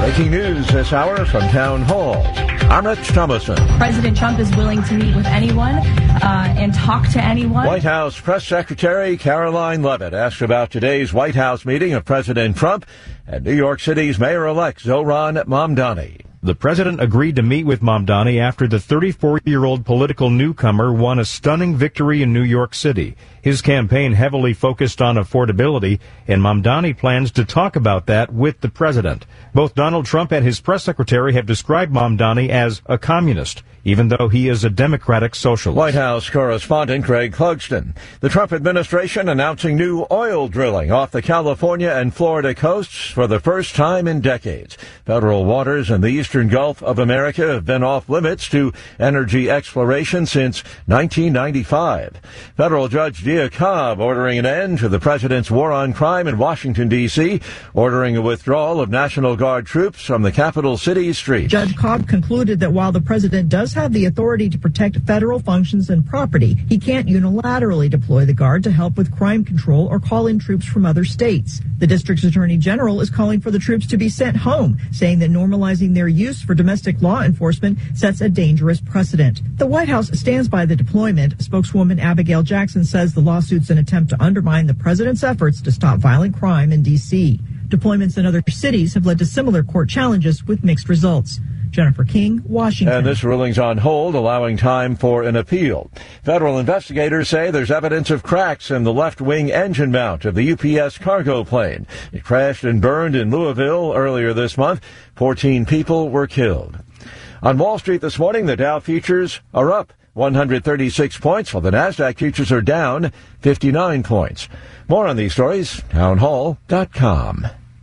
Breaking news this hour from Town Hall. I'm Rich Thomason. President Trump is willing to meet with anyone and talk to anyone. White House Press Secretary Caroline Leavitt asked about today's White House meeting of President Trump and New York City's mayor-elect Zohran Mamdani. The president agreed to meet with Mamdani after the 34-year-old political newcomer won a stunning victory in New York City. His campaign heavily focused on affordability, and Mamdani plans to talk about that with the president. Both Donald Trump and his press secretary have described Mamdani as a communist, even though he is a democratic socialist. White House correspondent Greg Clugston. The Trump administration announcing new oil drilling off the California and Florida coasts for the first time in decades. Federal waters in the eastern Gulf of America have been off limits to energy exploration since 1995. Federal Judge Dia Cobb ordering an end to the president's war on crime in Washington, D.C., ordering a withdrawal of National Guard troops from the capital city's streets. Judge Cobb concluded that while the president does have the authority to protect federal functions and property, he can't unilaterally deploy the Guard to help with crime control or call in troops from other states. The district's attorney general is calling for the troops to be sent home, saying that normalizing their use for domestic law enforcement sets a dangerous precedent. The White House stands by the deployment. Spokeswoman Abigail Jackson says the lawsuit's an attempt to undermine the president's efforts to stop violent crime in D.C. Deployments in other cities have led to similar court challenges with mixed results. Jennifer King, Washington. And this ruling's on hold, allowing time for an appeal. Federal investigators say there's evidence of cracks in the left-wing engine mount of the UPS cargo plane. It crashed and burned in Louisville earlier this month. 14 people were killed. On Wall Street this morning, the Dow futures are up 136 points, while the NASDAQ futures are down 59 points. More on these stories, townhall.com.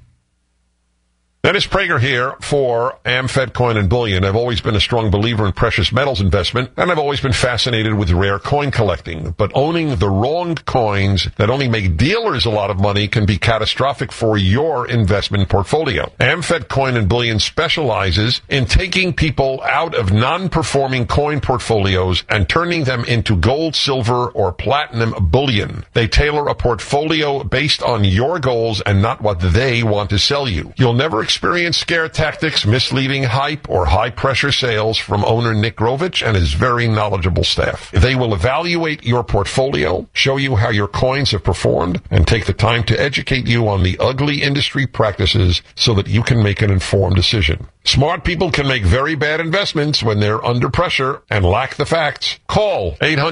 Dennis Prager here for AmFed Coin and Bullion. I've always been a strong believer in precious metals investment, and I've always been fascinated with rare coin collecting. But owning the wrong coins that only make dealers a lot of money can be catastrophic for your investment portfolio. AmFed Coin and Bullion specializes in taking people out of non-performing coin portfolios and turning them into gold, silver, or platinum bullion. They tailor a portfolio based on your goals and not what they want to sell you. You'll never experience scare tactics, misleading hype, or high-pressure sales from owner Nick Grovich and his very knowledgeable staff. They will evaluate your portfolio, show you how your coins have performed, and take the time to educate you on the ugly industry practices so that you can make an informed decision. Smart people can make very bad investments when they're under pressure and lack the facts. Call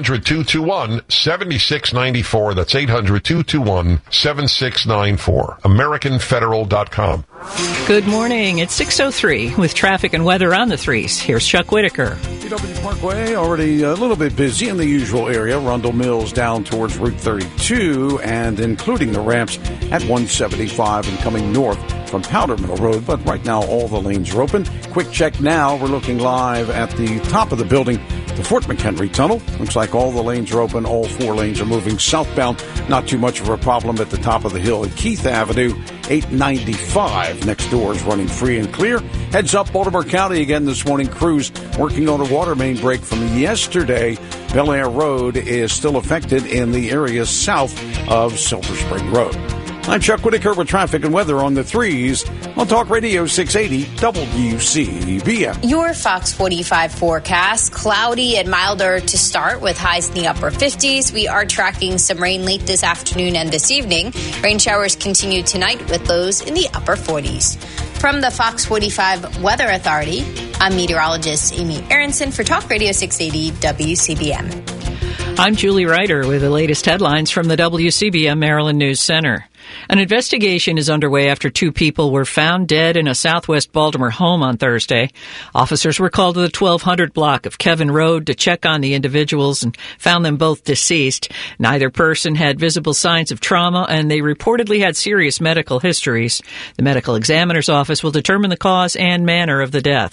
800-221-7694. That's 800-221-7694. AmericanFederal.com. Good morning. It's 6:03 with traffic and weather on the threes. Here's Chuck Whitaker. GW Parkway already a little bit busy in the usual area. Rundle Mills down towards Route 32 and including the ramps at 175 and coming north from Powder Mill Road. But right now all the lanes are open. Quick check now. We're looking live at the top of the building, the Fort McHenry Tunnel. Looks like all the lanes are open. All four lanes are moving southbound. Not too much of a problem at the top of the hill at Keith Avenue. 895 next door is running free and clear. Heads up Baltimore County again this morning. Crews working on a water main break from yesterday. Bel Air Road is still affected in the area south of Silver Spring Road. I'm Chuck Whitaker with traffic and weather on the threes on Talk Radio 680 WCBM. Your Fox 45 forecast, cloudy and milder to start with highs in the upper 50s. We are tracking some rain late this afternoon and this evening. Rain showers continue tonight with lows in the upper 40s. From the Fox 45 Weather Authority, I'm meteorologist Amy Aronson for Talk Radio 680 WCBM. I'm Julie Ryder with the latest headlines from the WCBM Maryland News Center. An investigation is underway after two people were found dead in a southwest Baltimore home on Thursday. Officers were called to the 1200 block of Kevin Road to check on the individuals and found them both deceased. Neither person had visible signs of trauma, and they reportedly had serious medical histories. The medical examiner's office will determine the cause and manner of the deaths.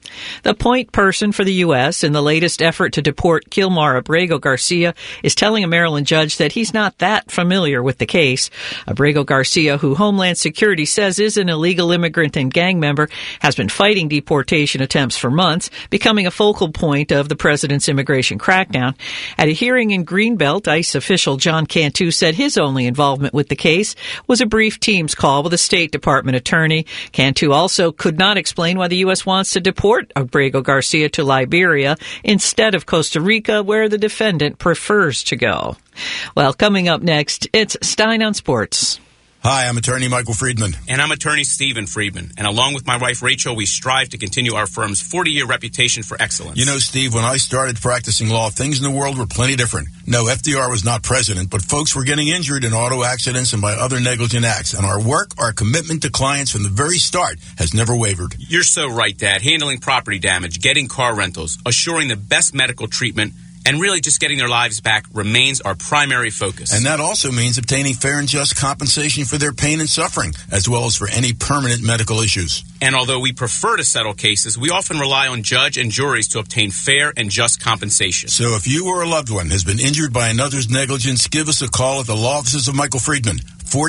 The point person for the U.S. in the latest effort to deport Kilmar Abrego Garcia is telling a Maryland judge that he's not that familiar with the case. Abrego Garcia, who Homeland Security says is an illegal immigrant and gang member, has been fighting deportation attempts for months, becoming a focal point of the president's immigration crackdown. At a hearing in Greenbelt, ICE official John Cantu said his only involvement with the case was a brief Teams call with a State Department attorney. Cantu also could not explain why the U.S. wants to deport Abrego Garcia to Liberia instead of Costa Rica, where the defendant prefers to go. Well, coming up next, it's Stein on Sports. Hi, I'm attorney Michael Friedman. And I'm attorney Stephen Friedman. And along with my wife Rachel, we strive to continue our firm's 40-year reputation for excellence. You know, Steve, when I started practicing law, things in the world were plenty different. No, FDR was not president, but folks were getting injured in auto accidents and by other negligent acts. And our work, our commitment to clients from the very start has never wavered. You're so right, Dad. Handling property damage, getting car rentals, assuring the best medical treatment, and really just getting their lives back remains our primary focus. And that also means obtaining fair and just compensation for their pain and suffering, as well as for any permanent medical issues. And although we prefer to settle cases, we often rely on judge and juries to obtain fair and just compensation. So if you or a loved one has been injured by another's negligence, give us a call at the law offices of Michael Friedman,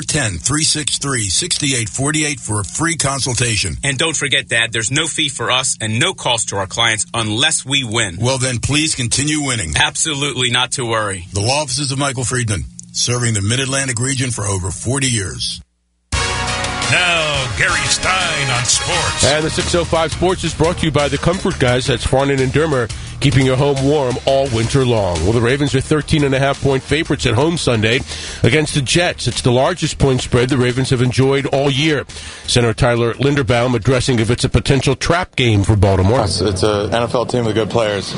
410-363-6848 for a free consultation. And don't forget, Dad, there's no fee for us and no cost to our clients unless we win. Well, then please continue winning. Absolutely not to worry. The law offices of Michael Friedman, serving the Mid-Atlantic region for over 40 years. Now, Gary Stein on sports. And the 605 Sports is brought to you by the Comfort Guys. That's Farnan and Dermer, keeping your home warm all winter long. Well, the Ravens are 13.5-point favorites at home Sunday against the Jets. It's the largest point spread the Ravens have enjoyed all year. Senator Tyler Linderbaum addressing if it's a potential trap game for Baltimore. It's an NFL team with good players.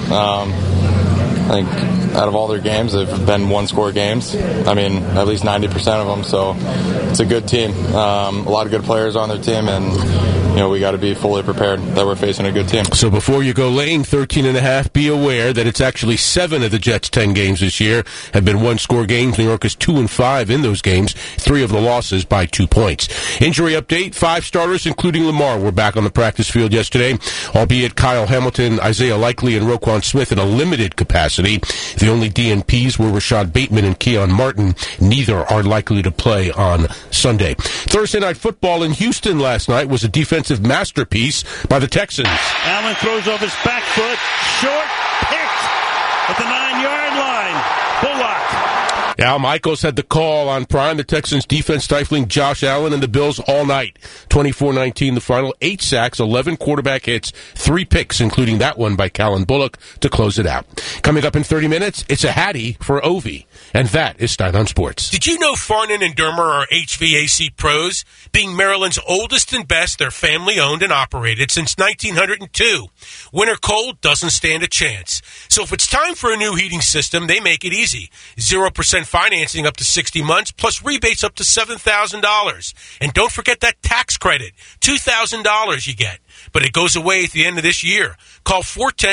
I think out of all their games, they've been one-score games. I mean, at least 90% of them. So it's a good team. A lot of good players on their team, and we got to be fully prepared that we're facing a good team. So before you go laying 13.5, be aware that it's actually 7 of the Jets' 10 games this year have been one-score games. New York is 2-5 in those games. 3 of the losses by 2 points. Injury update: 5 starters, including Lamar, were back on the practice field yesterday, albeit Kyle Hamilton, Isaiah Likely, and Roquan Smith in a limited capacity. The only DNPs were Rashad Bateman and Keon Martin. Neither are likely to play on Sunday. Thursday Night Football in Houston last night was a defensive masterpiece by the Texans. Allen throws off his back foot. Short, picked at the 9-yard line. Bullock. Al Michaels had the call on Prime. The Texans defense stifling Josh Allen and the Bills all night. 24-19 the final. 8 sacks, 11 quarterback hits, 3 picks, including that one by Callan Bullock to close it out. Coming up in 30 minutes, it's a Hattie for Ovi. And that is Stein on Sports. Did you know Farnan and Dermer are HVAC pros? Being Maryland's oldest and best, they're family-owned and operated since 1902. Winter cold doesn't stand a chance. So if it's time for a new heating system, they make it easy. 0% financing up to 60 months, plus rebates up to $7,000. And don't forget that tax credit, $2,000 you get. But it goes away at the end of this year. Call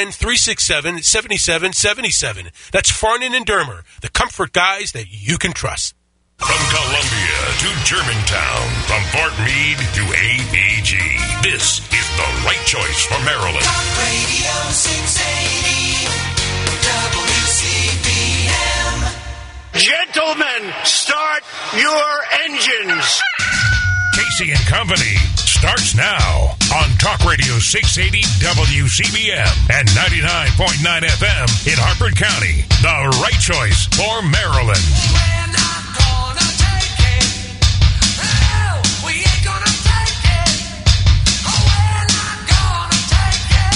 410-367-7777. That's Farnan and Dermer, the comfort guys that you can trust. From Columbia to Germantown, from Fort Meade to ABG, this is the right choice for Maryland. Talk Radio 680 WCBM. Gentlemen, start your engines. Casey and Company starts now on Talk Radio 680 WCBM and 99.9 FM in Harford County. The right choice for Maryland. We're not gonna take it. Oh, we ain't gonna take it. Oh, we're not gonna take it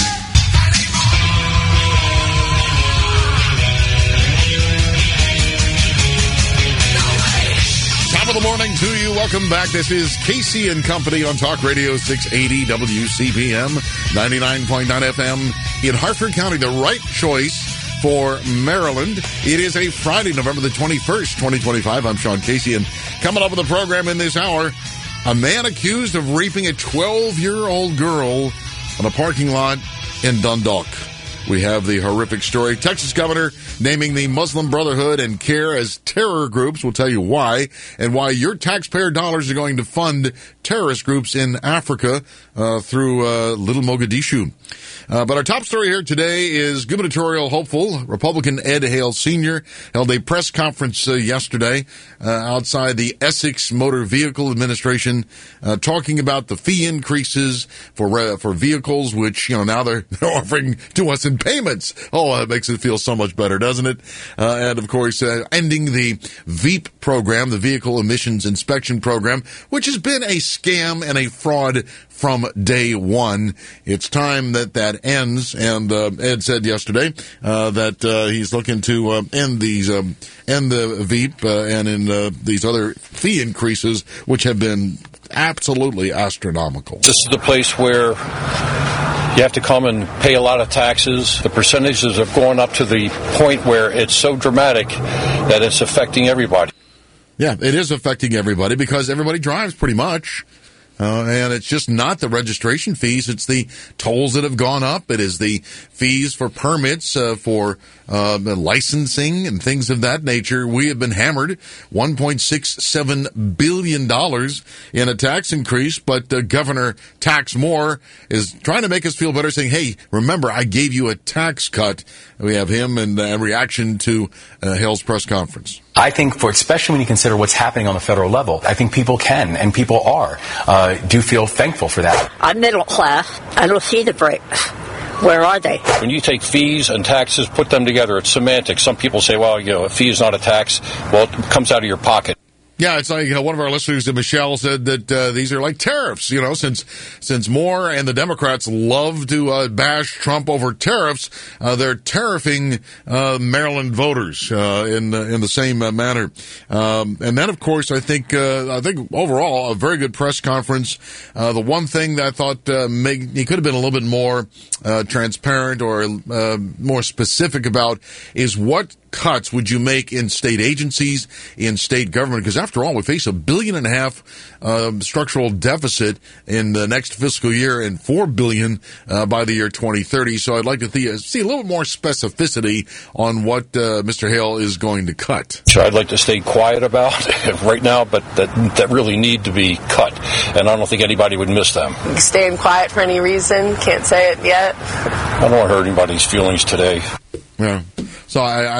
anymore. Top of the morning to you. Welcome back. This is Casey and Company on Talk Radio 680 WCBM, 99.9 FM in Harford County. The right choice for Maryland. It is a Friday, November the 21st, 2025. I'm Sean Casey, and coming up with the program in this hour, a man accused of raping a 12-year-old girl on a parking lot in Dundalk. We have the horrific story. Texas governor naming the Muslim Brotherhood and CARE as terror groups. We'll tell you why, and why your taxpayer dollars are going to fund terrorist groups in Africa through Little Mogadishu. But our top story here today is gubernatorial hopeful Republican Ed Hale Sr. held a press conference yesterday outside the Essex Motor Vehicle Administration, talking about the fee increases for vehicles, which now they're offering to us in payments. Oh, that makes it feel so much better, doesn't it? And of course, ending the VEIP program, the Vehicle Emissions Inspection Program, which has been a scam and a fraud from day one. It's time that ends, and Ed said yesterday that he's looking to end the VEIP and in these other fee increases, which have been absolutely astronomical. This is the place where you have to come and pay a lot of taxes. The percentages are going up to the point where it's so dramatic that it's affecting everybody. Yeah, it is affecting everybody because everybody drives pretty much. And it's just not the registration fees. It's the tolls that have gone up. It is the fees for permits, for licensing and things of that nature. We have been hammered $1.67 billion in a tax increase, but Governor Tax Moore is trying to make us feel better, saying, hey, remember, I gave you a tax cut. We have him in reaction to Hale's press conference. I think, especially when you consider what's happening on the federal level, I think people can, and people do feel thankful for that. I'm middle class. I don't see the breaks. Where are they? When you take fees and taxes, put them together, it's semantics. Some people say, well, a fee is not a tax. Well, it comes out of your pocket. Yeah, it's like one of our listeners, Michelle, said that these are like tariffs. Since Moore and the Democrats love to bash Trump over tariffs, they're tariffing Maryland voters in the same manner. And then, of course, I think overall a very good press conference. The one thing that I thought he could have been a little bit more transparent or more specific about is what cuts would you make in state agencies, in state government? Because after all, we face $1.5 billion structural deficit in the next fiscal year and $4 billion by the year 2030. So I'd like to see a little bit more specificity on what Mr. Hale is going to cut. So I'd like to stay quiet about right now, but that really need to be cut, and I don't think anybody would miss them. Staying quiet for any reason? Can't say it yet. I don't want to hurt anybody's feelings today. Yeah. So,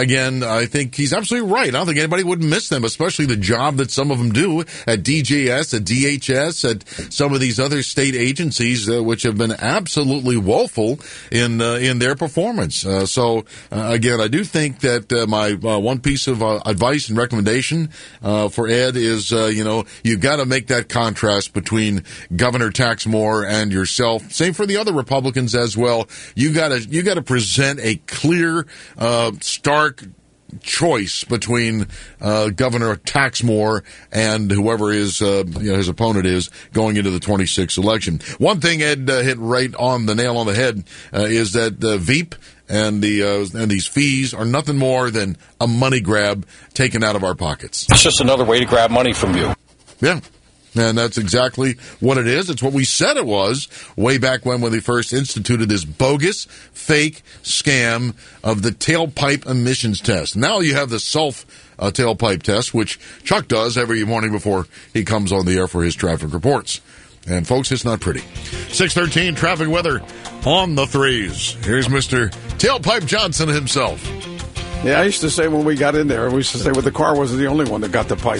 I think he's absolutely right. I don't think anybody would miss them, especially the job that some of them do at DJS, at DHS, at some of these other state agencies, which have been absolutely woeful in their performance. Again, I do think that my one piece of advice and recommendation for Ed is, you've got to make that contrast between Governor Tax Moore and yourself. Same for the other Republicans as well. You got to present a clear, stark choice between Governor Tax Moore and whoever his opponent is going into the 26th election. One thing Ed hit right on the nail on the head is that the VEIP and these fees are nothing more than a money grab taken out of our pockets. It's just another way to grab money from you. Yeah. And that's exactly what it is. It's what we said it was way back when they first instituted this bogus, fake scam of the tailpipe emissions test. Now you have the tailpipe test, which Chuck does every morning before he comes on the air for his traffic reports. And, folks, it's not pretty. 6:13 traffic weather on the threes. Here's Mr. Tailpipe Johnson himself. Yeah, I used to say when we got in there, we used to say, well, the car wasn't the only one that got the pipe.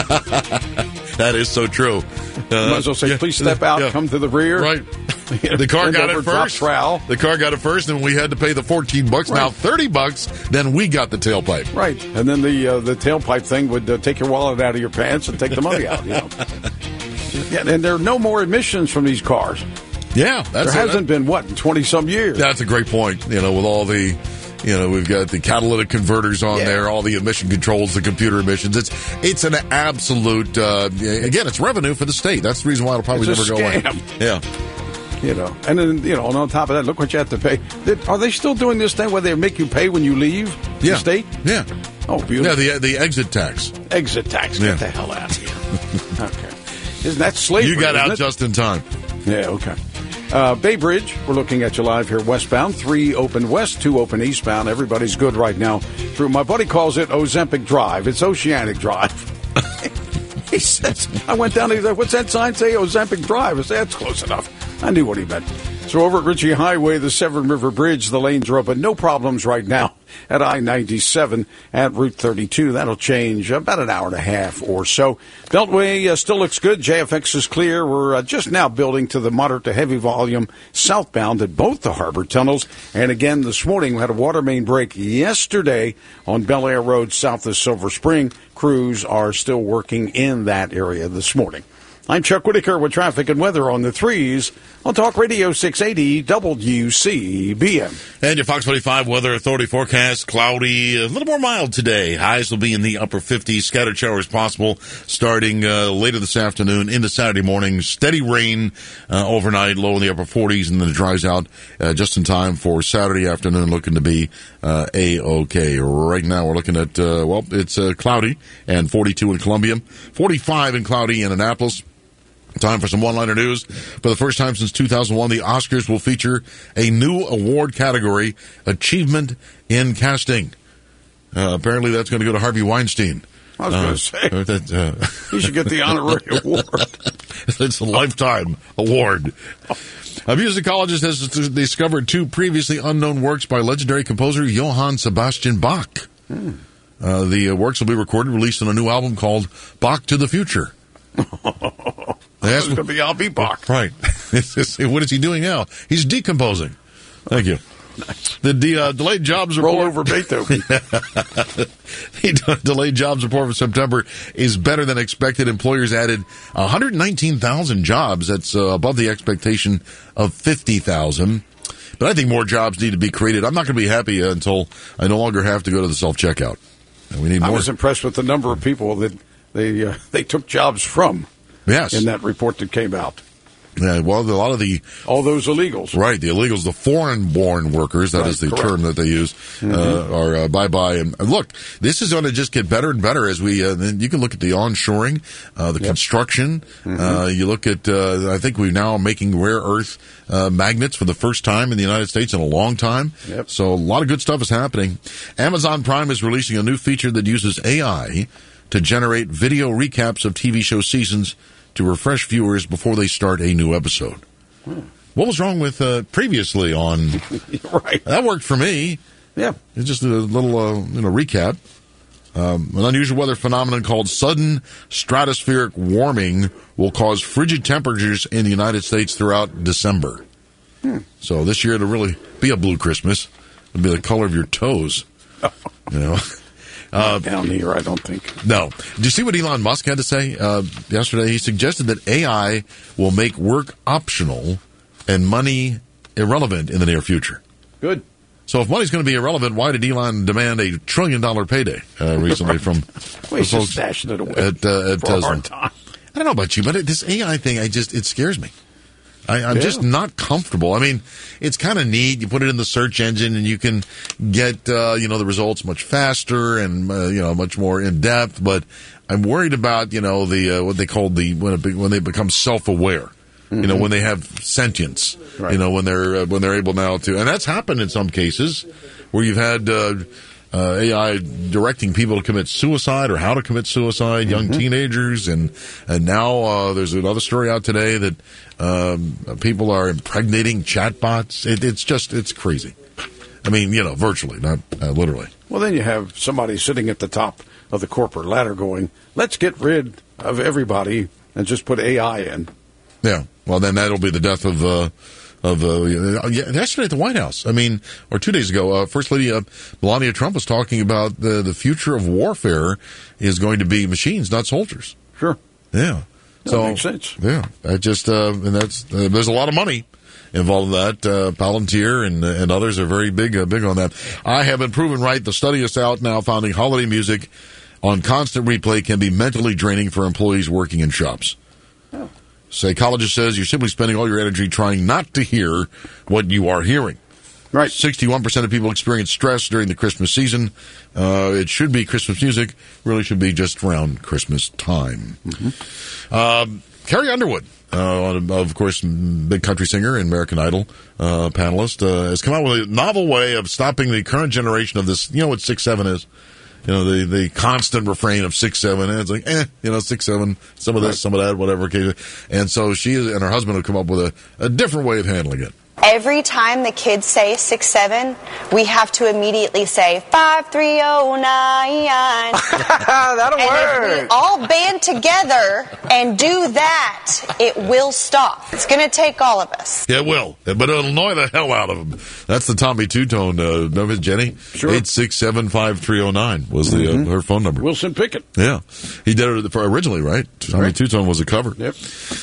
That is so true. Might as well say, please step out, come to the rear. Right. The car got it first. The car got it first, and we had to pay the $14. Right. Now $30. Then we got the tailpipe. Right, and then the tailpipe thing would take your wallet out of your pants and take the money out. Yeah, and there are no more emissions from these cars. Yeah, there hasn't been in 20-some years. That's a great point. With all the. We've got the catalytic converters on there, all the emission controls, the computer emissions. It's an absolute, again, it's revenue for the state. That's the reason why it'll probably never go away. Yeah. And then, on top of that, look what you have to pay. Are they still doing this thing where they make you pay when you leave the state? Yeah. Oh, beautiful. Yeah, the exit tax. Exit tax. Get the hell out of here. Okay. Isn't that slavery? You got out just in time. Yeah, okay. Bay Bridge, we're looking at you live here westbound. 3 open west, 2 open eastbound. Everybody's good right now. Through my buddy calls it Ozempic Drive. It's Oceanic Drive. He says, I went down, he's like, what's that sign say? Ozempic Drive. I said, that's close enough. I knew what he meant. So over at Ritchie Highway, the Severn River Bridge, the lanes are open. No problems right now at I-97 at Route 32. That'll change about an hour and a half or so. Beltway still looks good. JFX is clear. We're just now building to the moderate to heavy volume southbound at both the harbor tunnels. And again, this morning we had a water main break yesterday on Bel Air Road south of Silver Spring. Crews are still working in that area this morning. I'm Chuck Whitaker with traffic and weather on the 3s on Talk Radio 680 WCBM. And your Fox 45 Weather Authority forecast, cloudy, a little more mild today. Highs will be in the upper 50s. Scattered showers possible starting later this afternoon into Saturday morning. Steady rain overnight, low in the upper 40s, and then it dries out just in time for Saturday afternoon, looking to be A-OK. Right now we're looking at, it's cloudy and 42 in Columbia, 45 and cloudy in Annapolis. Time for some one-liner news. For the first time since 2001, the Oscars will feature a new award category, Achievement in Casting. Apparently that's going to go to Harvey Weinstein. I was going to say, he should get the honorary award. It's a lifetime award. A musicologist has discovered 2 previously unknown works by legendary composer Johann Sebastian Bach. The works will be recorded, released on a new album called Bach to the Future. It's going to be I'll be Bach. Right. What is he doing now? He's decomposing. Thank you. Nice. The delayed jobs report. Roll over Beethoven. The delayed jobs report for September is better than expected. Employers added 119,000 jobs. That's above the expectation of 50,000. But I think more jobs need to be created. I'm not going to be happy until I no longer have to go to the self-checkout. We need more. I was impressed with the number of people that they took jobs from. Yes. In that report that came out. Yeah, well, a lot of all those illegals. Right, the illegals, the foreign-born workers, that is the term that they use, are bye-bye. And look, this is going to just get better and better as we, you can look at the onshoring, the construction, you look at, I think we're now making rare earth magnets for the first time in the United States in a long time. Yep. So a lot of good stuff is happening. Amazon Prime is releasing a new feature that uses AI to generate video recaps of TV show seasons to refresh viewers before they start a new episode. What was wrong with previously on? Right. That worked for me. Yeah. It's just a little recap. An unusual weather phenomenon called sudden stratospheric warming will cause frigid temperatures in the United States throughout December. So this year it'll really be a blue Christmas. It'll be the color of your toes. You know. Down here, I don't think. No. Did you see what Elon Musk had to say yesterday? He suggested that AI will make work optional and money irrelevant in the near future. Good. So if money's going to be irrelevant, why did Elon demand a $1 trillion payday recently from he's just stashing it away at for Tesla? A hard time. I don't know about you, but this AI thing, it scares me. I'm just not comfortable. I mean, it's kind of neat. You put it in the search engine and you can get, the results much faster and, much more in depth. But I'm worried about, what they call when they become self-aware. When they have sentience, right. When they're able now to, and that's happened in some cases where you've had, AI directing people to commit suicide or how to commit suicide, young teenagers, and now there's another story out today that people are impregnating chatbots. It's crazy. I mean, virtually, not literally. Well, then you have somebody sitting at the top of the corporate ladder going, let's get rid of everybody and just put AI in. Yeah, well, then that'll be the death of yesterday at the White House. I mean, or 2 days ago, First Lady Melania Trump was talking about the future of warfare is going to be machines, not soldiers. Sure. Yeah. That makes sense. Yeah. That just, and that's, there's a lot of money involved in that. Palantir and others are very big on that. I have been proven right. The study is out now, finding holiday music on constant replay can be mentally draining for employees working in shops. Oh. Psychologist says you're simply spending all your energy trying not to hear what you are hearing. Right. 61% of people experience stress during the Christmas season. It should be Christmas music. Really should be just around Christmas time. Carrie Underwood, of course, big country singer and American Idol panelist, has come out with a novel way of stopping the current generation of this. You know what 6'7" is? You know, the constant refrain of 6'7", and it's like, 6'7", some of this, some of that, whatever. And so she and her husband have come up with a different way of handling it. Every time the kids say 6'7", we have to immediately say 5309. That'll work. If we all band together and do that, it will stop. It's going to take all of us. Yeah, it will, but it'll annoy the hell out of them. That's the Tommy Two-Tone. Remember Jenny? Sure. 867-5309 was the her phone number. Wilson Pickett. Yeah, he did it for originally, right? Tommy Two-Tone was a cover. Yep.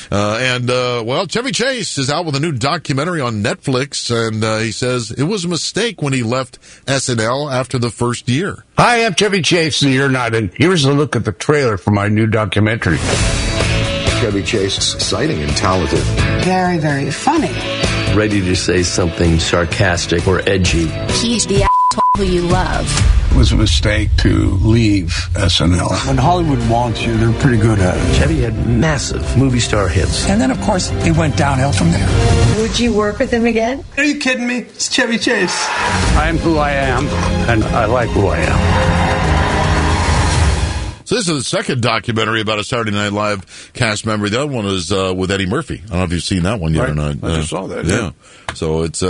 Well, Chevy Chase is out with a new documentary on Netflix, and he says it was a mistake when he left SNL after the first year. Hi, I'm Chevy Chase, and you're not, and here's a look at the trailer for my new documentary. Chevy Chase is exciting and talented. Very, very funny. Ready to say something sarcastic or edgy. He's the asshole you love. It was a mistake to leave SNL. When Hollywood wants you, they're pretty good at it. Chevy had massive movie star hits. And then, of course, it went downhill from there. Would you work with him again? Are you kidding me? It's Chevy Chase. I'm who I am, and I like who I am. So this is the second documentary about a Saturday Night Live cast member. The other one is with Eddie Murphy. I don't know if you've seen that one yet or not. I just saw that. Yeah. So it's,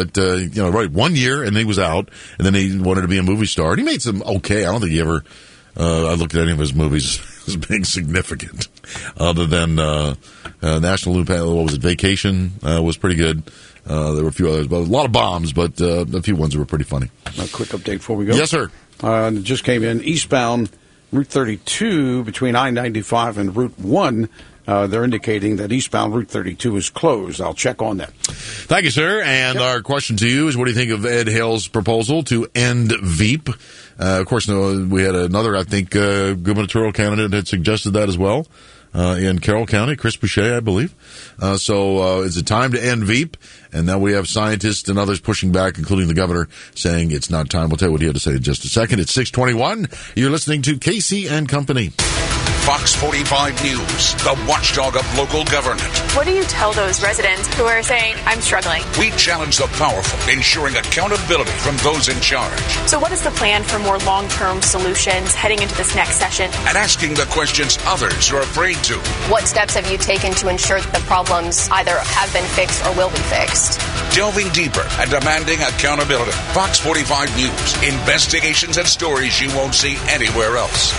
1 year and he was out, and then he wanted to be a movie star. And he made some okay. I don't think he ever, I looked at any of his movies as being significant, other than National Lampoon, what was it, Vacation was pretty good. There were a few others, but a lot of bombs, but a few ones that were pretty funny. A quick update before we go. Yes, sir. It just came in. Eastbound Route 32 between I-95 and Route 1. They're indicating that eastbound Route 32 is closed. I'll check on that. Thank you, sir. And our question to you is, what do you think of Ed Hale's proposal to end Veep? Of course, we had another, I think, gubernatorial candidate had suggested that as well. In Carroll County, Chris Boucher, I believe. So is it time to end Veep? And now we have scientists and others pushing back, including the governor, saying it's not time. We'll tell you what he had to say in just a second. It's 6:21. You're listening to Casey and Company. Fox 45 News, the watchdog of local government. What do you tell those residents who are saying, I'm struggling? We challenge the powerful, ensuring accountability from those in charge. So what is the plan for more long-term solutions heading into this next session? And asking the questions others are afraid to. What steps have you taken to ensure that the problems either have been fixed or will be fixed? Delving deeper and demanding accountability. Fox 45 News, investigations and stories you won't see anywhere else.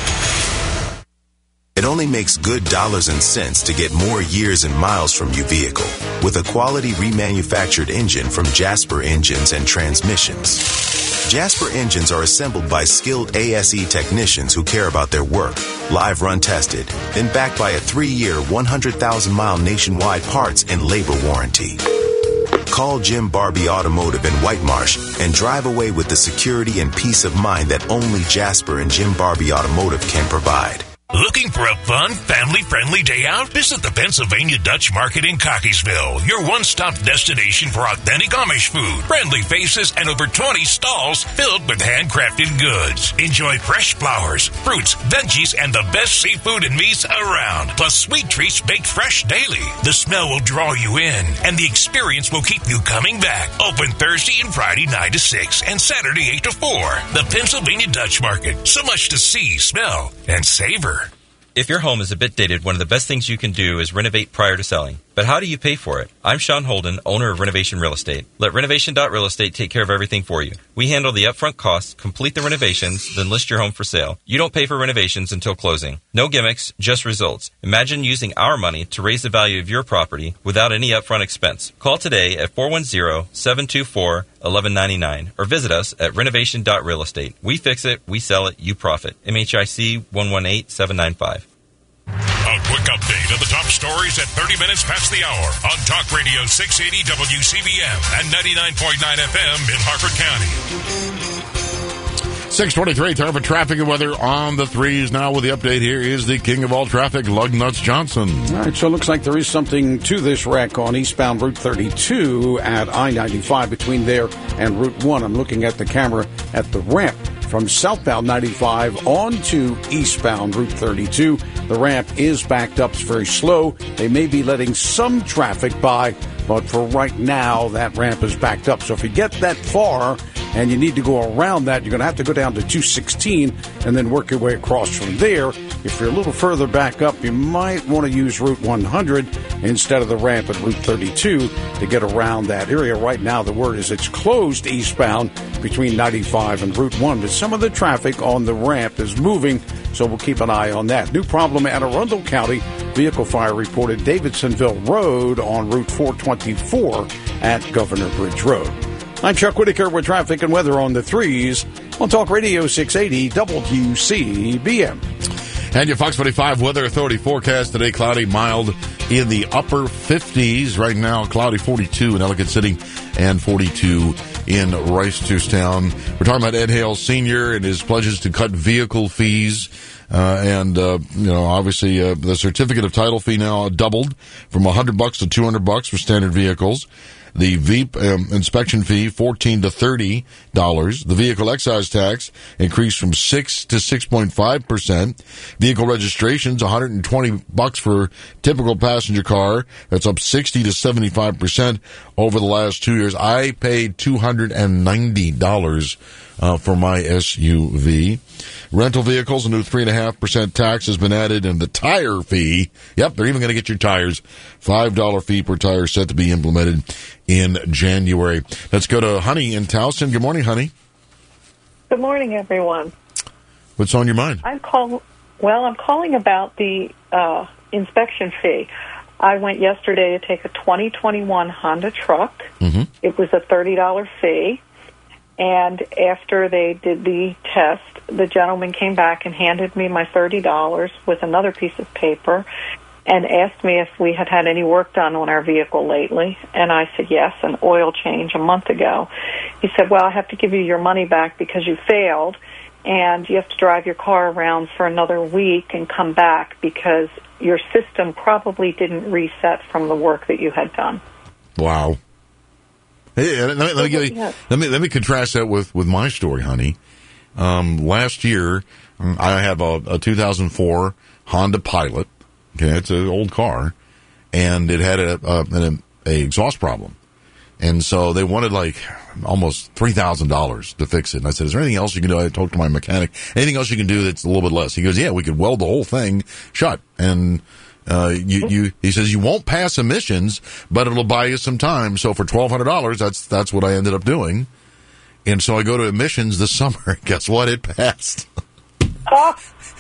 It only makes good dollars and cents to get more years and miles from your vehicle with a quality remanufactured engine from Jasper Engines and Transmissions. Jasper engines are assembled by skilled ASE technicians who care about their work, live run tested, then backed by a 3-year, 100,000-mile nationwide parts and labor warranty. Call Jim Barbie Automotive in White Marsh and drive away with the security and peace of mind that only Jasper and Jim Barbie Automotive can provide. Looking for a fun, family-friendly day out? Visit the Pennsylvania Dutch Market in Cockeysville, your one-stop destination for authentic Amish food, friendly faces, and over 20 stalls filled with handcrafted goods. Enjoy fresh flowers, fruits, veggies, and the best seafood and meats around, plus sweet treats baked fresh daily. The smell will draw you in, and the experience will keep you coming back. Open Thursday and Friday 9 to 6 and Saturday 8 to 4. The Pennsylvania Dutch Market. So much to see, smell, and savor. If your home is a bit dated, one of the best things you can do is renovate prior to selling. But how do you pay for it? I'm Sean Holden, owner of Renovation Real Estate. Let Renovation.Real Estate take care of everything for you. We handle the upfront costs, complete the renovations, then list your home for sale. You don't pay for renovations until closing. No gimmicks, just results. Imagine using our money to raise the value of your property without any upfront expense. Call today at 410-724-1199 or visit us at Renovation.Real Estate. We fix it, we sell it, you profit. MHIC 118795. A quick update of the top stories at 30 minutes past the hour on Talk Radio 680 WCBM and 99.9 FM in Harford County. 6:23, time for traffic and weather on the threes. Now with the update, here is the king of all traffic, Lugnuts Johnson. All right, so it looks like there is something to this wreck on eastbound Route 32 at I-95 between there and Route 1. I'm looking at the camera at the ramp from southbound 95 on to eastbound Route 32. The ramp is backed up. It's very slow. They may be letting some traffic by, but for right now, that ramp is backed up. So if you get that far and you need to go around that, you're going to have to go down to 216 and then work your way across from there. If you're a little further back up, you might want to use Route 100 instead of the ramp at Route 32 to get around that area. Right now, the word is it's closed eastbound between 95 and Route 1, but some of the traffic on the ramp is moving, so we'll keep an eye on that. New problem at Arundel County. Vehicle fire reported Davidsonville Road on Route 424 at Governor Bridge Road. I'm Chuck Whitaker with traffic and weather on the 3s on Talk Radio 680 WCBM. And your Fox 45 Weather Authority forecast today, cloudy, mild in the upper 50s. Right now, cloudy 42 in Ellicott City and 42 in Reisterstown. We're talking about Ed Hale Sr. and his pledges to cut vehicle fees. Obviously, the certificate of title fee now doubled from $100 to $200 for standard vehicles. The Veep inspection fee, $14 to $30. The vehicle excise tax increased from 6 to 6.5%. Vehicle registrations, $120 for typical passenger car. That's up 60 to 75% over the last 2 years. I paid $290 for my SUV. Rental vehicles, a new 3.5% tax has been added, and the tire fee, yep, they're even going to get your tires. $5 fee per tire set to be implemented in January. Let's go to Honey in Towson. Good morning, Honey. Good morning, everyone. What's on your mind? I'm calling about the inspection fee. I went yesterday to take a 2021 Honda truck. Mm-hmm. It was a $30 fee. And after they did the test, the gentleman came back and handed me my $30 with another piece of paper and asked me if we had had any work done on our vehicle lately. And I said, yes, an oil change a month ago. He said, well, I have to give you your money back because you failed, and you have to drive your car around for another week and come back because your system probably didn't reset from the work that you had done. Wow. Hey, let me contrast that with my story, Honey. Last year, I have a 2004 Honda Pilot. Okay, it's an old car, and it had a exhaust problem, and so they wanted like almost $3,000 to fix it. And I said, "Is there anything else you can do?" I talked to my mechanic. Anything else you can do that's a little bit less? He goes, "Yeah, we could weld the whole thing shut." And he says you won't pass emissions, but it'll buy you some time. So for $1,200, that's what I ended up doing. And so I go to emissions this summer. Guess what? It passed. Oh.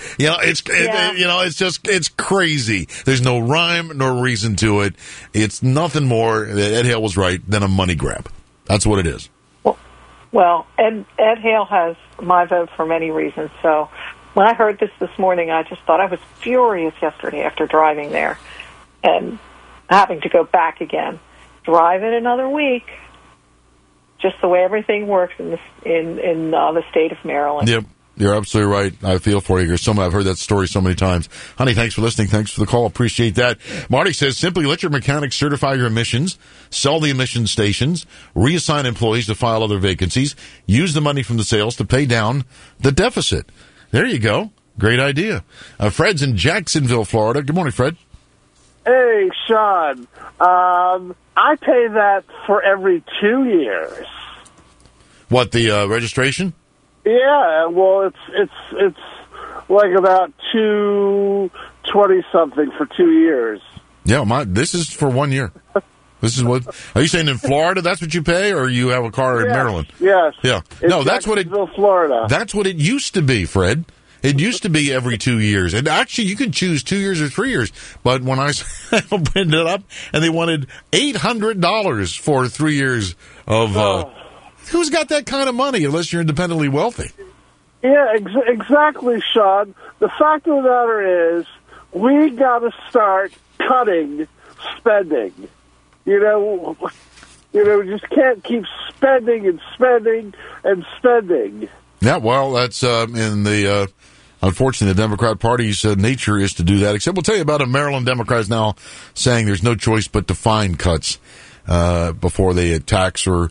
It's crazy. There's no rhyme nor reason to it. It's nothing more, Ed Hale was right, than a money grab. That's what it is. Well, Ed Hale has my vote for many reasons. So when I heard this morning, I just thought I was furious yesterday after driving there and having to go back again. Drive it another week. Just the way everything works in the state of Maryland. Yep. You're absolutely right. I feel for you. I've heard that story so many times. Honey, thanks for listening. Thanks for the call. Appreciate that. Marty says, simply let your mechanic certify your emissions, sell the emission stations, reassign employees to file other vacancies, use the money from the sales to pay down the deficit. There you go. Great idea. Fred's in Jacksonville, Florida. Good morning, Fred. Hey, Sean. I pay that for every 2 years. What, the registration? Yeah, well, it's like about $220 something for 2 years. Yeah, this is for 1 year. This is what? Are you saying in Florida that's what you pay, or you have a car in Maryland? Yes. Yeah. No, that's what it. Florida. That's what it used to be, Fred. It used to be every 2 years, and actually you could choose 2 years or 3 years. But when I opened it up, and they wanted $800 for 3 years of. Who's got that kind of money unless you're independently wealthy? Yeah, exactly, Sean. The fact of the matter is, we got to start cutting spending. We just can't keep spending and spending and spending. Yeah, well, that's in the. Unfortunately, the Democrat Party's nature is to do that. Except we'll tell you about a Maryland Democrat now saying there's no choice but to find cuts before they tax or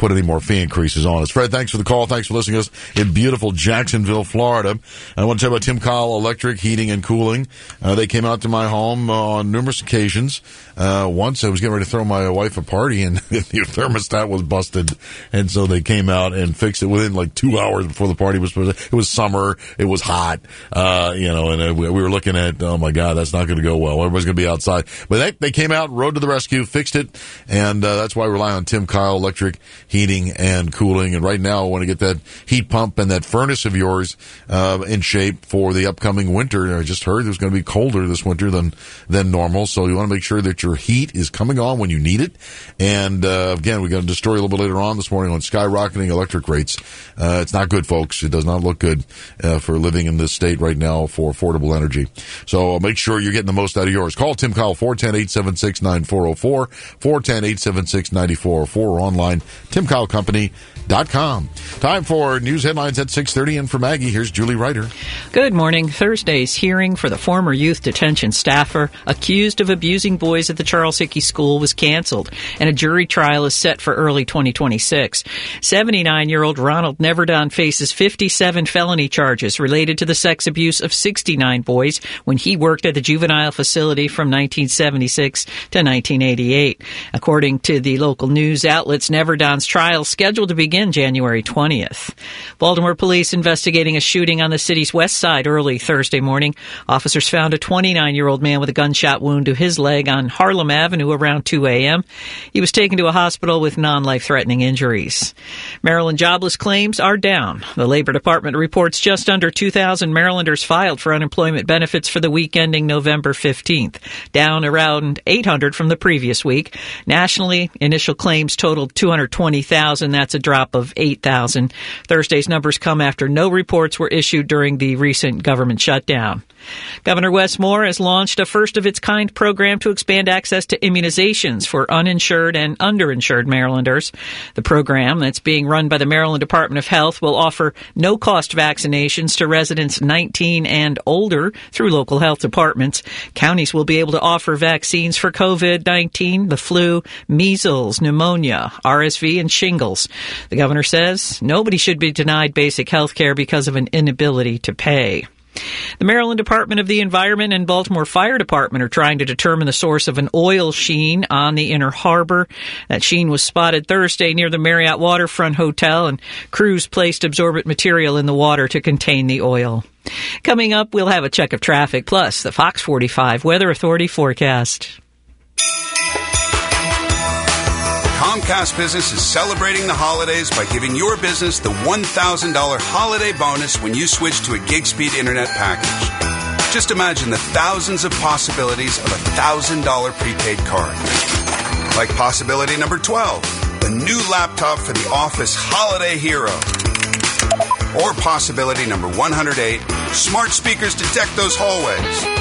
put any more fee increases on us. Fred, thanks for the call. Thanks for listening to us in beautiful Jacksonville, Florida. I want to tell you about Tim Kyle Electric Heating and Cooling. They came out to my home on numerous occasions. Once I was getting ready to throw my wife a party, and the thermostat was busted, and so they came out and fixed it within like 2 hours before the party was supposed to. It was summer. It was hot, and we were looking at, oh my God, that's not going to go well. Everybody's going to be outside. But they came out, rode to the rescue, fixed it, and that's why we rely on Tim Kyle Electric Heating and Cooling. And right now, I want to get that heat pump and that furnace of yours in shape for the upcoming winter. I just heard it was going to be colder this winter than normal, so you want to make sure that your heat is coming on when you need it. And again, we got a story a little bit later on this morning on skyrocketing electric rates. It's not good, folks. It does not look good for living in this state right now for affordable energy. So make sure you're getting the most out of yours. Call Tim Kyle, 410-876-9404, 410-876-9404, or online, timkylecompany.com. Time for news headlines at 6:30, and for Maggie, here's Julie Ryder. Good morning. Thursday's hearing for the former youth detention staffer accused of abusing boys at the Charles Hickey School was canceled, and a jury trial is set for early 2026. 79-year-old Ronald Neverdon faces 57 felony charges related to the sex abuse of 69 boys when he worked at the juvenile facility from 1976 to 1988. According to the local news outlets, Neverdon's trial is scheduled to begin January 20th. Baltimore police investigating a shooting on the city's west side early Thursday morning. Officers found a 29-year-old man with a gunshot wound to his leg on Harlem Avenue around 2 a.m. He was taken to a hospital with non-life-threatening injuries. Maryland jobless claims are down. The Labor Department reports just under 2,000 Marylanders filed for unemployment benefits for the week ending November 15th, down around 800 from the previous week. Nationally, initial claims totaled 220,000. That's a drop of 8,000. Thursday's numbers come after no reports were issued during the recent government shutdown. Governor Wes Moore has launched a first-of-its-kind program to expand access to immunizations for uninsured and underinsured Marylanders. The program, that's being run by the Maryland Department of Health, will offer no-cost vaccinations to residents 19 and older through local health departments. Counties will be able to offer vaccines for COVID-19, the flu, measles, pneumonia, RSV, and shingles. The governor says nobody should be denied basic health care because of an inability to pay. The Maryland Department of the Environment and Baltimore Fire Department are trying to determine the source of an oil sheen on the Inner Harbor. That sheen was spotted Thursday near the Marriott Waterfront Hotel, and crews placed absorbent material in the water to contain the oil. Coming up, we'll have a check of traffic, plus the Fox 45 Weather Authority forecast. Comcast Business is celebrating the holidays by giving your business the $1,000 holiday bonus when you switch to a gig speed internet package. Just imagine the thousands of possibilities of a $1,000 prepaid card. Like possibility number 12, the new laptop for the office holiday hero. Or possibility number 108, smart speakers to deck those hallways.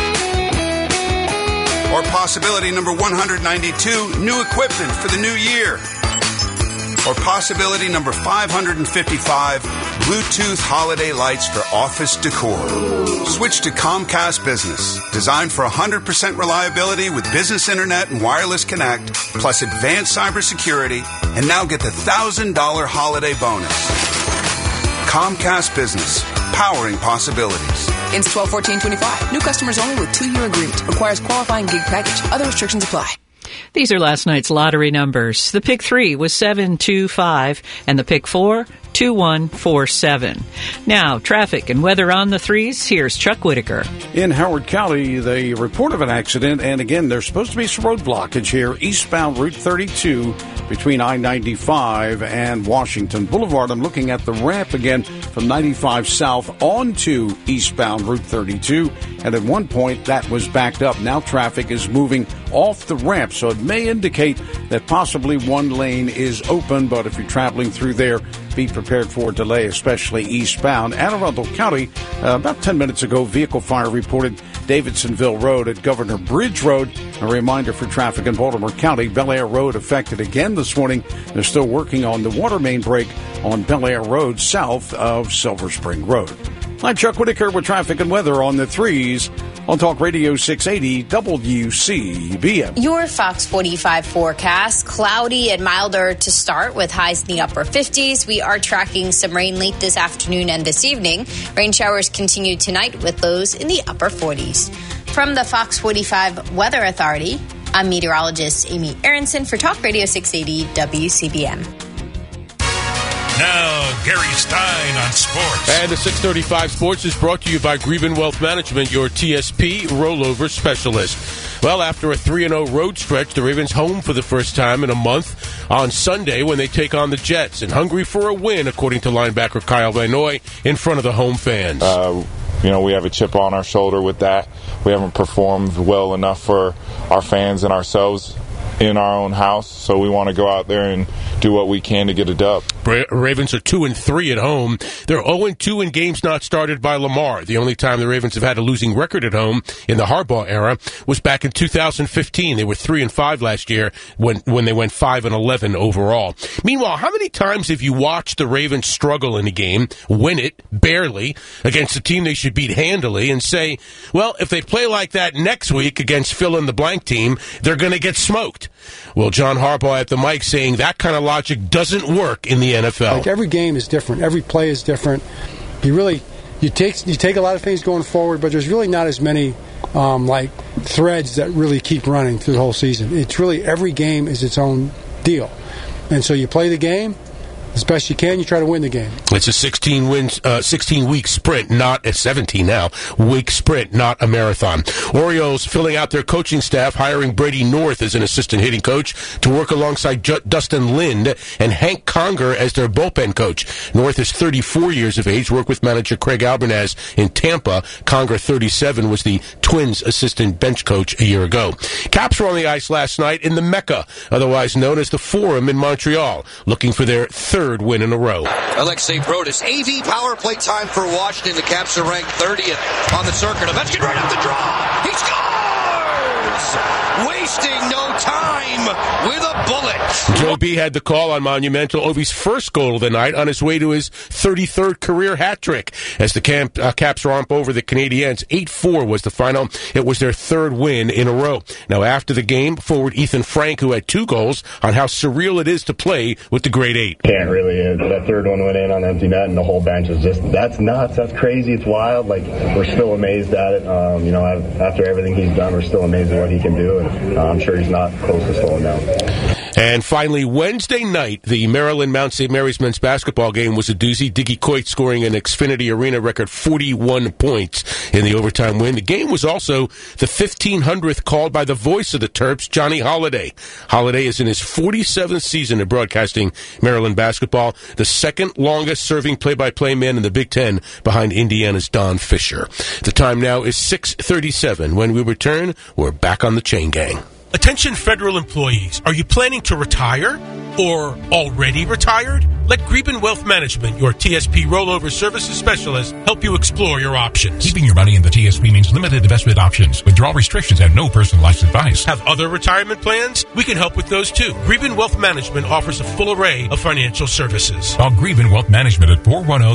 Or possibility number 192, new equipment for the new year. Or possibility number 555, Bluetooth holiday lights for office decor. Switch to Comcast Business, designed for 100% reliability with business internet and wireless connect, plus advanced cybersecurity, and now get the $1,000 holiday bonus. Comcast Business, powering possibilities. Ends 12/14/25. New customers only with 2-year agreement. Requires qualifying gig package. Other restrictions apply. These are last night's lottery numbers. The pick 3 was 725, and the pick 4, 2147. Now, traffic and weather on the 3s. Here's Chuck Whitaker. In Howard County, the report of an accident, and again, there's supposed to be some road blockage here, eastbound Route 32 between I-95 and Washington Boulevard. I'm looking at the ramp again from 95 south onto eastbound Route 32, and at one point that was backed up. Now traffic is moving off the ramp, so it may indicate that possibly one lane is open, but if you're traveling through there, be prepared for a delay, especially eastbound. Anne Arundel County, about 10 minutes ago, vehicle fire reported Davidsonville Road at Governor Bridge Road. A reminder for traffic in Baltimore County, Bel Air Road affected again this morning. They're still working on the water main break on Bel Air Road south of Silver Spring Road. I'm Chuck Whitaker with traffic and weather on the 3s on Talk Radio 680 WCBM. Your Fox 45 forecast, cloudy and milder to start with highs in the upper 50s. We are tracking some rain late this afternoon and this evening. Rain showers continue tonight with lows in the upper 40s. From the Fox 45 Weather Authority, I'm meteorologist Amy Aronson for Talk Radio 680 WCBM. Now, Gary Stein on sports. And the 635 Sports is brought to you by Greben Wealth Management, your TSP rollover specialist. Well, after a 3-0 road stretch, the Ravens home for the first time in a month on Sunday when they take on the Jets, and hungry for a win, according to linebacker Kyle Van Noy, in front of the home fans. We have a chip on our shoulder with that. We haven't performed well enough for our fans and ourselves in our own house, so we want to go out there and do what we can to get a dub. Ravens are 2-3 at home. They're 0-2 in games not started by Lamar. The only time the Ravens have had a losing record at home in the Harbaugh era was back in 2015. They were 3-5 last year when they went 5-11 overall. Meanwhile, how many times have you watched the Ravens struggle in a game, win it barely against a team they should beat handily, and say, well, if they play like that next week against fill-in-the-blank team, they're going to get smoked? Well, John Harbaugh at the mic saying that kind of logic doesn't work in the NFL. Like, every game is different. Every play is different. You take a lot of things going forward, but there's really not as many threads that really keep running through the whole season. It's really every game is its own deal. And so you play the game as best you can, you try to win the game. It's a 16-week sprint, not a 17 now. Week sprint, not a marathon. Orioles filling out their coaching staff, hiring Brady North as an assistant hitting coach to work alongside Dustin Lind and Hank Conger as their bullpen coach. North is 34 years of age, worked with manager Craig Albernaz in Tampa. Conger, 37, was the Twins' assistant bench coach a year ago. Caps were on the ice last night in the Mecca, otherwise known as the Forum in Montreal, looking for their third win in a row. Alexei Brodus, AV power play time for Washington. The Caps are ranked 30th on the circuit. Ovechkin right up the draw. He scores! Wasting no time with a bullet. Joe B had the call on Monumental, Ovi's first goal of the night on his way to his 33rd career hat trick. As the Caps romp over the Canadiens, 8-4 was the final. It was their third win in a row. Now, after the game, forward Ethan Frank, who had 2 goals, on how surreal it is to play with the Great Eight. Can't really. That third one went in on empty net, and the whole bench is just, that's nuts. That's crazy. It's wild. Like, we're still amazed at it. After everything he's done, we're still amazed at what he can do, and I'm sure he's not close to slowing down. And finally, Wednesday night, the Maryland Mount St. Mary's men's basketball game was a doozy. Diggy Coit scoring an Xfinity Arena record 41 points in the overtime win. The game was also the 1,500th called by the voice of the Terps, Johnny Holiday. Holiday is in his 47th season of broadcasting Maryland basketball, the second longest serving play-by-play man in the Big Ten behind Indiana's Don Fisher. The time now is 6:37. When we return, we're back on the Chain Gang. Attention federal employees, are you planning to retire or already retired? Let Greben Wealth Management, your TSP rollover services specialist, help you explore your options. Keeping your money in the TSP means limited investment options, withdrawal restrictions, and no personalized advice. Have other retirement plans? We can help with those too. Greben Wealth Management offers a full array of financial services. Call Greben Wealth Management at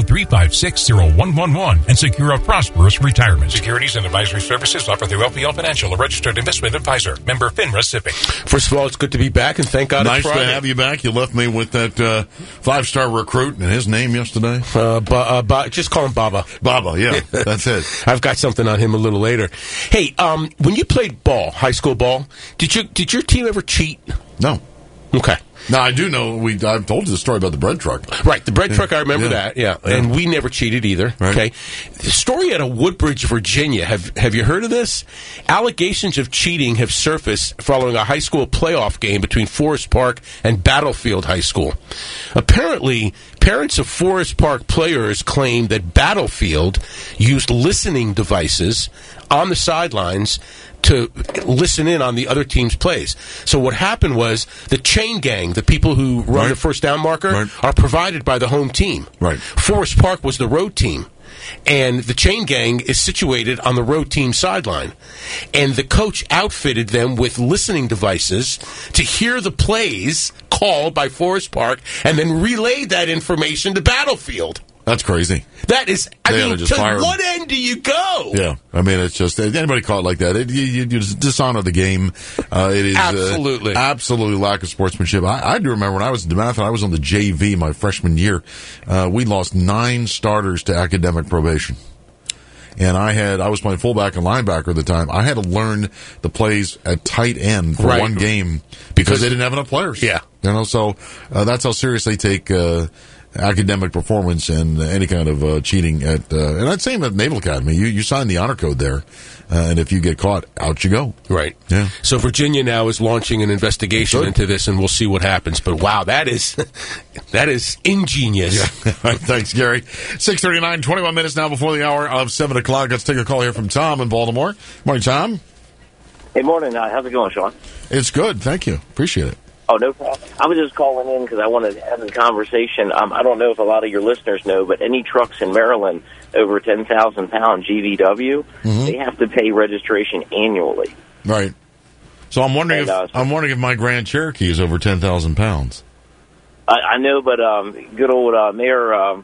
410-356-0111 and secure a prosperous retirement. Securities and advisory services offered through LPL Financial, a registered investment advisor. Member FINRA SIPC. First of all, it's good to be back, and thank God nice it's Friday. To have you back. You left me with that 5-star recruit and his name yesterday. Just call him Baba. Baba, yeah, that's it. I've got something on him a little later. Hey, when you played ball, high school ball, did your team ever cheat? No. Okay. Now, I do know, I've told you the story about the bread truck. Right, the bread truck, I remember that, yeah. And we never cheated either, right. Okay? The story out of Woodbridge, Virginia, have you heard of this? Allegations of cheating have surfaced following a high school playoff game between Forest Park and Battlefield High School. Apparently, parents of Forest Park players claim that Battlefield used listening devices on the sidelines to listen in on the other team's plays. So what happened was the chain gang, the people who run the first down marker, are provided by the home team. Right. Forest Park was the road team. And the chain gang is situated on the road team sideline. And the coach outfitted them with listening devices to hear the plays called by Forest Park and then relayed that information to Battlefield. That's crazy. That is, to what end do you go? Yeah, I mean, it's just, anybody caught like that, you dishonor the game. It is absolutely lack of sportsmanship. I do remember when I was in DeMatha, I was on the JV my freshman year. We lost 9 starters to academic probation. And I was playing fullback and linebacker at the time. I had to learn the plays at tight end for one game because they didn't have enough players. Yeah. So that's how serious they take academic performance and any kind of cheating at and I'd say at Naval Academy. You sign the honor code there, and if you get caught, out you go. Right. Yeah. So Virginia now is launching an investigation into this, and we'll see what happens. But wow, that is ingenious. Yeah. Thanks, Gary. 6:39, 21 minutes now before the hour of 7 o'clock. Let's take a call here from Tom in Baltimore. Morning, Tom. Hey, morning. How's it going, Sean? It's good. Thank you. Appreciate it. Oh, no problem. I was just calling in because I wanted to have a conversation. I don't know if a lot of your listeners know, but any trucks in Maryland over 10,000 pound GVW, they have to pay registration annually. Right. So I'm wondering if my Grand Cherokee is over 10,000 pounds. I know, but good old Mayor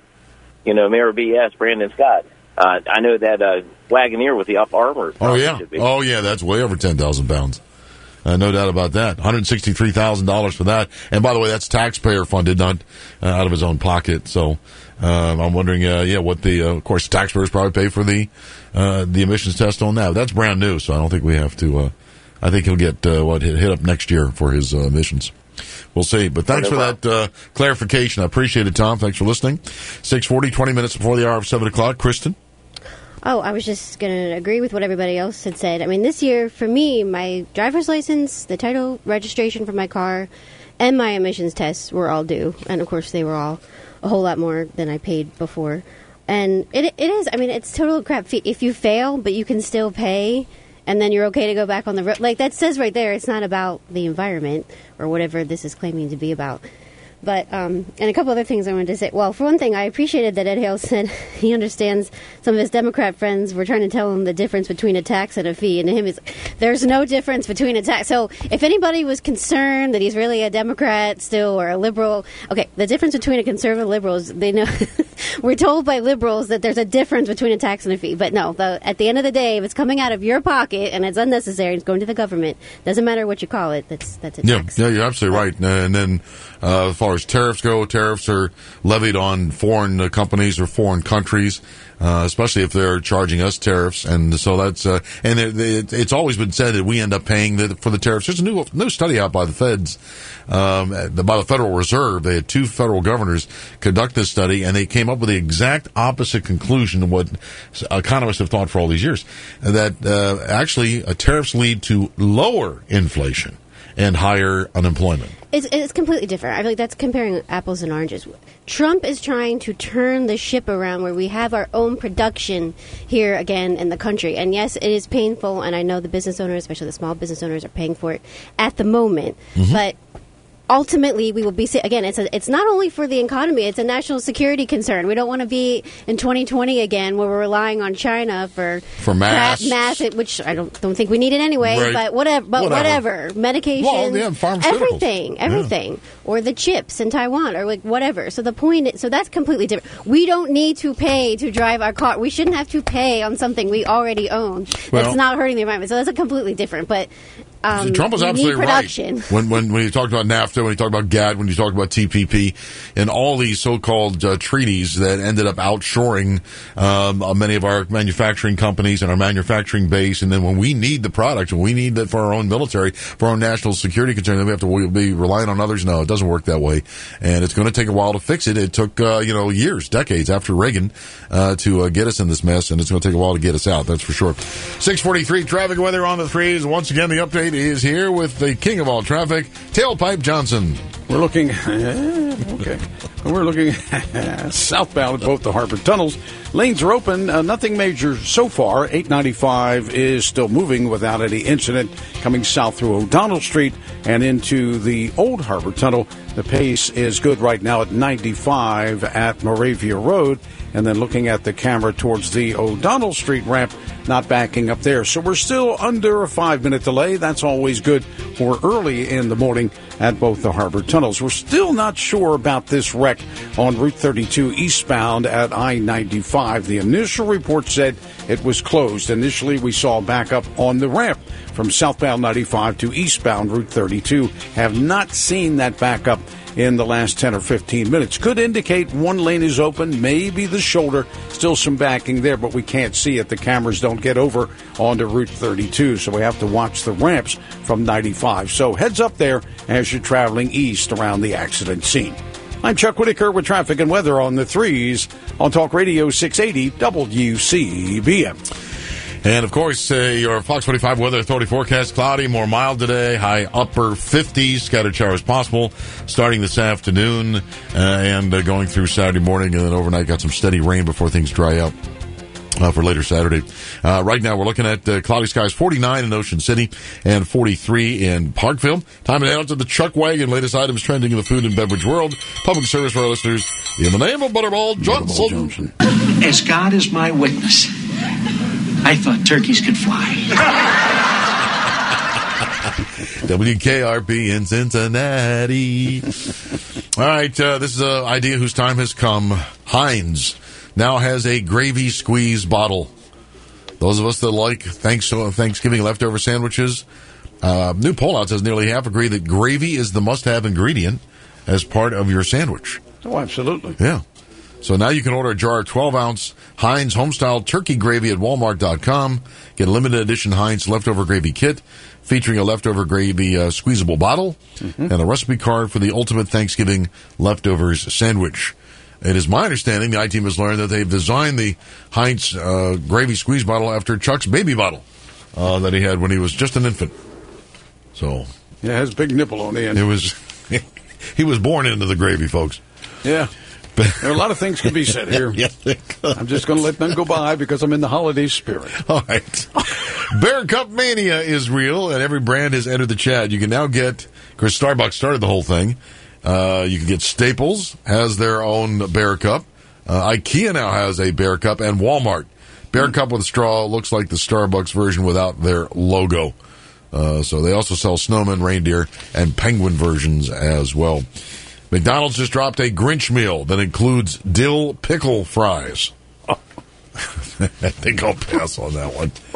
BS, Brandon Scott. I know that Wagoneer with the up armor. Oh yeah, that's way over 10,000 pounds. No doubt about that. $163,000 for that. And by the way, that's taxpayer funded, not out of his own pocket. So I'm wondering, what of course, taxpayers probably pay for the emissions test on that. That's brand new, so I don't think we have to. I think he'll get hit up next year for his emissions. We'll see. But thanks for that clarification. I appreciate it, Tom. Thanks for listening. 6:40, 20 minutes before the hour of 7 o'clock. Kristen? Oh, I was just going to agree with what everybody else had said. I mean, this year, for me, my driver's license, the title registration for my car, and my emissions tests were all due. And, of course, they were all a whole lot more than I paid before. And it is, I mean, it's total crap. If you fail, but you can still pay, and then you're okay to go back on the road. Like, that says right there, it's not about the environment or whatever this is claiming to be about. But, and a couple other things I wanted to say. Well, for one thing, I appreciated that Ed Hale said he understands some of his Democrat friends were trying to tell him the difference between a tax and a fee. And to him, there's no difference between a tax. So if anybody was concerned that he's really a Democrat still or a liberal, okay, the difference between a conservative and liberal is they know, we're told by liberals that there's a difference between a tax and a fee. But no, at the end of the day, if it's coming out of your pocket and it's unnecessary, it's going to the government, doesn't matter what you call it, that's a tax. Yeah, you're absolutely right. And then as far as tariffs go, tariffs are levied on foreign companies or foreign countries, especially if they're charging us tariffs. And so that's and it's always been said that we end up paying for the tariffs. There's a new study out by the feds, by the Federal Reserve. They had 2 federal governors conduct this study, and they came up with the exact opposite conclusion of what economists have thought for all these years, that actually tariffs lead to lower inflation and higher unemployment. It's completely different. I feel like that's comparing apples and oranges. Trump is trying to turn the ship around where we have our own production here again in the country. And yes, it is painful, and I know the business owners, especially the small business owners, are paying for it at the moment. But ultimately, we will be again. It's not only for the economy; it's a national security concern. We don't want to be in 2020 again, where we're relying on China for masks, which I don't think we need it anyway. Right. But whatever, medication, everything, or the chips in Taiwan, or like whatever. So that's completely different. We don't need to pay to drive our car. We shouldn't have to pay on something we already own. That's not hurting the environment. So that's a completely different. But Trump was absolutely right when you talked about NAFTA, when you talked about GATT, when you talked about TPP, and all these so-called treaties that ended up outshoring many of our manufacturing companies and our manufacturing base. And then when we need the product, when we need that for our own military, for our own national security concern, then we have to be relying on others. No, it doesn't work that way, and it's going to take a while to fix it. It took years, decades after Reagan to get us in this mess, and it's going to take a while to get us out. That's for sure. 6:43 traffic weather on the 3s. Once again, the update is here with the king of all traffic, Tailpipe Johnson. We're looking southbound at both the Harbor tunnels. Lanes are open. Nothing major so far. 895 is still moving without any incident. Coming south through O'Donnell Street and into the Old Harbor Tunnel, the pace is good right now at 95 at Moravia Road. And then looking at the camera towards the O'Donnell Street ramp, not backing up there. So we're still under a 5-minute delay. That's always good for early in the morning at both the harbor tunnels. We're still not sure about this wreck on Route 32 eastbound at I-95. The initial report said it was closed. Initially, we saw backup on the ramp from southbound 95 to eastbound Route 32. Have not seen that backup in the last 10 or 15 minutes. Could indicate one lane is open, maybe the shoulder. Still some backing there, but we can't see it. The cameras don't get over onto Route 32, so we have to watch the ramps from 95. So heads up there as you're traveling east around the accident scene. I'm Chuck Whitaker with traffic and weather on the 3s on Talk Radio 680 WCBM. And, of course, your Fox 45 Weather Authority forecast, cloudy, more mild today, high upper 50s, scattered showers possible, starting this afternoon and going through Saturday morning, and then overnight got some steady rain before things dry out for later Saturday. Right now, we're looking at cloudy skies, 49 in Ocean City and 43 in Parkville. Time to head out to the Chuck Wagon, latest items trending in the food and beverage world. Public service for our listeners, in the name of Butterball Johnson. As God is my witness, I thought turkeys could fly. WKRP in Cincinnati. All right, this is an idea whose time has come. Heinz now has a gravy squeeze bottle. Those of us that like Thanksgiving leftover sandwiches, new poll out says nearly half agree that gravy is the must-have ingredient as part of your sandwich. Oh, absolutely. Yeah. So now you can order a jar of 12-ounce Heinz Homestyle Turkey Gravy at Walmart.com. Get a limited edition Heinz Leftover Gravy Kit featuring a leftover gravy squeezable bottle and a recipe card for the ultimate Thanksgiving leftovers sandwich. It is my understanding the I-Team has learned that they've designed the Heinz Gravy Squeeze bottle after Chuck's baby bottle that he had when he was just an infant. So yeah, it has a big nipple on the end. It was he was born into the gravy, folks. Yeah. There are a lot of things can be said here. Yeah, I'm just going to let them go by because I'm in the holiday spirit. All right. Bear Cup Mania is real, and every brand has entered the chat. You can now get, of course, Starbucks started the whole thing. You can get Staples has their own Bear Cup. IKEA now has a Bear Cup, and Walmart. Bear Cup with a straw looks like the Starbucks version without their logo. So they also sell snowman, reindeer, and penguin versions as well. McDonald's just dropped a Grinch meal that includes dill pickle fries. I think I'll pass on that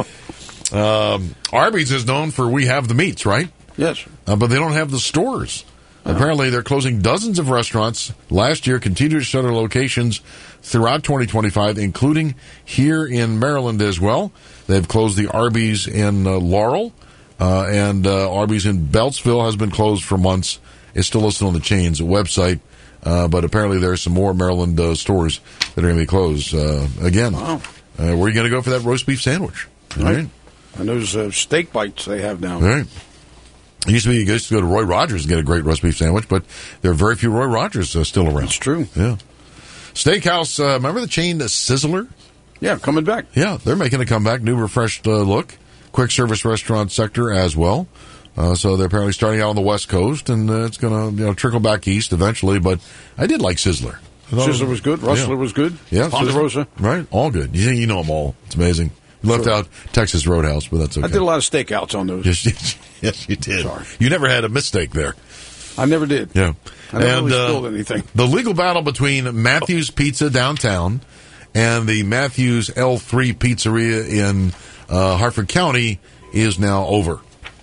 one. Arby's is known for we have the meats, right? Yes. But they don't have the stores. Apparently, they're closing dozens of restaurants last year, continue to shutter locations throughout 2025, including here in Maryland as well. They've closed the Arby's in Laurel, and Arby's in Beltsville has been closed for months. It's still listed on the chain's website, but apparently there are some more Maryland stores that are going to be closed again. Wow. Where are you going to go for that roast beef sandwich? Right. And those steak bites they have now. All right. It used to be you used to go to Roy Rogers and get a great roast beef sandwich, but there are very few Roy Rogers still around. That's true. Yeah. Steakhouse, remember the chain Sizzler? Yeah, coming back. Yeah, they're making a comeback, new refreshed look. Quick service restaurant sector as well. So they're apparently starting out on the West Coast, and it's going to trickle back east eventually. But I did like Sizzler. Sizzler was good. Rustler was good. Yeah, Ponderosa. Right, all good. You know them all. It's amazing. You left out Texas Roadhouse, but that's okay. I did a lot of steakouts on those. Yes, you did. Sorry. You never had a mistake there. I never did. Yeah. I never really spilled anything. The legal battle between Matthews Pizza downtown and the Matthews L3 Pizzeria in Hartford County is now over.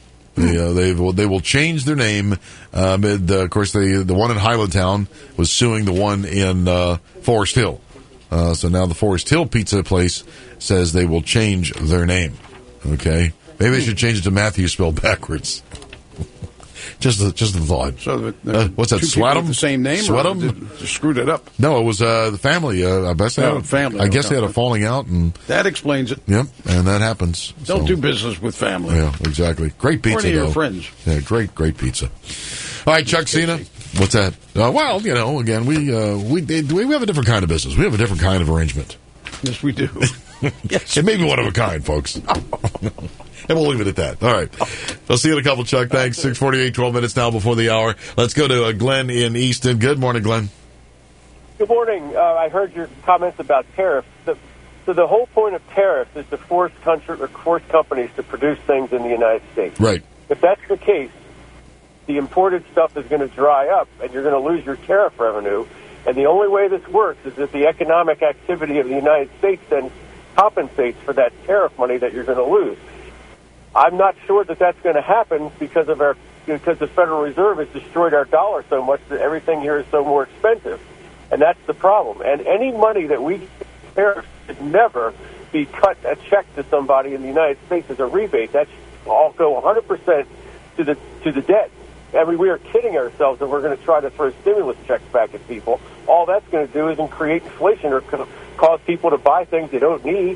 They will change their name. Of course, the one in Highlandtown was suing the one in Forest Hill. So now the Forest Hill Pizza place says they will change their name. Okay, maybe they should change it to Matthews spelled backwards. Just a thought. So what's that? Sweatham? The same name? Sweatham? Screwed it up. No, it was the family. I guess they had a falling out, and that explains it. Yep, and that happens. Don't do business with family. Yeah, exactly. Great pizza, though. Your friends. Yeah, great pizza. All right, Chuck Cena. What's that? Well, again, we have a different kind of business. We have a different kind of arrangement. Yes, we do. Yes, it may be one of a kind, folks. And we'll leave it at that. All right. I'll see you in a couple, Chuck. Thanks. 6:48, 12 minutes now before the hour. Let's go to Glenn in Easton. Good morning, Glenn. Good morning. I heard your comments about tariffs. So the whole point of tariffs is to force companies to produce things in the United States. Right. If that's the case, the imported stuff is going to dry up, and you're going to lose your tariff revenue. And the only way this works is that the economic activity of the United States then compensates for that tariff money that you're going to lose. I'm not sure that that's going to happen because the Federal Reserve has destroyed our dollar so much that everything here is so more expensive. And that's the problem. And any money that we tariffs should never be cut a check to somebody in the United States as a rebate. That should all go 100% to the debt. I mean, we are kidding ourselves that we're going to try to throw stimulus checks back at people. All that's going to do is create inflation or cause people to buy things they don't need.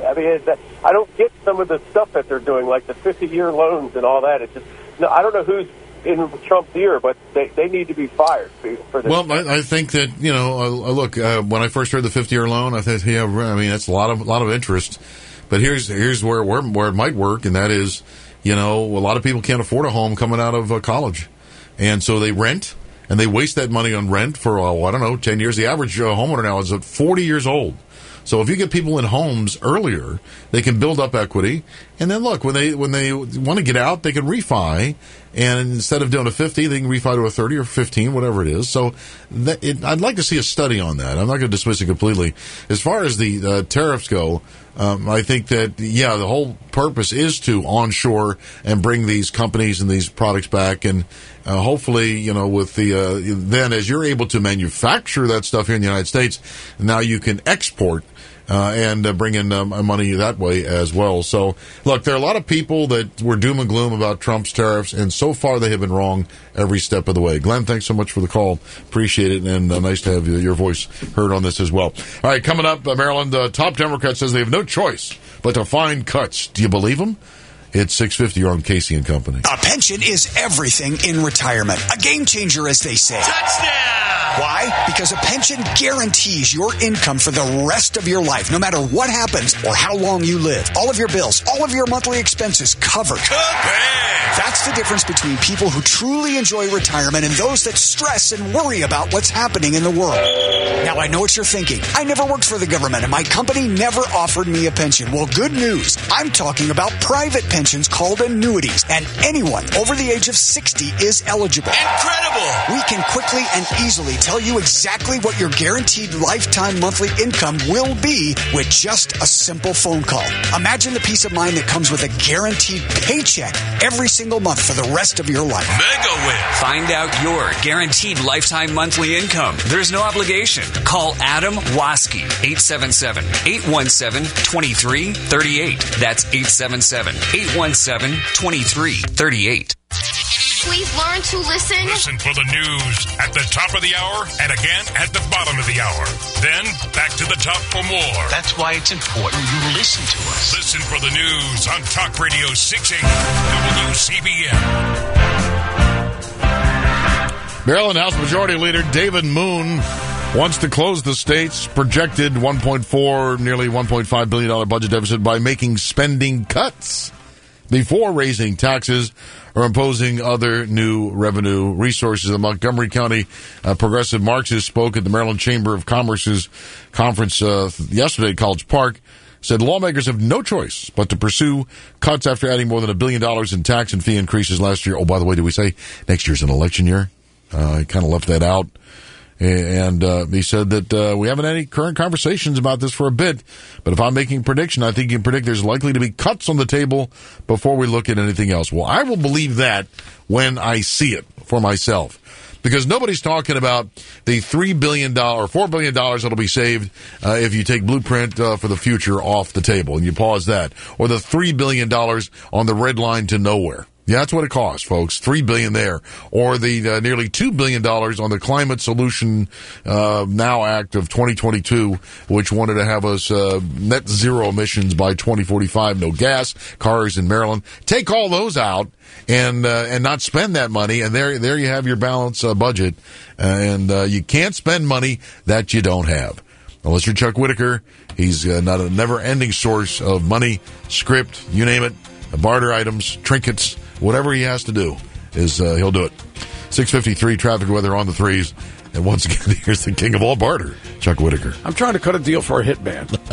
I don't get some of the stuff that they're doing, like the 50-year loans and all that. It's just, I don't know who's in Trump's ear, but they need to be fired for this. Well, I think that, look, when I first heard the 50-year loan, I thought, yeah, I mean, that's a lot of interest. But here's where it might work, and that is, a lot of people can't afford a home coming out of college. And so they rent, and they waste that money on rent for, 10 years. The average homeowner now is 40 years old. So if you get people in homes earlier, they can build up equity. And then look, when they want to get out, they can refi. And instead of doing a 50, they can refi to a 30 or 15, whatever it is. So I'd like to see a study on that. I'm not going to dismiss it completely. As far as the tariffs go, I think that, the whole purpose is to onshore and bring these companies and these products back. And hopefully, with then as you're able to manufacture that stuff here in the United States, now you can export and bring in money that way as well. So, look, there are a lot of people that were doom and gloom about Trump's tariffs, and so far they have been wrong every step of the way. Glenn, thanks so much for the call. Appreciate it, and nice to have your voice heard on this as well. All right, coming up, Maryland, the top Democrat says they have no choice but to find cuts. Do you believe him? It's 6:50. You're on Casey and Company. A pension is everything in retirement. A game changer, as they say. Touchdown! Why? Because a pension guarantees your income for the rest of your life, no matter what happens or how long you live. All of your bills, all of your monthly expenses covered. That's the difference between people who truly enjoy retirement and those that stress and worry about what's happening in the world. Now, I know what you're thinking. I never worked for the government, and my company never offered me a pension. Well, good news. I'm talking about private pensions called annuities, and anyone over the age of 60 is eligible. Incredible! We can quickly and easily tell you exactly what your guaranteed lifetime monthly income will be with just a simple phone call. Imagine the peace of mind that comes with a guaranteed paycheck every single month for the rest of your life. MegaWin. Find out your guaranteed lifetime monthly income. There's no obligation. Call Adam Waske, 877-817-2338. That's 877-817-2338. We've learned to listen. Listen for the news at the top of the hour and again at the bottom of the hour. Then back to the top for more. That's why it's important you listen to us. Listen for the news on Talk Radio 680 WCBM. Maryland House Majority Leader David Moon wants to close the state's projected $1.4, nearly $1.5 billion budget deficit by making spending cuts before raising taxes or imposing other new revenue resources. The Montgomery County progressive Marxist spoke at the Maryland Chamber of Commerce's conference yesterday at College Park, said lawmakers have no choice but to pursue cuts after adding more than $1 billion in tax and fee increases last year. Oh, by the way, did we say next year's an election year? I kind of left that out. And he said that we haven't had any current conversations about this for a bit. But if I'm making a prediction, I think you can predict there's likely to be cuts on the table before we look at anything else. Well, I will believe that when I see it for myself. Because nobody's talking about the $3 billion or $4 billion that'll be saved if you take Blueprint for the Future off the table and you pause that. Or the $3 billion on the red line to nowhere. Yeah, that's what it costs, folks. $3 billion there, or the nearly $2 billion on the Climate Solution Now Act of 2022, which wanted to have us net zero emissions by 2045. No gas cars in Maryland. Take all those out and not spend that money, and there you have your balanced budget. And you can't spend money that you don't have. Unless you're Chuck Whitaker, he's not a never-ending source of money, script, you name it, barter items, trinkets. Whatever he has to do is he'll do it. 6:53 traffic weather on the threes. And once again, here's the king of all barter, Chuck Whitaker. I'm trying to cut a deal for a hitman.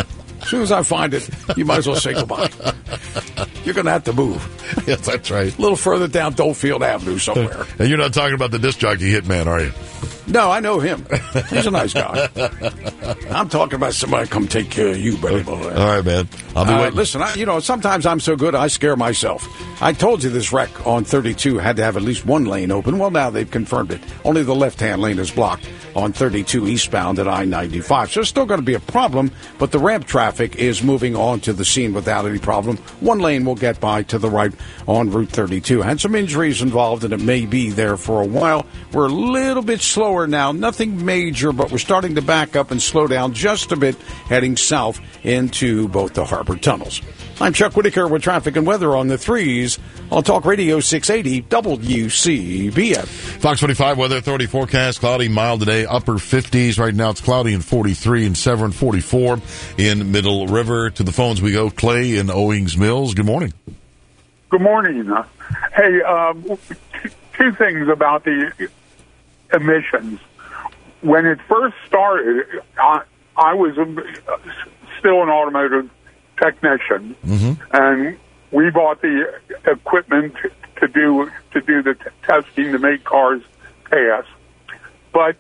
As soon as I find it, you might as well say goodbye. You're going to have to move. Yes, that's right. A little further down Dole Avenue somewhere. And you're not talking about the disc jockey Hitman, are you? No, I know him. He's a nice guy. I'm talking about somebody come take care of you, baby boy. All right, man. I'll be waiting. Listen, sometimes I'm so good I scare myself. I told you this wreck on 32 had to have at least one lane open. Well, now they've confirmed it. Only the left-hand lane is blocked on 32 eastbound at I-95. So it's still going to be a problem, but the ramp traffic is moving on to the scene without any problem. One lane will get by to the right on Route 32. Had some injuries involved, and it may be there for a while. We're a little bit slower now. Nothing major, but we're starting to back up and slow down just a bit heading south into both the harbor tunnels. I'm Chuck Whitaker with traffic and weather on the 3s on Talk Radio 680 WCBF. Fox 45 Weather Authority forecast, cloudy, mild today, upper 50s. Right now it's cloudy in 43 and Severn, 44 in Middle River. To the phones we go. Clay in Owings Mills. Good morning. Good morning. Hey, two things about the emissions. When it first started, I was still an automotive technician, and we bought the equipment to do the testing to make cars pass. But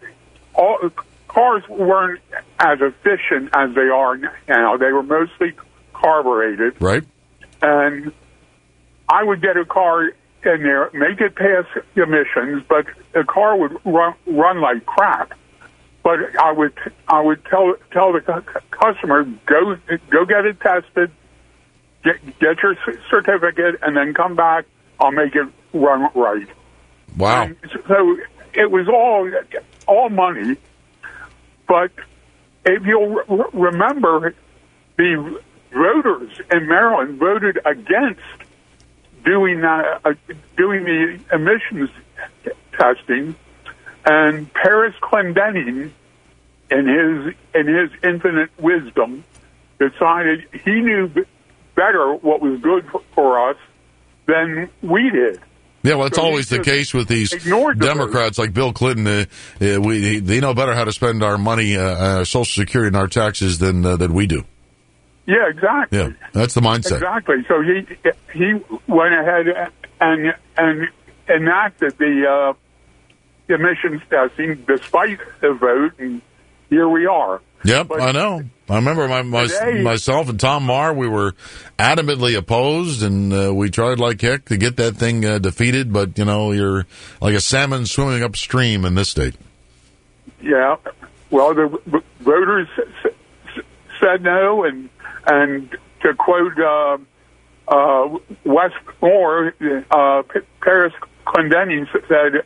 cars weren't as efficient as they are now. They were mostly carbureted, right? And I would get a car in there, make it pass emissions, but the car would run like crap. But I would tell the customer, go get it tested, get your certificate, and then come back. I'll make it run right. Wow! And so it was all money. But if you'll remember, the voters in Maryland voted against doing the emissions testing. And Paris Clendenin, in his infinite wisdom, decided he knew better what was good for us than we did. Yeah, well, that's always the case with these Democrats like Bill Clinton. They know better how to spend our money, Social Security, and our taxes than we do. Yeah, exactly. Yeah, that's the mindset. Exactly. So he went ahead and enacted the emissions testing despite the vote, and here we are. Yep, I know. I remember myself and Tom Marr, we were adamantly opposed, and we tried like heck to get that thing defeated, but, you're like a salmon swimming upstream in this state. Yeah, well, the voters said no, and to quote Wes Moore, Paris Clendenin said,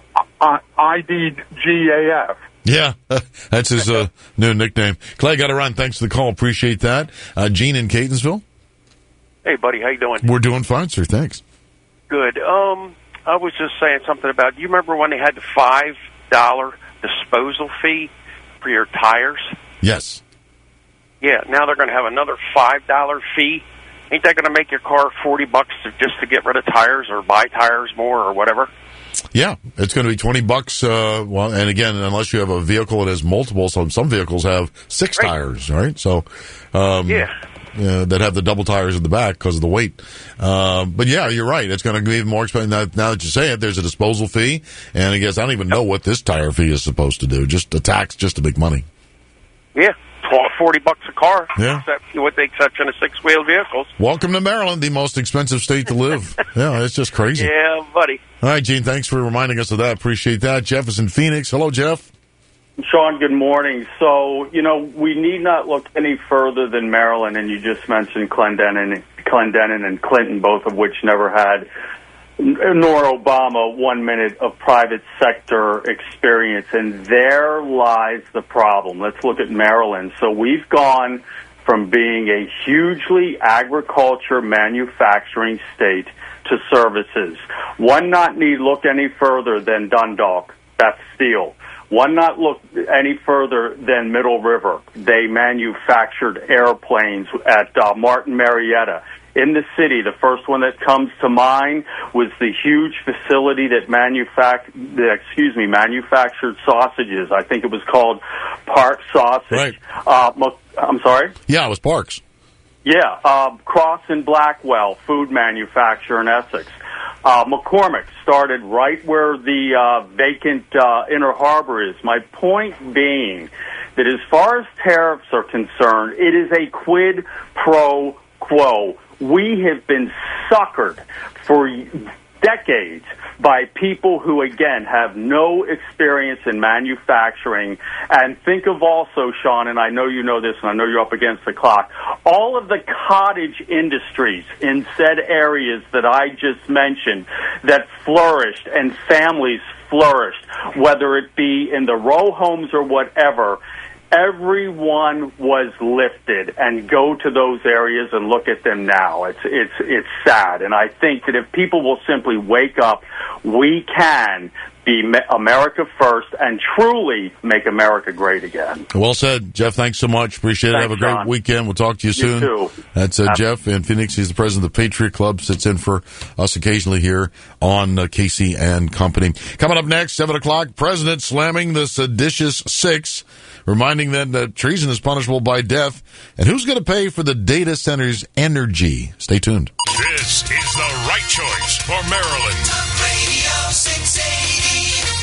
IDGAF. Yeah, that's his new nickname. Clay, got to run. Thanks for the call. Appreciate that. Gene in Catonsville. Hey, buddy. How you doing? We're doing fine, sir. Thanks. Good. I was just saying something about, you remember when they had the $5 disposal fee for your tires? Yes. Yeah, now they're going to have another $5 fee. Ain't that going to make your car $40 just to get rid of tires or buy tires more or whatever? Yeah, it's going to be $20. Well, and again, unless you have a vehicle that has multiple, some vehicles have 6 tires, right? So, that have the double tires in the back because of the weight. But yeah, you're right. It's going to be more expensive. Now that you say it, there's a disposal fee, and I guess I don't even know what this tire fee is supposed to do. Just a tax, just to make money. Yeah. $40 a car, yeah. With the exception of 6-wheel vehicles. Welcome to Maryland, the most expensive state to live. Yeah, it's just crazy. Yeah, buddy. All right, Gene, thanks for reminding us of that. Appreciate that. Jeff is in Phoenix. Hello, Jeff. Sean, good morning. So, we need not look any further than Maryland, and you just mentioned Clendenin and Clinton, both of which never had, nor Obama, 1 minute of private sector experience. And there lies the problem. Let's look at Maryland. So we've gone from being a hugely agriculture manufacturing state to services. One not need look any further than Dundalk. That's steel. One not look any further than Middle River. They manufactured airplanes at Martin Marietta. in the city. The first one that comes to mind was the huge facility that manufactured sausages. I think it was called Park Sausage. Right. I'm sorry? Yeah, it was Parks. Yeah, Cross and Blackwell, food manufacturer in Essex. McCormick started right where the vacant Inner Harbor is. My point being that as far as tariffs are concerned, it is a quid pro quo. We have been suckered for decades by people who, again, have no experience in manufacturing. And think of also, Sean, and I know you know this, and I know you're up against the clock, all of the cottage industries in said areas that I just mentioned that flourished and families flourished, whether it be in the row homes or whatever. Everyone was lifted, and go to those areas and look at them now. It's sad, and I think that if people will simply wake up, we can be America first and truly make America great again. Well said, Jeff. Thanks so much. Appreciate it. Have a great weekend. We'll talk to you soon. Too. That's Jeff in Phoenix. He's the president of the Patriot Club. Sits in for us occasionally here on Casey and Company. Coming up next, 7 o'clock, President slamming the seditious six, reminding them that treason is punishable by death. And who's going to pay for the data center's energy? Stay tuned. This is the right choice for Maryland. Talk Radio 680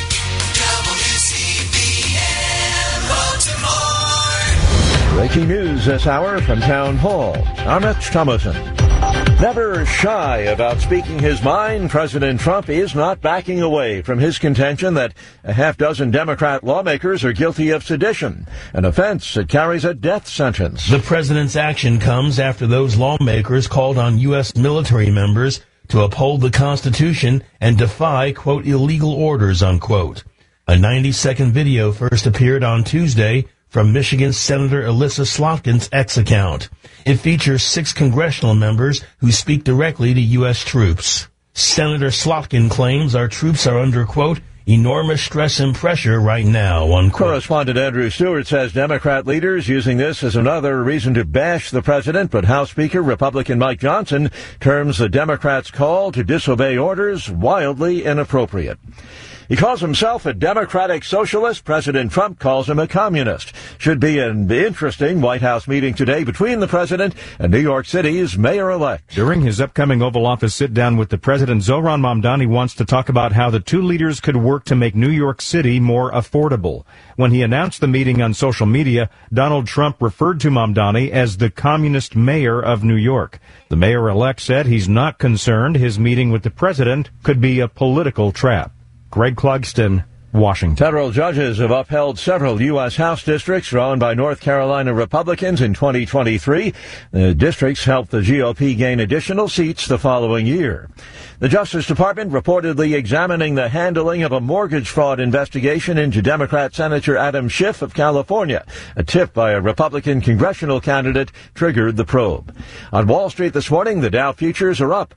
WCBN Baltimore. Breaking news this hour from Town Hall. I'm Rich Thomason. Never shy about speaking his mind, President Trump is not backing away from his contention that a half dozen Democrat lawmakers are guilty of sedition, an offense that carries a death sentence. The president's action comes after those lawmakers called on U.S. military members to uphold the Constitution and defy, quote, illegal orders, unquote. A 90-second video first appeared on Tuesday from Michigan Senator Elissa Slotkin's X account. It features 6 congressional members who speak directly to U.S. troops. Senator Slotkin claims our troops are under, quote, enormous stress and pressure right now, unquote. Correspondent Andrew Stewart says Democrat leaders using this as another reason to bash the president, but House Speaker Republican Mike Johnson terms the Democrats' call to disobey orders wildly inappropriate. He calls himself a democratic socialist. President Trump calls him a communist. Should be an interesting White House meeting today between the president and New York City's mayor-elect. During his upcoming Oval Office sit-down with the president, Zohran Mamdani wants to talk about how the two leaders could work to make New York City more affordable. When he announced the meeting on social media, Donald Trump referred to Mamdani as the communist mayor of New York. The mayor-elect said he's not concerned his meeting with the president could be a political trap. Greg Clugston, Washington. Federal judges have upheld several U.S. House districts run by North Carolina Republicans in 2023. The districts helped the GOP gain additional seats the following year. The Justice Department reportedly examining the handling of a mortgage fraud investigation into Democrat Senator Adam Schiff of California. A tip by a Republican congressional candidate triggered the probe. On Wall Street this morning, the Dow futures are up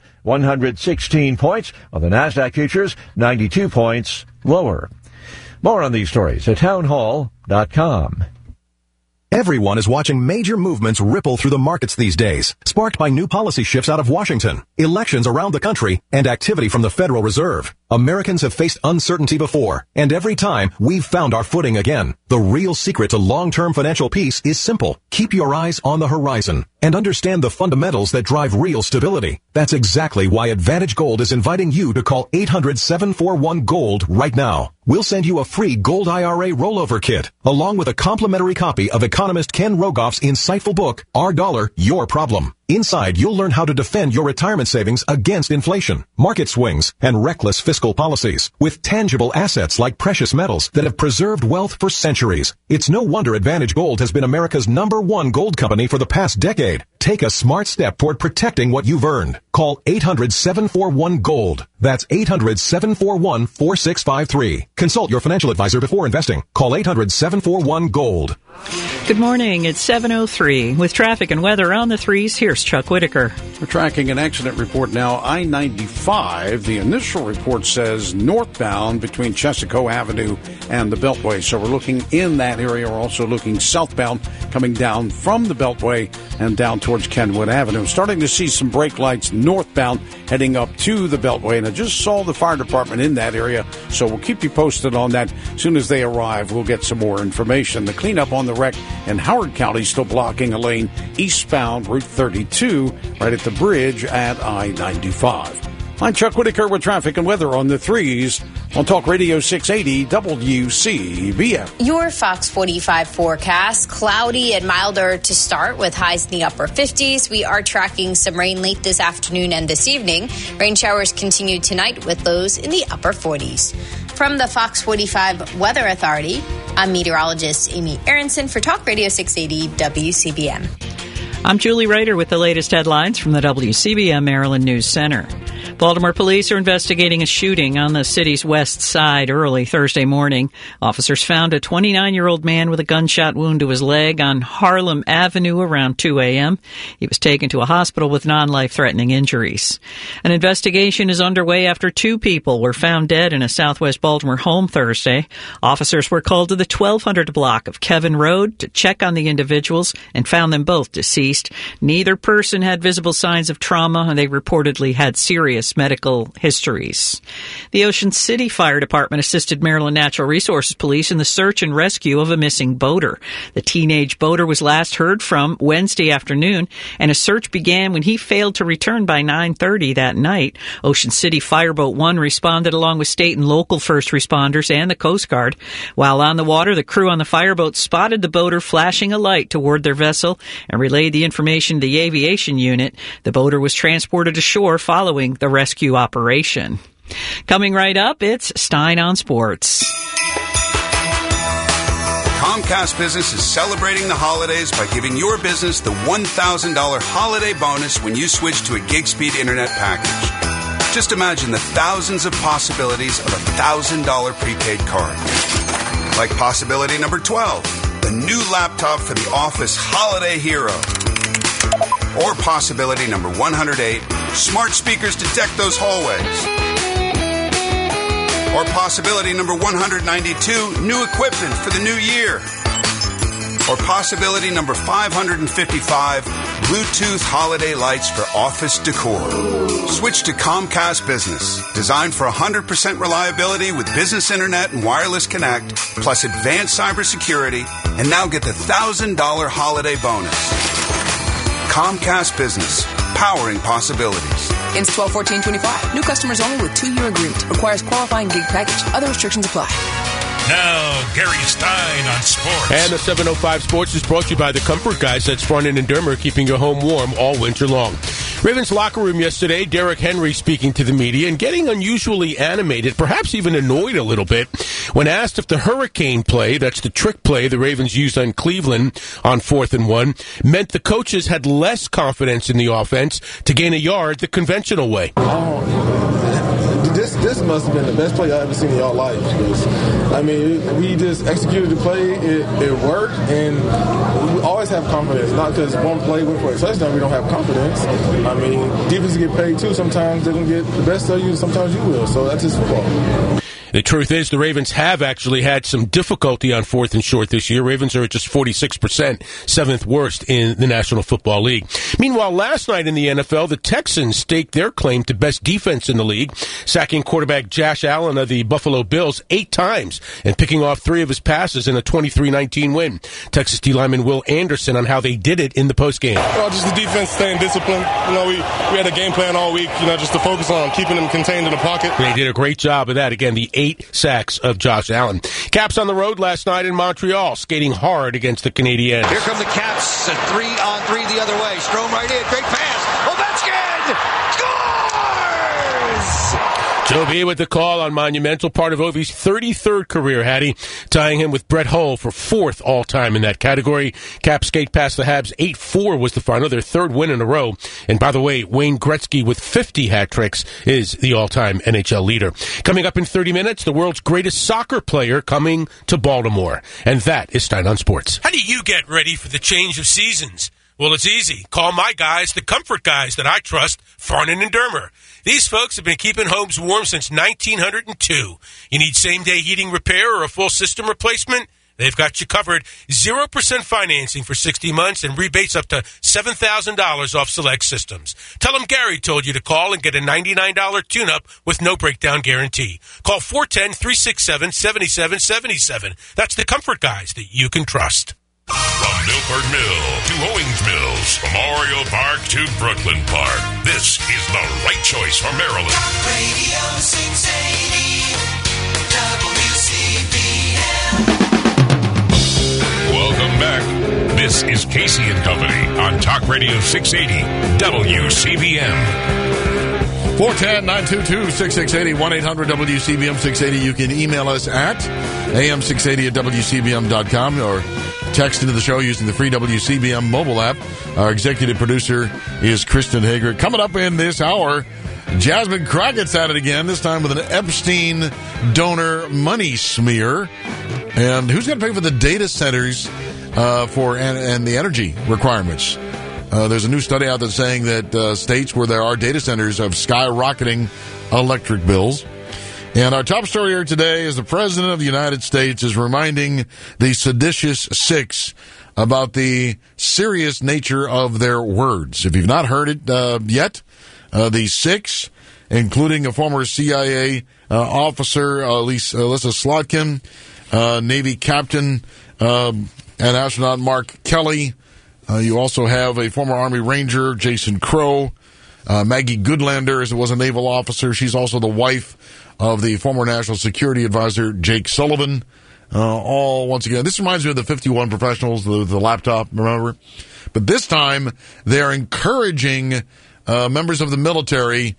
116 points, while the NASDAQ futures 92 points lower. More on these stories at townhall.com. Everyone is watching major movements ripple through the markets these days, sparked by new policy shifts out of Washington, elections around the country, and activity from the Federal Reserve. Americans have faced uncertainty before, and every time we've found our footing again. The real secret to long-term financial peace is simple. Keep your eyes on the horizon and understand the fundamentals that drive real stability. That's exactly why Advantage Gold is inviting you to call 800-741-GOLD right now. We'll send you a free Gold IRA rollover kit, along with a complimentary copy of economist Ken Rogoff's insightful book, Our Dollar, Your Problem. Inside, you'll learn how to defend your retirement savings against inflation, market swings, and reckless fiscal policies with tangible assets like precious metals that have preserved wealth for centuries. It's no wonder Advantage Gold has been America's #1 gold company for the past decade. Take a smart step toward protecting what you've earned. Call 800-741-GOLD. That's 800-741-4653. Consult your financial advisor before investing. Call 800-741-GOLD. Good morning. It's 7:03. With traffic and weather on the 3s, here's Chuck Whitaker. We're tracking an accident report now. I-95, the initial report says northbound between Chesapeake Avenue and the Beltway. So we're looking in that area. We're also looking southbound, coming down from the Beltway and down towards Kenwood Avenue. Starting to see some brake lights northbound heading up to the Beltway. And I just saw the fire department in that area, so we'll keep you posted on that. As soon as they arrive, we'll get some more information. The cleanup on the wreck in Howard County still blocking a lane eastbound Route 32 right at the bridge at I-95. I'm Chuck Whitaker with traffic and weather on the 3s on Talk Radio 680 WCBM. Your Fox 45 forecast, cloudy and milder to start with highs in the upper 50s. We are tracking some rain late this afternoon and this evening. Rain showers continue tonight with lows in the upper 40s. From the Fox 45 Weather Authority, I'm meteorologist Amy Aronson for Talk Radio 680 WCBM. I'm Julie Rader with the latest headlines from the WCBM Maryland News Center. Baltimore police are investigating a shooting on the city's west side early Thursday morning. Officers found a 29-year-old man with a gunshot wound to his leg on Harlem Avenue around 2 a.m. He was taken to a hospital with non-life-threatening injuries. An investigation is underway after 2 people were found dead in a southwest Baltimore home Thursday. Officers were called to the 1200 block of Kevin Road to check on the individuals and found them both deceased. Neither person had visible signs of trauma, and they reportedly had serious medical histories. The Ocean City Fire Department assisted Maryland Natural Resources Police in the search and rescue of a missing boater. The teenage boater was last heard from Wednesday afternoon, and a search began when he failed to return by 9:30 that night. Ocean City Fireboat 1 responded along with state and local first responders and the Coast Guard. While on the water, the crew on the fireboat spotted the boater flashing a light toward their vessel and relayed the information to the aviation unit. The boater was transported ashore following the rescue operation. Coming right up, it's Stein on Sports. Comcast Business is celebrating the holidays by giving your business the $1,000 holiday bonus when you switch to a gig speed internet package. Just imagine the thousands of possibilities of a $1,000 prepaid card. Like possibility number 12, the new laptop for the office holiday hero. Or possibility number 108, smart speakers to deck those hallways. Or possibility number 192, new equipment for the new year. Or possibility number 555, Bluetooth holiday lights for office decor. Switch to Comcast Business, designed for 100% reliability with business internet and wireless connect, plus advanced cybersecurity, and now get the $1,000 holiday bonus. Comcast Business, powering possibilities. Ends 12/14/25. New customers only with 2-year agreement. Requires qualifying gig package. Other restrictions apply. Now, Gary Stein on sports. And the 705 Sports is brought to you by the Comfort Guys. That's Fronin and Dermer, keeping your home warm all winter long. Ravens locker room yesterday, Derrick Henry speaking to the media and getting unusually animated, perhaps even annoyed a little bit, when asked if the hurricane play, that's the trick play the Ravens used on Cleveland on 4th and 1, meant the coaches had less confidence in the offense to gain a yard the conventional way. This must have been the best play I've ever seen in y'all life. I mean, we just executed the play. It worked, and we always have confidence. Not because one play went for a touchdown, we don't have confidence. I mean, defenses get paid too. Sometimes they're going to get the best of you, sometimes you will. So that's just football. The truth is the Ravens have actually had some difficulty on 4th and short this year. Ravens are at just 46%, 7th worst in the National Football League. Meanwhile, last night in the NFL, the Texans staked their claim to best defense in the league, sacking quarterback Josh Allen of the Buffalo Bills 8 times and picking off 3 of his passes in a 23-19 win. Texas D lineman Will Anderson on how they did it in the postgame. Just the defense staying disciplined. We had a game plan all week, just to focus on keeping them contained in the pocket. They did a great job of that. Again, the 8 sacks of Josh Allen. Caps on the road last night in Montreal, skating hard against the Canadiens. Here come the Caps, 3-on-3 the other way. Strome right in, great pass. Ovechkin scores! Joe B with the call on Monumental, part of Ovi's 33rd career, Hattie, tying him with Brett Hull for 4th all-time in that category. Caps skate past the Habs 8-4 was the final, their 3rd win in a row. And by the way, Wayne Gretzky with 50 hat tricks is the all-time NHL leader. Coming up in 30 minutes, the world's greatest soccer player coming to Baltimore. And that is Stein on Sports. How do you get ready for the change of seasons? Well, it's easy. Call my guys, the Comfort Guys that I trust, Farnan and Dermer. These folks have been keeping homes warm since 1902. You need same-day heating repair or a full system replacement? They've got you covered. 0% financing for 60 months and rebates up to $7,000 off select systems. Tell them Gary told you to call and get a $99 tune-up with no breakdown guarantee. Call 410-367-7777. That's the Comfort Guys that you can trust. From Milford Mill to Owings Mills, Memorial Park to Brooklyn Park, this is the right choice for Maryland. Radio 680 WCBM. Welcome back. This is Casey and Company on Talk Radio 680 WCBM. 410-922-6680, 1-800-WCBM-680. You can email us at am680@WCBM.com or text into the show using the free WCBM mobile app. Our executive producer is Kristen Hager. Coming up in this hour, Jasmine Crockett's at it again, this time with an Epstein donor money smear. And who's going to pay for the data centers and the energy requirements? There's a new study out there saying that states where there are data centers have skyrocketing electric bills. And our top story here today is the President of the United States is reminding the seditious six about the serious nature of their words. If you've not heard it yet, the six, including a former CIA officer, Alyssa Slotkin, Navy Captain and astronaut Mark Kelly. You also have a former Army Ranger, Jason Crow. Maggie Goodlander, as it was a naval officer. She's also the wife of the former National Security Advisor, Jake Sullivan. All, once again, this reminds me of the 51 professionals, the laptop, remember? But this time, they're encouraging members of the military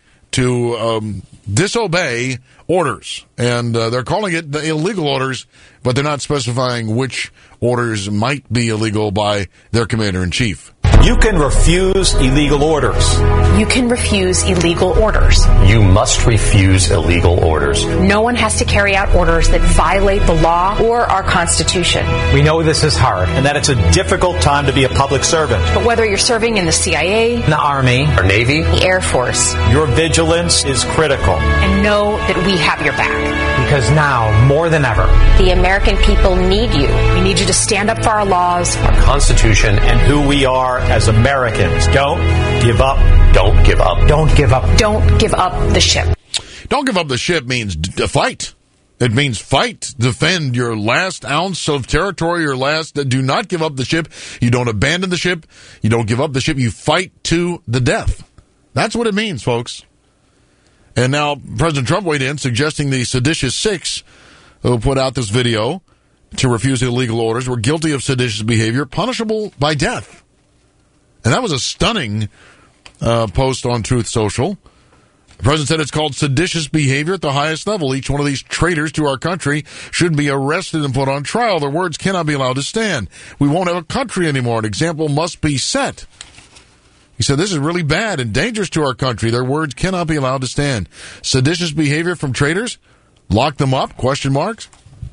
to disobey orders. And they're calling it the illegal orders, but they're not specifying which orders might be illegal by their commander-in-chief. You can refuse illegal orders. You can refuse illegal orders. You must refuse illegal orders. No one has to carry out orders that violate the law or our Constitution. We know this is hard and that it's a difficult time to be a public servant. But whether you're serving in the CIA, the Army, or Navy, the Air Force, your vigilance is critical. And know that we have your back. Because now, more than ever, the American people need you. We need you to stand up for our laws, our Constitution, and who we are as Americans. Don't give up. Don't give up. Don't give up. Don't give up the ship. Don't give up the ship means fight. It means fight. Defend your last ounce of territory, do not give up the ship. You don't abandon the ship. You don't give up the ship. You fight to the death. That's what it means, folks. And now President Trump weighed in, suggesting the seditious six who put out this video to refuse illegal orders were guilty of seditious behavior, punishable by death. And that was a stunning post on Truth Social. The president said it's called seditious behavior at the highest level. Each one of these traitors to our country should be arrested and put on trial. Their words cannot be allowed to stand. We won't have a country anymore. An example must be set. He said, this is really bad and dangerous to our country. Their words cannot be allowed to stand. Seditious behavior from traitors? Lock them up? Question marks.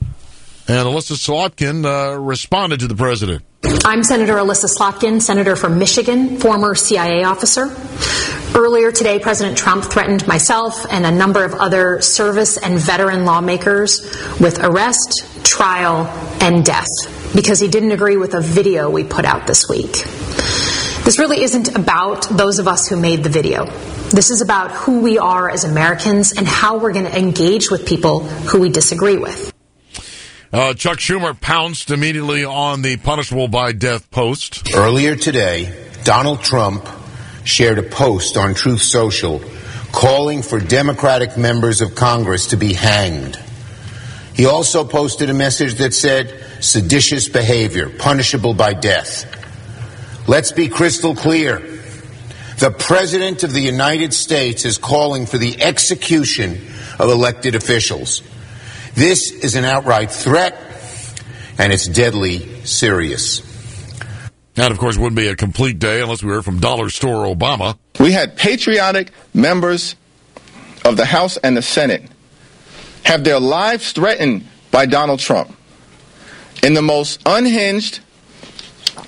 And Alyssa Slotkin responded to the president. I'm Senator Alyssa Slotkin, Senator from Michigan, former CIA officer. Earlier today, President Trump threatened myself and a number of other service and veteran lawmakers with arrest, trial, and death because he didn't agree with a video we put out this week. This really isn't about those of us who made the video. This is about who we are as Americans and how we're going to engage with people who we disagree with. Chuck Schumer pounced immediately on the punishable by death post. Earlier today, Donald Trump shared a post on Truth Social calling for Democratic members of Congress to be hanged. He also posted a message that said, seditious behavior, punishable by death. Let's be crystal clear. The President of the United States is calling for the execution of elected officials. This is an outright threat, and it's deadly serious. That, of course, wouldn't be a complete day unless we heard from Dollar Store Obama. We had patriotic members of the House and the Senate have their lives threatened by Donald Trump in the most unhinged,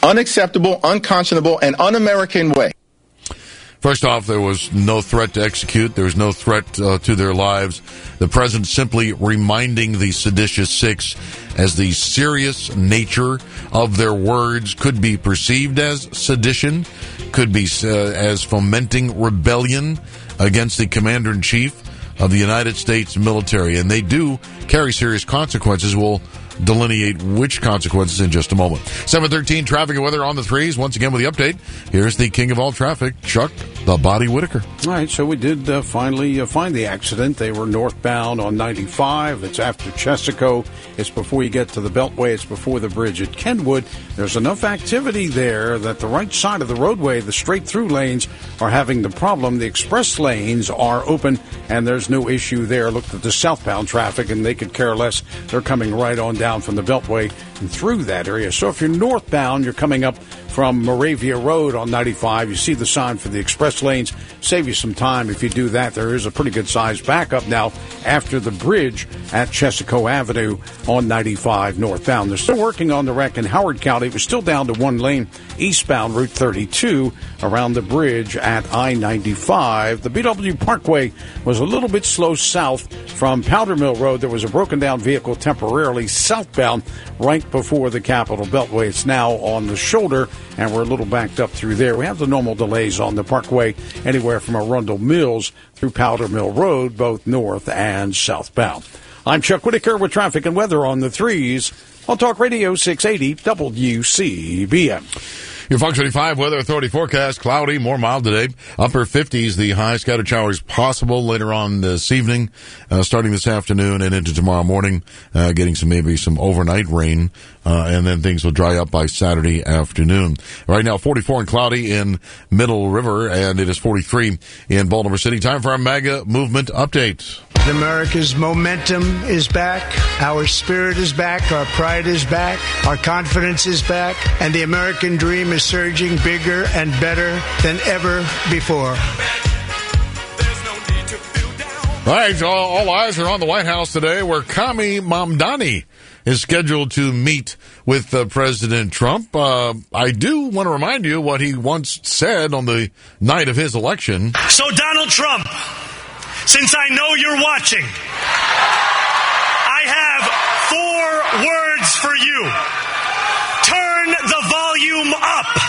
unacceptable, unconscionable, and un-American way. First off, there was no threat to execute. There was no threat to their lives. The president simply reminding the seditious six as the serious nature of their words could be perceived as sedition, could be as fomenting rebellion against the commander-in-chief of the United States military. And they do carry serious consequences. We'll delineate which consequences in just a moment. 7:13 traffic and weather on the threes. Once again with the update, here's the king of all traffic, Chuck the Body Whitaker. All right, so we did finally find the accident. They were northbound on 95. It's after Chesapeake. It's before you get to the Beltway. It's before the bridge at Kenwood. There's enough activity there that the right side of the roadway, the straight-through lanes, are having the problem. The express lanes are open, and there's no issue there. Looked at the southbound traffic, and they could care less. They're coming right on down from the Beltway and through that area. So if you're northbound, you're coming up from Moravia Road on 95. You see the sign for the express lanes. Save you some time if you do that. There is a pretty good size backup now after the bridge at Chesapeake Avenue on 95 northbound. They're still working on the wreck in Howard County. It was still down to one lane eastbound Route 32 around the bridge at I-95. The BW Parkway was a little bit slow south from Powder Mill Road. There was a broken down vehicle temporarily southbound right before the Capitol Beltway. It's now on the shoulder, and we're a little backed up through there. We have the normal delays on the Parkway anywhere from Arundel Mills through Powder Mill Road, both north and southbound. I'm Chuck Whitaker with traffic and weather on the threes on Talk Radio 680 WCBM. Your Fox 35 Weather Authority forecast, cloudy, more mild today. Upper 50s, the high. Scattered showers possible later on this evening, starting this afternoon and into tomorrow morning, getting maybe some overnight rain, and then things will dry up by Saturday afternoon. Right now, 44 and cloudy in Middle River, and it is 43 in Baltimore City. Time for our MAGA movement update. America's momentum is back. Our spirit is back. Our pride is back. Our confidence is back. And the American dream is surging bigger and better than ever before. All right, so all eyes are on the White House today, where Kami Mamdani is scheduled to meet with President Trump. I do want to remind you what he once said on the night of his election. So, Donald Trump, since I know you're watching, I have 4 words for you. Turn the volume up.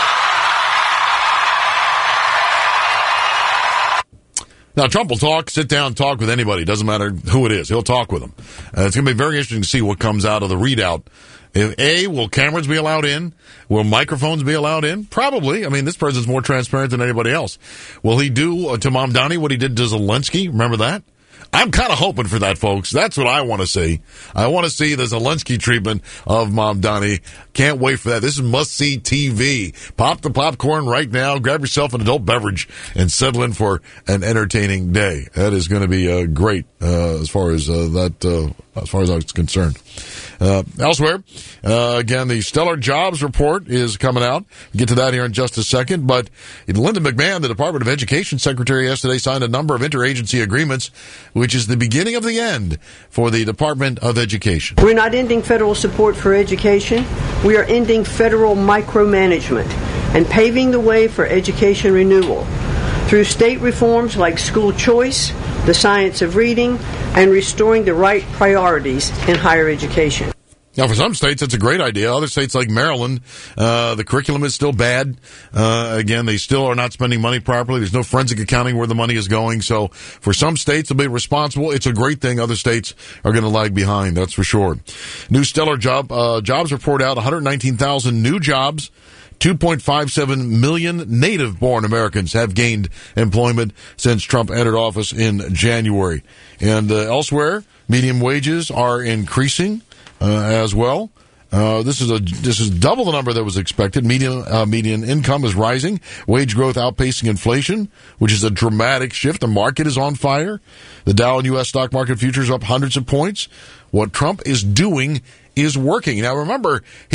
Now, Trump will sit down, talk with anybody. Doesn't matter who it is. He'll talk with them. It's going to be very interesting to see what comes out of the readout. Will cameras be allowed in? Will microphones be allowed in? Probably. I mean, this president's more transparent than anybody else. Will he do to Mamdani what he did to Zelensky? Remember that? I'm kind of hoping for that, folks. That's what I want to see. I want to see the Zelensky treatment of Mamdani. Can't wait for that. This is must-see TV. Pop the popcorn right now. Grab yourself an adult beverage and settle in for an entertaining day. That is going to be great as far as that's concerned. Elsewhere, again, the stellar jobs report is coming out. We'll get to that here in just a second. But Linda McMahon, the Department of Education Secretary, yesterday signed a number of interagency agreements, which is the beginning of the end for the Department of Education. We're not ending federal support for education. We are ending federal micromanagement and paving the way for education renewal through state reforms like school choice, the science of reading, and restoring the right priorities in higher education. Now, for some states, that's a great idea. Other states like Maryland, the curriculum is still bad. Again, they still are not spending money properly. There's no forensic accounting where the money is going. So for some states to be responsible, it's a great thing. Other states are going to lag behind, that's for sure. New stellar jobs report out 119,000 new jobs. 2.57 million native-born Americans have gained employment since Trump entered office in January. And elsewhere, median wages are increasing as well. This is double the number that was expected. Median income is rising. Wage growth outpacing inflation, which is a dramatic shift. The market is on fire. The Dow and U.S. stock market futures up hundreds of points. What Trump is doing is working. Now, remember, he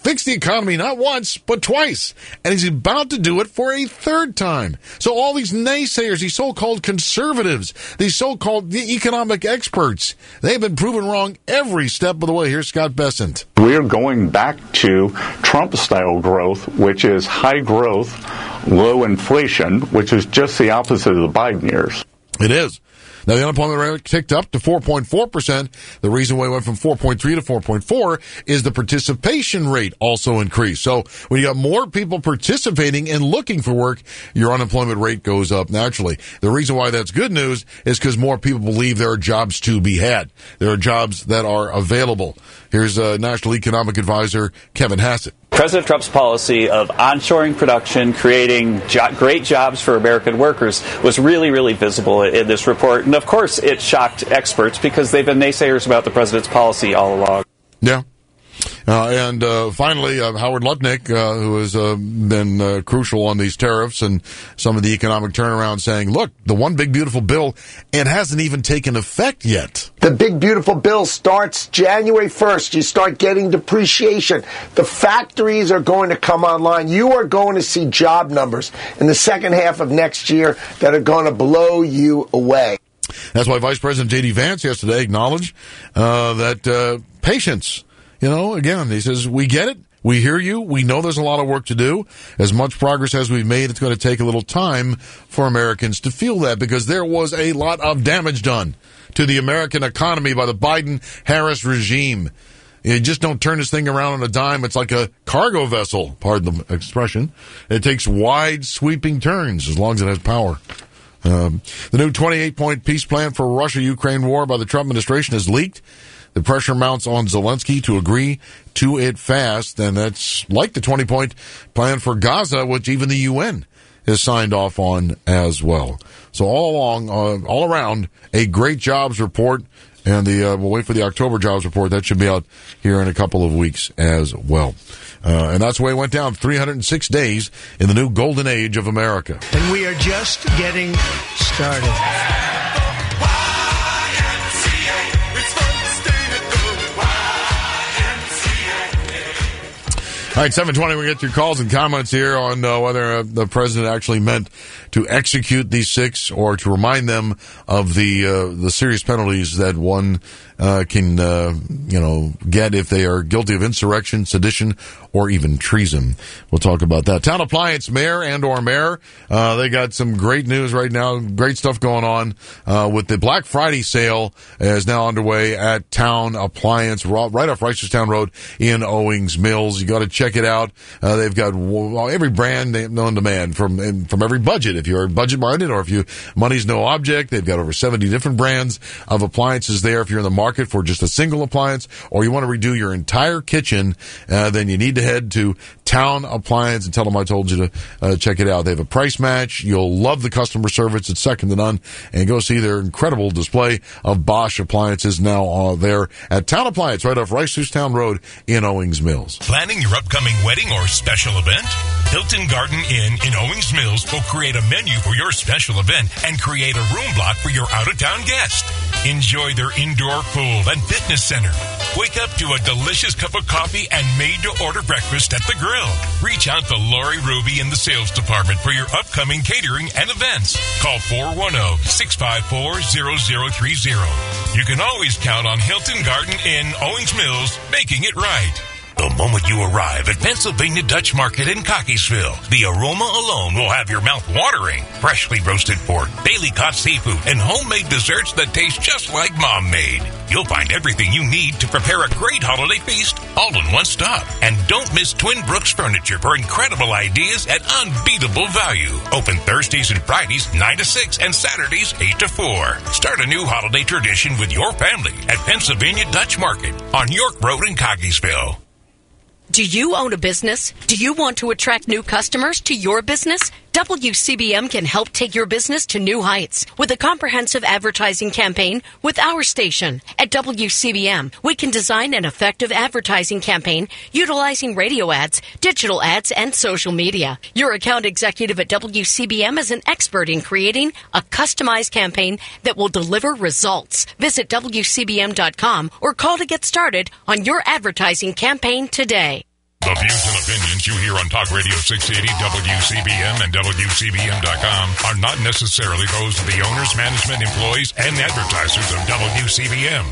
fixed the economy not once, but twice. And he's about to do it for a third time. So all these naysayers, these so-called conservatives, these so-called economic experts, they've been proven wrong every step of the way. Here's Scott Bessent. We're going back to Trump-style growth, which is high growth, low inflation, which is just the opposite of the Biden years. It is. Now, the unemployment rate ticked up to 4.4%. The reason why it went from 4.3 to 4.4 is the participation rate also increased. So when you got more people participating and looking for work, your unemployment rate goes up naturally. The reason why that's good news is because more people believe there are jobs to be had. There are jobs that are available. Here's National Economic Advisor Kevin Hassett. President Trump's policy of onshoring production, creating great jobs for American workers was really, really visible in this report. And, of course, it shocked experts because they've been naysayers about the president's policy all along. Yeah. And finally, Howard Lutnick, who has been crucial on these tariffs and some of the economic turnaround, saying, look, the one big beautiful bill, it hasn't even taken effect yet. The big beautiful bill starts January 1st. You start getting depreciation. The factories are going to come online. You are going to see job numbers in the second half of next year that are going to blow you away. That's why Vice President J.D. Vance yesterday acknowledged that patience. You know, again, he says, we get it. We hear you. We know there's a lot of work to do. As much progress as we've made, it's going to take a little time for Americans to feel that because there was a lot of damage done to the American economy by the Biden-Harris regime. You just don't turn this thing around on a dime. It's like a cargo vessel, pardon the expression. It takes wide, sweeping turns as long as it has power. The new 28-point peace plan for Russia-Ukraine war by the Trump administration has leaked. The pressure mounts on Zelensky to agree to it fast, and that's like the 20-point plan for Gaza, which even the UN has signed off on as well. So all around, a great jobs report, and we'll wait for the October jobs report. That should be out here in a couple of weeks as well. And that's the way it went down, 306 days in the new golden age of America. And we are just getting started. All right, 7:20, we get your calls and comments here on whether the president actually meant to execute these six or to remind them of the serious penalties that one can get if they are guilty of insurrection, sedition, or even treason. We'll talk about that. Town Appliance mayor, they got some great news right now. Great stuff going on with the Black Friday sale is now underway at Town Appliance, right off Reisterstown Road in Owings Mills. You got to check it out. They've got every brand known to man from every budget. If you're budget minded or if money's no object, they've got over 70 different brands of appliances there. If you're in the market for just a single appliance or you want to redo your entire kitchen, then you need to head to Town Appliance and tell them I told you to check it out. They have a price match. You'll love the customer service. It's second to none. And go see their incredible display of Bosch appliances now there at Town Appliance right off Reisterstown Road in Owings Mills. Planning your upcoming wedding or special event? Hilton Garden Inn in Owings Mills will create a menu for your special event and create a room block for your out-of-town guest. Enjoy their indoor pool and fitness center. Wake up to a delicious cup of coffee and made-to-order breakfast at the grill. Reach out to Lori Ruby in the sales department for your upcoming catering and events. Call 410-654-0030. You can always count on Hilton Garden Inn, Owings Mills, making it right. The moment you arrive at Pennsylvania Dutch Market in Cockeysville, the aroma alone will have your mouth watering. Freshly roasted pork, daily caught seafood, and homemade desserts that taste just like Mom made. You'll find everything you need to prepare a great holiday feast all in one stop. And don't miss Twin Brooks Furniture for incredible ideas at unbeatable value. Open Thursdays and Fridays 9 to 6 and Saturdays 8 to 4. Start a new holiday tradition with your family at Pennsylvania Dutch Market on York Road in Cockeysville. Do you own a business? Do you want to attract new customers to your business? WCBM can help take your business to new heights with a comprehensive advertising campaign with our station. At WCBM, we can design an effective advertising campaign utilizing radio ads, digital ads, and social media. Your account executive at WCBM is an expert in creating a customized campaign that will deliver results. Visit WCBM.com or call to get started on your advertising campaign today. The views and opinions you hear on Talk Radio 680 WCBM and WCBM.com are not necessarily those of the owners, management, employees, and advertisers of WCBM.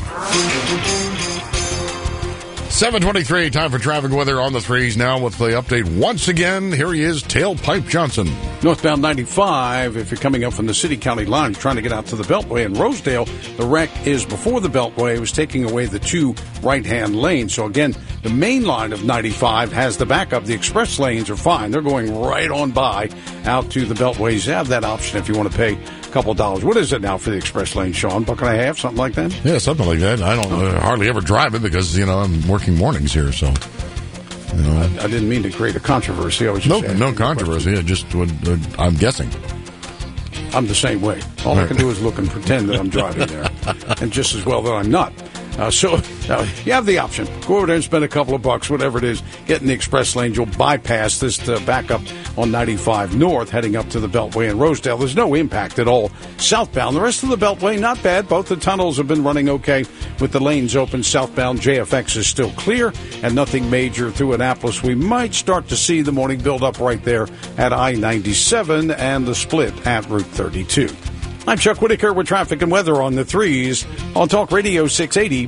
7:23, time for traffic weather on the threes now with the update once again. Here he is, Tailpipe Johnson. Northbound 95, if you're coming up from the city-county line, trying to get out to the Beltway in Rosedale, the wreck is before the Beltway. It was taking away the two right-hand lanes. So again, the main line of 95 has the backup. The express lanes are fine. They're going right on by out to the Beltways. You have that option if you want to pay a couple $. What is it now for the express lane, Sean? $1.50, something like that? Yeah, something like that. I don't hardly ever drive it because, I'm working mornings here, so... I didn't mean to create a controversy. I was just no controversy. I'm guessing. I'm the same way. All I can do is look and pretend that I'm driving there, and just as well that I'm not. So you have the option. Go over there and spend a couple of $, whatever it is. Get in the express lane. You'll bypass this backup on 95 North, heading up to the Beltway in Rosedale. There's no impact at all southbound. The rest of the Beltway, not bad. Both the tunnels have been running okay with the lanes open. Southbound JFX is still clear, and nothing major through Annapolis. We might start to see the morning build up right there at I-97 and the split at Route 32. I'm Chuck Whitaker with traffic and weather on the threes on Talk Radio 680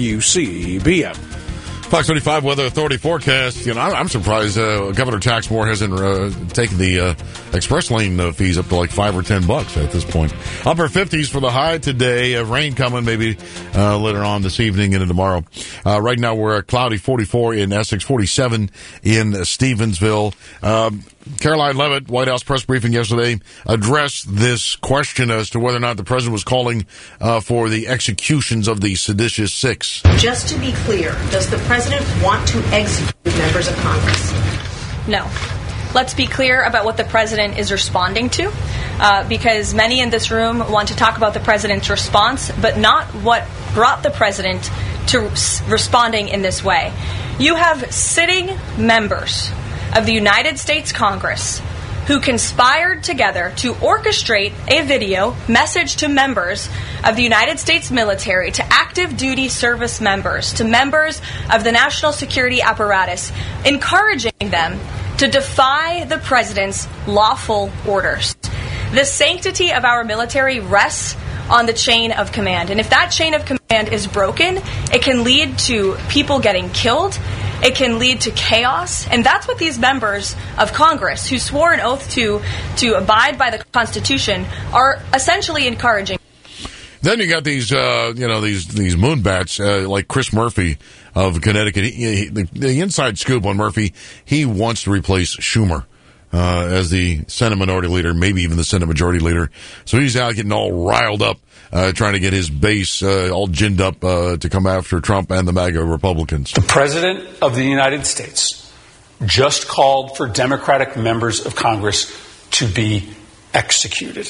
WCBM. Fox 35 Weather Authority forecast. I'm surprised Governor Taxmore hasn't taken the express lane fees up to like $5 or $10 at this point. Upper 50s for the high today. Rain coming maybe later on this evening and tomorrow. Right now we're at cloudy 44 in Essex, 47 in Stevensville. Caroline Leavitt, White House press briefing yesterday, addressed this question as to whether or not the president was calling for the executions of the seditious six. Just to be clear, does the president want to execute members of Congress? No. Let's be clear about what the president is responding to, because many in this room want to talk about the president's response, but not what brought the president to responding in this way. You have sitting members of the United States Congress who conspired together to orchestrate a video message to members of the United States military, to active duty service members, to members of the national security apparatus, encouraging them to defy the president's lawful orders. The sanctity of our military rests on the chain of command. And if that chain of command is broken, it can lead to people getting killed. It can lead to chaos. And that's what these members of Congress, who swore an oath to abide by the Constitution, are essentially encouraging. Then you got these, these moonbats like Chris Murphy of Connecticut. The inside scoop on Murphy, he wants to replace Schumer as the Senate Minority Leader, maybe even the Senate Majority Leader. So he's out getting all riled up, trying to get his base all ginned up to come after Trump and the MAGA Republicans. The President of the United States just called for Democratic members of Congress to be executed.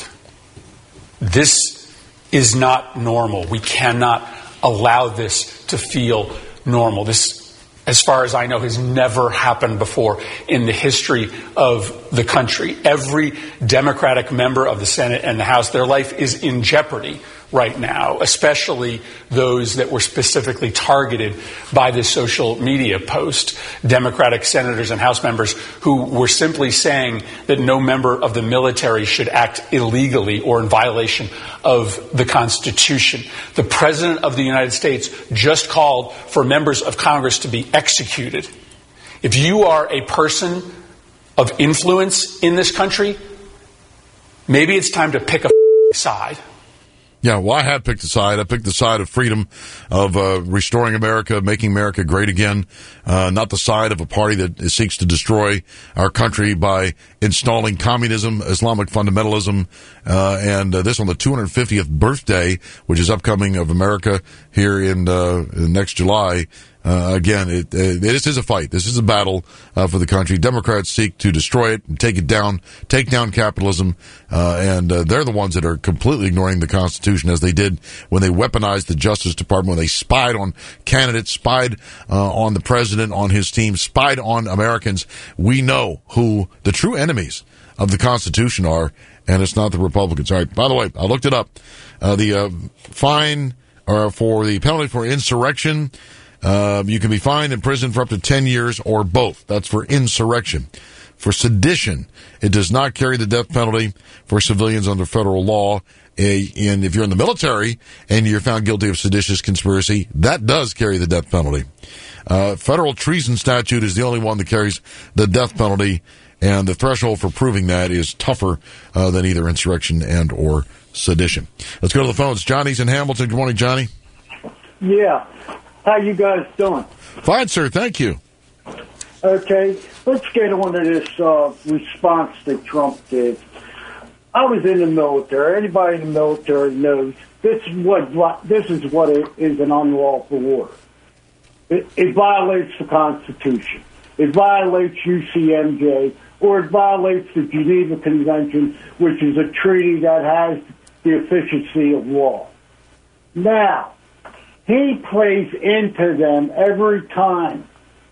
This is not normal. We cannot allow this to feel normal. This, as far as I know, has never happened before in the history of the country. Every Democratic member of the Senate and the House, their life is in jeopardy right now, especially those that were specifically targeted by this social media post. Democratic senators and House members who were simply saying that no member of the military should act illegally or in violation of the Constitution. The President of the United States just called for members of Congress to be executed. If you are a person of influence in this country, maybe it's time to pick a side. Yeah, well, I have picked a side. I picked the side of freedom, of restoring America, making America great again, not the side of a party that seeks to destroy our country by installing communism, Islamic fundamentalism, and this on the 250th birthday, which is upcoming, of America here in next July. Again, this is a fight. This is a battle for the country. Democrats seek to destroy it and take it down, take down capitalism, and they're the ones that are completely ignoring the Constitution, as they did when they weaponized the Justice Department, when they spied on candidates, spied on the president, on his team, spied on Americans. We know who the true enemies of the Constitution are, and it's not the Republicans. All right, by the way, I looked it up. The fine or for the penalty for insurrection You can be fined and imprisoned for up to 10 years or both. That's for insurrection. For sedition, it does not carry the death penalty for civilians under federal law. And if you're in the military and you're found guilty of seditious conspiracy, that does carry the death penalty. Federal treason statute is the only one that carries the death penalty, and the threshold for proving that is tougher than either insurrection and or sedition. Let's go to the phones. Johnny's in Hamilton. Good morning, Johnny. Yeah. How you guys doing? Fine, sir. Thank you. Okay. Let's get on to this response that Trump did. I was in the military. Anybody in the military knows this is what is an unlawful war. It violates the Constitution. It violates UCMJ, or it violates the Geneva Convention, which is a treaty that has the efficiency of law. Now, he plays into them every time.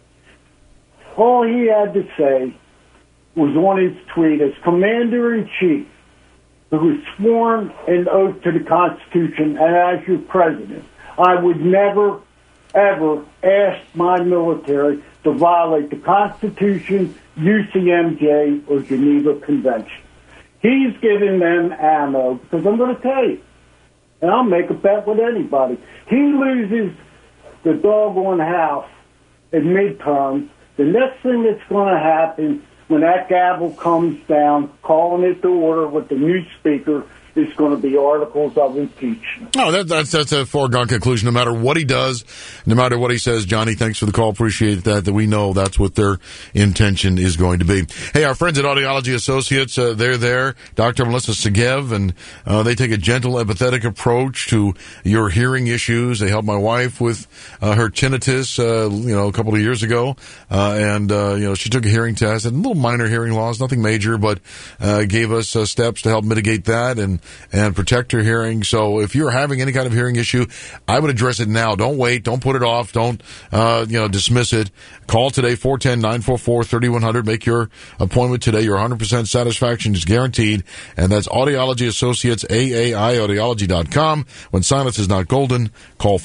All he had to say was on his tweet as Commander-in-Chief, who was sworn an oath to the Constitution and as your president, I would never, ever ask my military to violate the Constitution, UCMJ, or Geneva Convention. He's giving them ammo, because I'm going to tell you, and I'll make a bet with anybody, he loses the doggone House in midterms. The next thing that's going to happen when that gavel comes down, calling it to order with the new speaker, is going to be articles of impeachment. No, that's a foregone conclusion. No matter what he does, no matter what he says, Johnny, thanks for the call. Appreciate that we know that's what their intention is going to be. Hey, our friends at Audiology Associates, they're there. Dr. Melissa Segev, and they take a gentle, empathetic approach to your hearing issues. They helped my wife with her tinnitus, a couple of years ago, and she took a hearing test, and a little minor hearing loss, nothing major, but gave us steps to help mitigate that and protect her hearing. So if you're having any kind of hearing issue, I would address it now. Don't wait. Don't put it off. Don't, dismiss it. Call today, 410-944-3100. Make your appointment today. Your 100% satisfaction is guaranteed. And that's Audiology Associates, AAIaudiology.com. When silence is not golden, call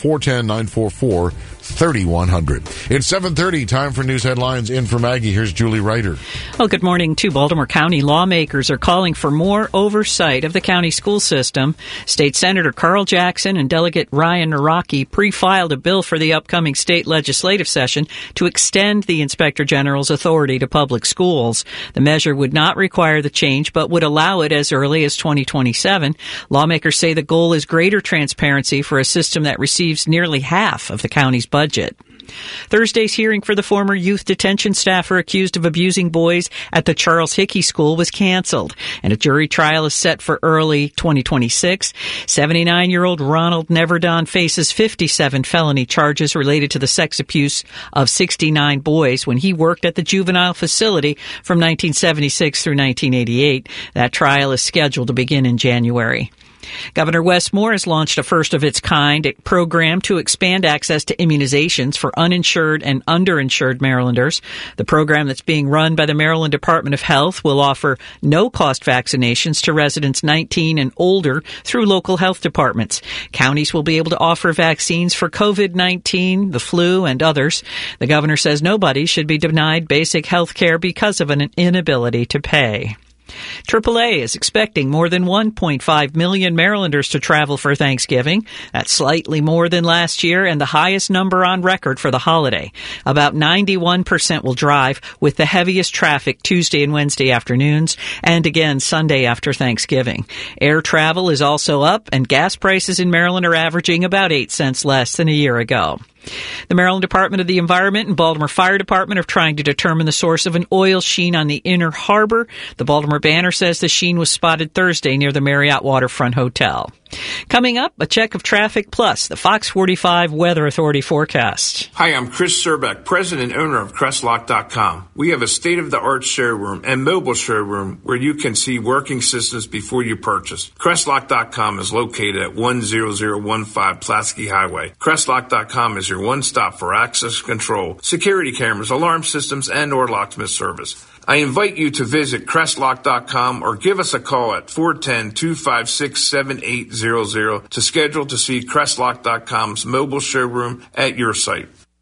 410-944-3100. It's 7:30. Time for news headlines. In for Maggie, here's Julie Ryder. Well, good morning. Two Baltimore County lawmakers are calling for more oversight of the county school system. State Senator Carl Jackson and Delegate Ryan Naraki pre-filed a bill for the upcoming state legislative session to extend the Inspector General's authority to public schools. The measure would not require the change, but would allow it as early as 2027. Lawmakers say the goal is greater transparency for a system that receives nearly half of the county's budget. Thursday's hearing for the former youth detention staffer accused of abusing boys at the Charles Hickey School was canceled, and a jury trial is set for early 2026. 79-year-old Ronald Neverdon faces 57 felony charges related to the sex abuse of 69 boys when he worked at the juvenile facility from 1976 through 1988. That trial is scheduled to begin in January. Governor Wes Moore has launched a first-of-its-kind program to expand access to immunizations for uninsured and underinsured Marylanders. The program that's being run by the Maryland Department of Health will offer no-cost vaccinations to residents 19 and older through local health departments. Counties will be able to offer vaccines for COVID-19, the flu, and others. The governor says nobody should be denied basic health care because of an inability to pay. AAA is expecting more than 1.5 million Marylanders to travel for Thanksgiving. That's slightly more than last year and the highest number on record for the holiday. About 91% will drive, with the heaviest traffic Tuesday and Wednesday afternoons, and again Sunday after Thanksgiving. Air travel is also up, and gas prices in Maryland are averaging about 8 cents less than a year ago. The Maryland Department of the Environment and Baltimore Fire Department are trying to determine the source of an oil sheen on the Inner Harbor. The Baltimore Banner says the sheen was spotted Thursday near the Marriott Waterfront Hotel. Coming up, a check of traffic plus the Fox 45 Weather Authority forecast. Hi, I'm Chris Serbeck, president and owner of Crestlock.com. We have a state-of-the-art showroom and mobile showroom where you can see working systems before you purchase. Crestlock.com is located at 10015 Pulaski Highway. Crestlock.com is your one-stop for access control, security cameras, alarm systems, and or locksmith service. I invite you to visit Crestlock.com or give us a call at 410-256-7800 to schedule to see Crestlock.com's mobile showroom at your site.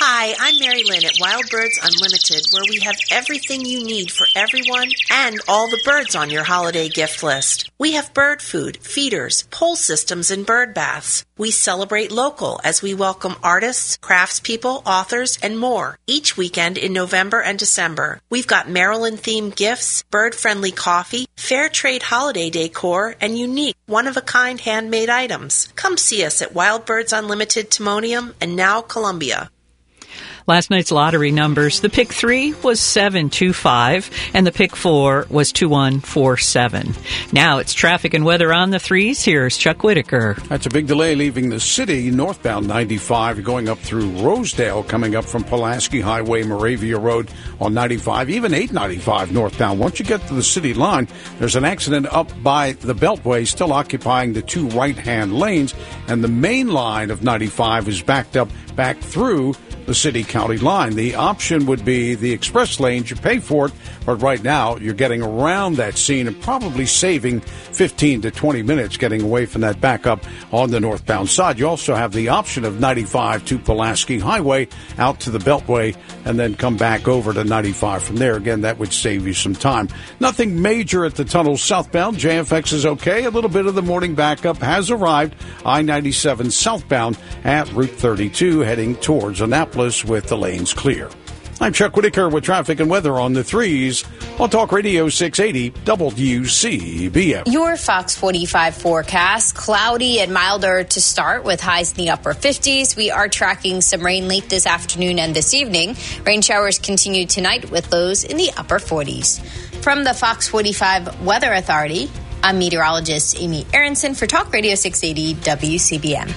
Hi, I'm Mary Lynn at Wild Birds Unlimited, where we have everything you need for everyone and all the birds on your holiday gift list. We have bird food, feeders, pole systems, and bird baths. We celebrate local as we welcome artists, craftspeople, authors, and more each weekend in November and December. We've got Maryland-themed gifts, bird-friendly coffee, fair trade holiday decor, and unique, one-of-a-kind handmade items. Come see us at Wild Birds Unlimited Timonium and now Columbia. Last night's lottery numbers, the pick 3 was 725, and the pick 4 was 2147. Now it's traffic and weather on the 3s. Here's Chuck Whitaker. That's a big delay leaving the city, northbound 95, going up through Rosedale, coming up from Pulaski Highway, Moravia Road on 95, even 895 northbound. Once you get to the city line, there's an accident up by the Beltway, still occupying the 2 right-hand lanes, and the main line of 95 is backed up back through the city-county line. The option would be the express lanes. You pay for it, but right now you're getting around that scene and probably saving 15 to 20 minutes getting away from that backup on the northbound side. You also have the option of 95 to Pulaski Highway out to the Beltway and then come back over to 95 from there. Again, that would save you some time. Nothing major at the tunnel southbound. JFX is okay. A little bit of the morning backup has arrived. I-97 southbound at Route 32 heading towards Annapolis with the lanes clear. I'm Chuck Whitaker with traffic and weather on the 3s on Talk Radio 680 WCBM. Your Fox 45 forecast, cloudy and milder to start with highs in the upper 50s. We are tracking some rain late this afternoon and this evening. Rain showers continue tonight with lows in the upper 40s. From the Fox 45 Weather Authority, I'm meteorologist Amy Aronson for Talk Radio 680 WCBM.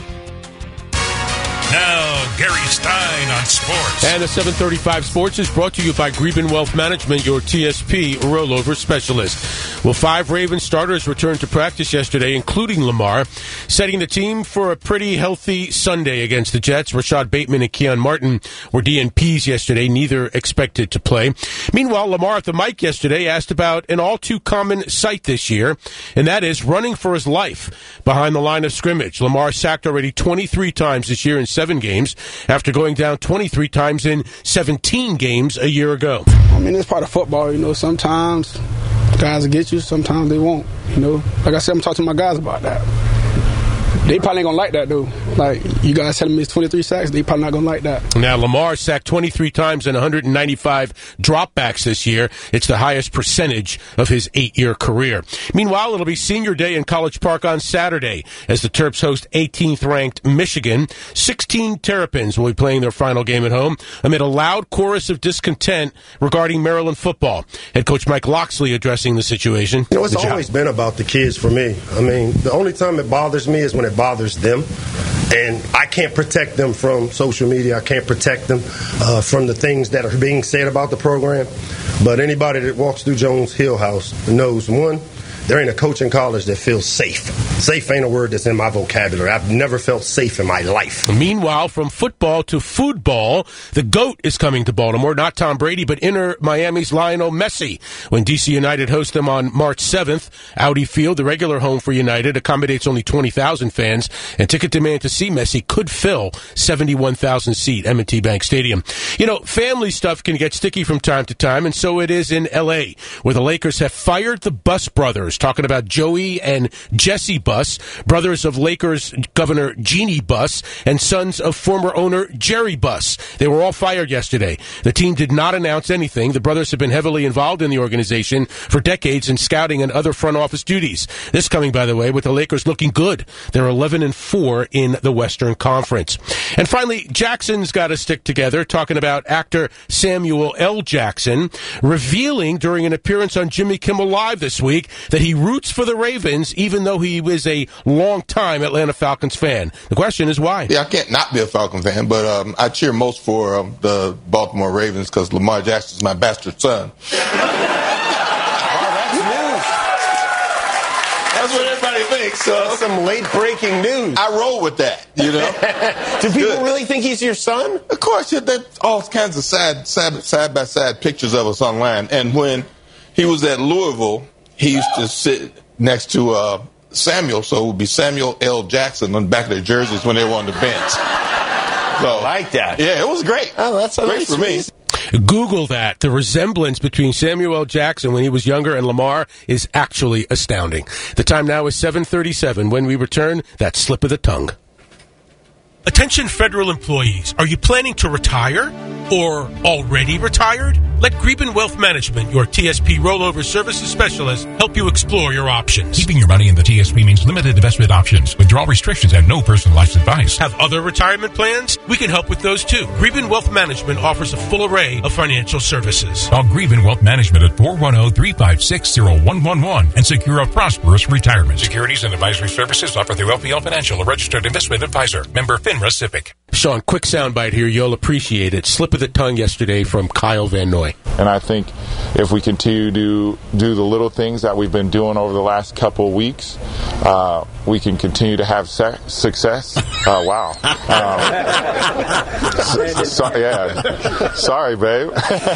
Now, Gary Stein on sports. And the 735 Sports is brought to you by Greben Wealth Management, your TSP rollover specialist. Well, 5 Ravens starters returned to practice yesterday, including Lamar, setting the team for a pretty healthy Sunday against the Jets. Rashad Bateman and Keon Martin were DNPs yesterday, neither expected to play. Meanwhile, Lamar at the mic yesterday asked about an all-too-common sight this year, and that is running for his life behind the line of scrimmage. Lamar sacked already 23 times this year in 7 games after going down 23 times in 17 games a year ago. I mean, it's part of football, sometimes guys will get you, sometimes they won't, Like I said, I'm talking to my guys about that. They probably ain't going to like that, though. Like, you guys telling me it's 23 sacks, they probably not going to like that. Now, Lamar sacked 23 times and 195 dropbacks this year. It's the highest percentage of his 8-year career. Meanwhile, it'll be senior day in College Park on Saturday as the Terps host 18th-ranked Michigan. 16 Terrapins will be playing their final game at home amid a loud chorus of discontent regarding Maryland football. Head coach Mike Locksley addressing the situation. It's always been about the kids for me. I mean, the only time it bothers me is when it bothers them, and I can't protect them from social media. I can't protect them from the things that are being said about the program. But anybody that walks through Jones Hill House knows, one, there ain't a coach in college that feels safe. Safe ain't a word that's in my vocabulary. I've never felt safe in my life. Meanwhile, from football to foodball, the GOAT is coming to Baltimore. Not Tom Brady, but Inter Miami's Lionel Messi. When D.C. United hosts them on March 7th, Audi Field, the regular home for United, accommodates only 20,000 fans, and ticket demand to see Messi could fill 71,000-seat M&T Bank Stadium. Family stuff can get sticky from time to time, and so it is in L.A., where the Lakers have fired the Buss brothers. Talking about Joey and Jesse Buss, brothers of Lakers Governor Jeannie Buss and sons of former owner Jerry Buss. They were all fired yesterday. The team did not announce anything. The brothers have been heavily involved in the organization for decades in scouting and other front office duties. This coming, by the way, with the Lakers looking good. They're 11-4 in the Western Conference. And finally, Jackson's got to stick together, talking about actor Samuel L. Jackson, revealing during an appearance on Jimmy Kimmel Live this week that he roots for the Ravens, even though he was a long-time Atlanta Falcons fan. The question is why? Yeah, I can't not be a Falcon fan, but I cheer most for the Baltimore Ravens because Lamar Jackson is my bastard son. That's what everybody thinks. That's some late-breaking news. I roll with that, Do people really think he's your son? Of course. Yeah, there's all kinds of side-by-side pictures of us online. And when he was at Louisville, he used to sit next to Samuel, so it would be Samuel L. Jackson on the back of their jerseys when they were on the bench. I like that. Yeah, it was great. Oh, that's great for me. Google that. The resemblance between Samuel L. Jackson when he was younger and Lamar is actually astounding. The time now is 7:37. When we return, that slip of the tongue. Attention federal employees. Are you planning to retire or already retired? Let Greben Wealth Management, your TSP rollover services specialist, help you explore your options. Keeping your money in the TSP means limited investment options, withdrawal restrictions, and no personalized advice. Have other retirement plans? We can help with those too. Greben Wealth Management offers a full array of financial services. Call Greben Wealth Management at 410-356-0111 and secure a prosperous retirement. Securities and advisory services offered through LPL Financial, a registered investment advisor. Member FINRA SIPC. Sean, quick soundbite here. You'll appreciate it. Slip of the tongue yesterday from Kyle Van Noy. And I think if we continue to do the little things that we've been doing over the last couple of weeks, we can continue to have success. Wow. Sorry, babe.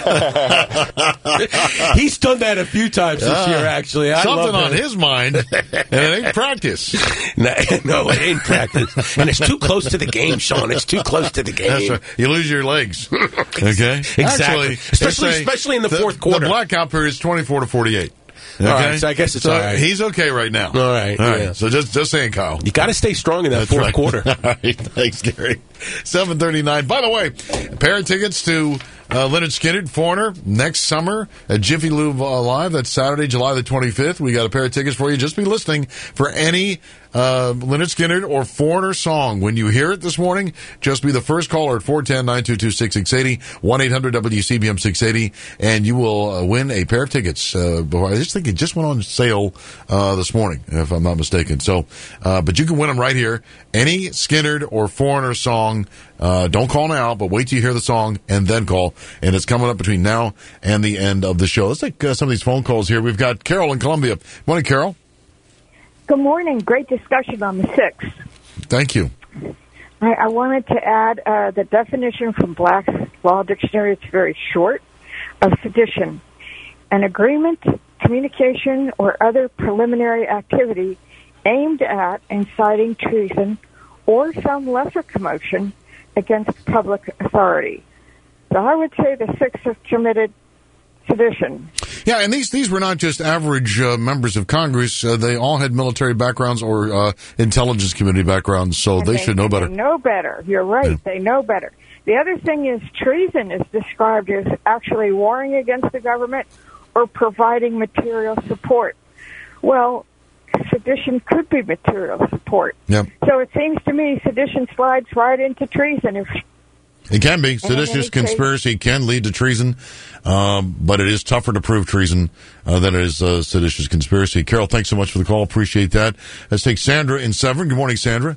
He's done that a few times this year, actually. Something on his mind, and it ain't practice. No, it ain't practice. And it's too close to the game, Sean. It's too close to the game. That's right. You lose your legs. Okay? Exactly. Actually, especially in the fourth quarter. The blackout period is 24 to 48. Okay? All right, so I guess it's all right. He's okay right now. All right. Yeah. So just saying, Kyle. You got to stay strong in that fourth quarter. All right. Thanks, Gary. 7:39. By the way, a pair of tickets to Lynyrd Skynyrd, Foreigner, next summer at Jiffy Lube Live. That's Saturday, July the 25th. We got a pair of tickets for you. Just be listening for any Lynyrd Skynyrd or Foreigner song. When you hear it this morning, just be the first caller at 410-922-6680, 1-800-WCBM-680, and you will win a pair of tickets. I just think it just went on sale this morning, if I'm not mistaken. So, but you can win them right here. Any Skynyrd or Foreigner song. Don't call now, but wait till you hear the song and then call. And it's coming up between now and the end of the show. Let's take some of these phone calls here. We've got Carol in Columbia. Morning, Carol. Good morning. Great discussion on the 6th. Thank you. I wanted to add the definition from Black's Law Dictionary. It's very short. Of sedition, an agreement, communication, or other preliminary activity aimed at inciting treason or some lesser commotion against public authority. So I would say the 6 have committed sedition. Yeah, and these were not just average members of Congress. They all had military backgrounds or intelligence community backgrounds, so they should know better. They know better. You're right. Yeah. They know better. The other thing is treason is described as actually warring against the government or providing material support. Well, sedition could be material support. Yep. So it seems to me sedition slides right into treason. It can be. Seditious conspiracy can lead to treason, but it is tougher to prove treason than it is seditious conspiracy. Carol, thanks so much for the call. Appreciate that. Let's take Sandra in Severn. Good morning, Sandra.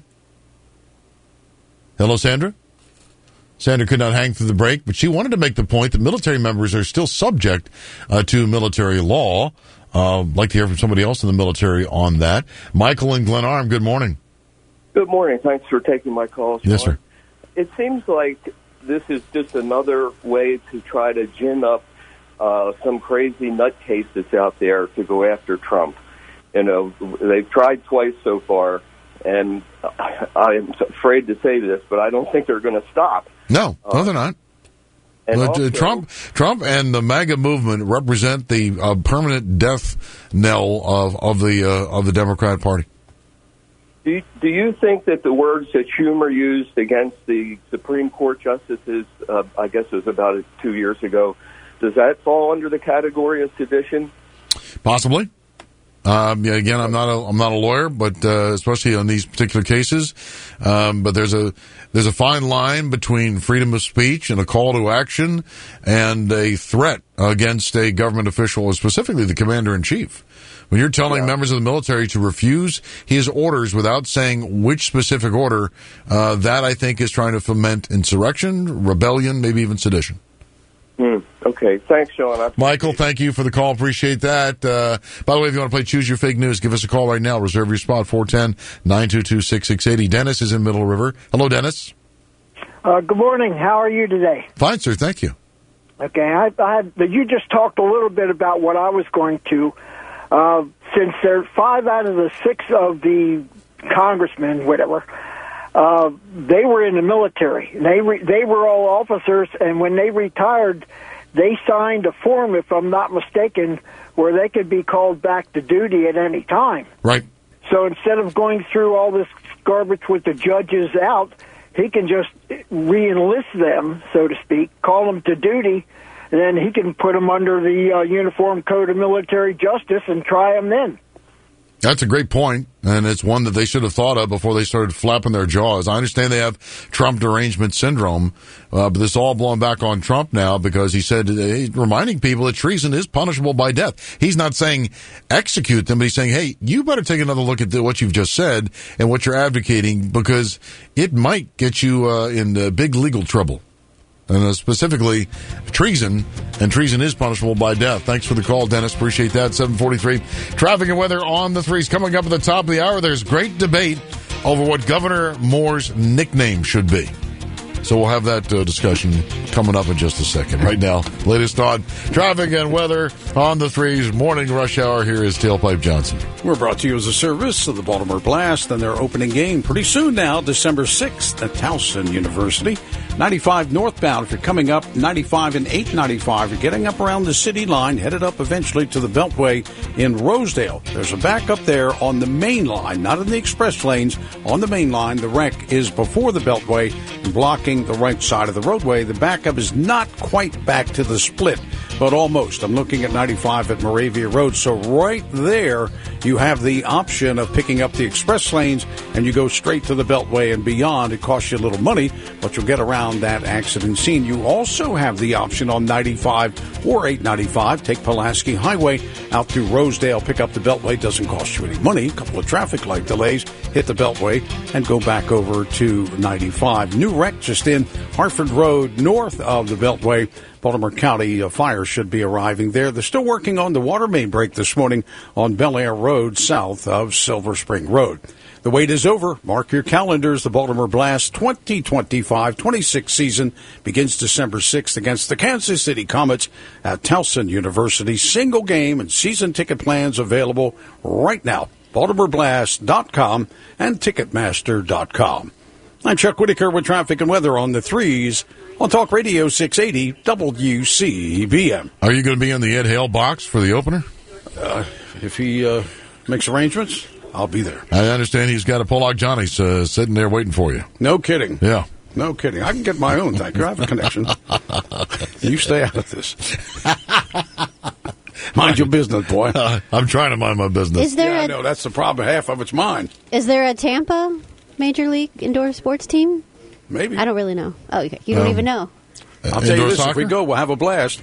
Hello, Sandra. Sandra could not hang through the break, but she wanted to make the point that military members are still subject to military law. Like to hear from somebody else in the military on that. Michael in Glenarm, good morning. Good morning. Thanks for taking my call, Sean. Yes, sir. It seems like this is just another way to try to gin up some crazy nutcase that's out there to go after Trump. You know, they've tried twice so far, and I'm afraid to say this, but I don't think they're going to stop. No, they're not. And also, Trump and the MAGA movement represent the permanent death knell of the Democrat Party. Do you think that the words that Schumer used against the Supreme Court justices, I guess it was about 2 years ago, does that fall under the category of sedition? Possibly. Again, I'm not a lawyer, but especially on these particular cases, but there's a fine line between freedom of speech and a call to action and a threat against a government official, specifically the commander in chief. When you're telling members of the military to refuse his orders without saying which specific order, that I think is trying to foment insurrection, rebellion, maybe even sedition. Okay. Thanks, Sean. Michael, thank you for the call. Appreciate that. By the way, if you want to play Choose Your Fake News, give us a call right now. Reserve your spot, 410-922-6680. Dennis is in Middle River. Hello, Dennis. Good morning. How are you today? Fine, sir. Thank you. Okay. You just talked a little bit about what I was going to. Since there are 5 out of the 6 of the congressmen, whatever, they were in the military. They were all officers, and when they retired, they signed a form, if I'm not mistaken, where they could be called back to duty at any time. Right. So instead of going through all this garbage with the judges out, he can just re-enlist them, so to speak, call them to duty, and then he can put them under the Uniform Code of Military Justice and try them then. That's a great point, and it's one that they should have thought of before they started flapping their jaws. I understand they have Trump derangement syndrome, but this is all blowing back on Trump now because he said, he's reminding people that treason is punishable by death. He's not saying execute them, but he's saying, hey, you better take another look at what you've just said and what you're advocating because it might get you in big legal trouble. And specifically, treason, and treason is punishable by death. Thanks for the call, Dennis. Appreciate that. 7:43. Traffic and weather on the threes. Coming up at the top of the hour, there's great debate over what Governor Moore's nickname should be. So we'll have that discussion coming up in just a second. Right now, latest on traffic and weather on the threes. Morning rush hour. Here is Tailpipe Johnson. We're brought to you as a service of the Baltimore Blast and their opening game pretty soon now, December 6th at Towson University. 95 northbound if you're coming up, 95 and 895. You're getting up around the city line, headed up eventually to the Beltway in Rosedale. There's a backup there on the main line, not in the express lanes. On the main line, the wreck is before the Beltway and blocking the right side of the roadway. The backup is not quite back to the split, but almost. I'm looking at 95 at Moravia Road. So right there, you have the option of picking up the express lanes and you go straight to the Beltway and beyond. It costs you a little money, but you'll get around that accident scene. You also have the option on 95 or 895. Take Pulaski Highway out through Rosedale, pick up the Beltway. Doesn't cost you any money. A couple of traffic light delays, hit the Beltway, and go back over to 95. New wreck just in Hartford Road, north of the Beltway. Baltimore County fire should be arriving there. They're still working on the water main break this morning on Bel Air Road, south of Silver Spring Road. The wait is over. Mark your calendars. The Baltimore Blast 2025-26 season begins December 6th against the Kansas City Comets at Towson University. Single game and season ticket plans available right now. BaltimoreBlast.com and Ticketmaster.com. I'm Chuck Whitaker with traffic and weather on the threes on Talk Radio 680 WCBM. Are you going to be in the Ed Hale box for the opener? If he makes arrangements, I'll be there. I understand he's got a Pollock Johnny's sitting there waiting for you. No kidding. Yeah. No kidding. I can get my own, thank you. I have a connection. You stay out of this. Mind your business, boy. I'm trying to mind my business. I know. That's the problem. Half of it's mine. Is there a Tampa Major League indoor sports team? Maybe. I don't really know. Oh, okay. You don't even know. I'll tell you this. Soccer? If we go, we'll have a blast.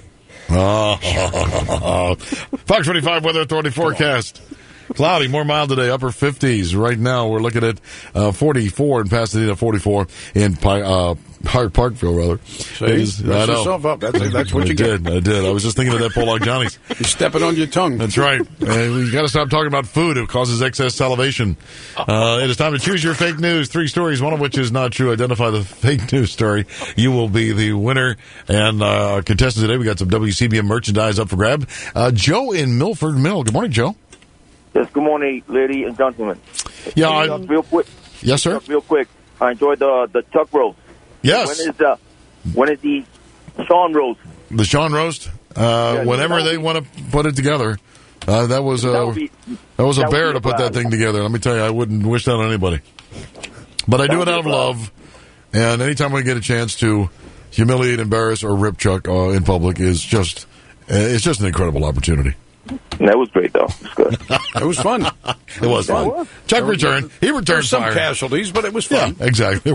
Fox 25 Weather Authority forecast. Cloudy, more mild today, upper 50s. Right now, we're looking at 44 in Pasadena, 44 in Parkville, rather. See? Mess yourself up. That's what you get. I did. I was just thinking of that Pollock Johnny's. You're stepping on your tongue. That's right. We've got to stop talking about food. It causes excess salivation. It is time to choose your fake news. 3 stories, one of which is not true. Identify the fake news story. You will be the winner. And our contestants today, we got some WCBM merchandise up for grab. Joe in Milford Mill. Good morning, Joe. Yes, good morning, ladies and gentlemen. Yeah, real quick. Yes, sir. Real quick. I enjoyed the chuck roast. Yes. When is the Sean roast? The Sean roast. Whenever they want to put it together. That was a bear to put that thing together. Let me tell you, I wouldn't wish that on anybody. But I do it out of love. And anytime we get a chance to humiliate, embarrass, or rip Chuck in public is just an incredible opportunity. That was great, though. It was good. It was fun. It was fun. Chuck returned. He returned some fire. Casualties, but it was fun. Yeah, exactly.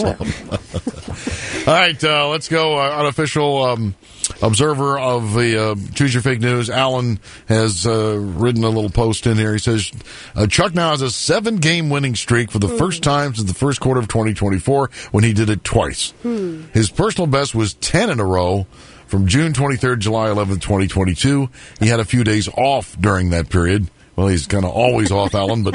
All right, let's go. Unofficial observer of the Choose Your Fake News, Alan, has written a little post in here. He says, Chuck now has a 7-game winning streak for the first time since the first quarter of 2024 when he did it twice. His personal best was 10 in a row. From June 23rd, July 11th, 2022. He had a few days off during that period. Well, he's kind of always off, Alan, but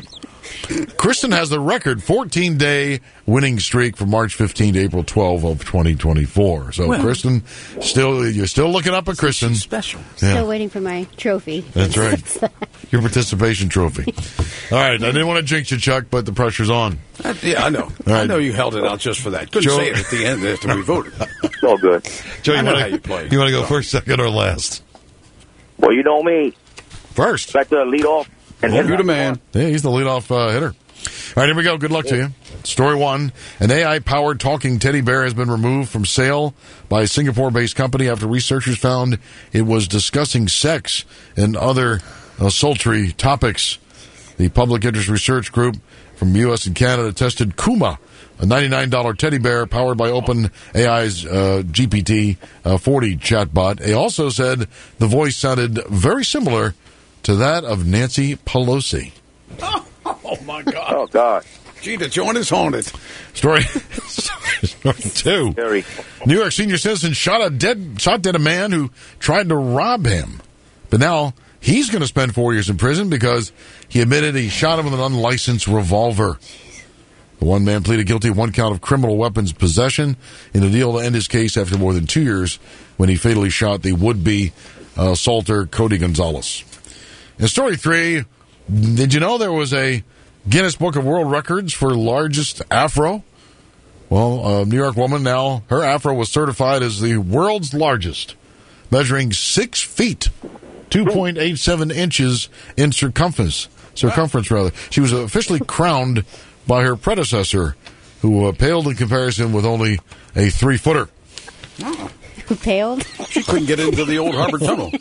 Kristen has the record 14-day winning streak from March 15 to April 12 of 2024. So, Well, Kristen, you're still looking up at Kristen. Special. Yeah. Still waiting for my trophy. That's right. Your participation trophy. All right. I didn't want to jinx you, Chuck, but the pressure's on. Yeah, I know. All right. I know you held it out just for that. Couldn't Joe- say it at the end after we voted. It's all good. Joe, I you know want how you play. to go first, second, or last? Well, you know me. First. Back to the lead off. And You're the man. Yeah, he's the leadoff hitter. All right, here we go. Good luck to you. Story one. An AI-powered talking teddy bear has been removed from sale by a Singapore-based company after researchers found it was discussing sex and other sultry topics. The public interest research group from U.S. and Canada tested Kuma, a $99 teddy bear powered by OpenAI's GPT-40 chatbot. They also said the voice sounded very similar to that of Nancy Pelosi. Oh, my God. Oh, God. Gee, the joint is haunted. Story two. New York senior citizen shot dead a man who tried to rob him. But now he's going to spend 4 years in prison because he admitted he shot him with an unlicensed revolver. The one man pleaded guilty of one count of criminal weapons possession in a deal to end his case after more than 2 years when he fatally shot the would-be assaulter Cody Gonzalez. In story three, did you know there was a Guinness Book of World Records for largest afro? Well, a New York woman now, her afro was certified as the world's largest, measuring 6 feet, 2.87 inches in circumference. She was officially crowned by her predecessor, who paled in comparison with only a 3-footer. Oh. Paled? She couldn't get into the old Harbor Tunnel.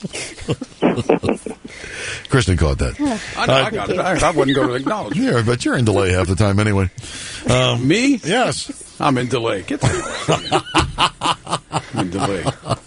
Kristen caught that. I know, I got it. I wasn't going to acknowledge it. Yeah, but you're in delay half the time anyway. Me? Yes. I'm in delay. Get that. I'm in delay.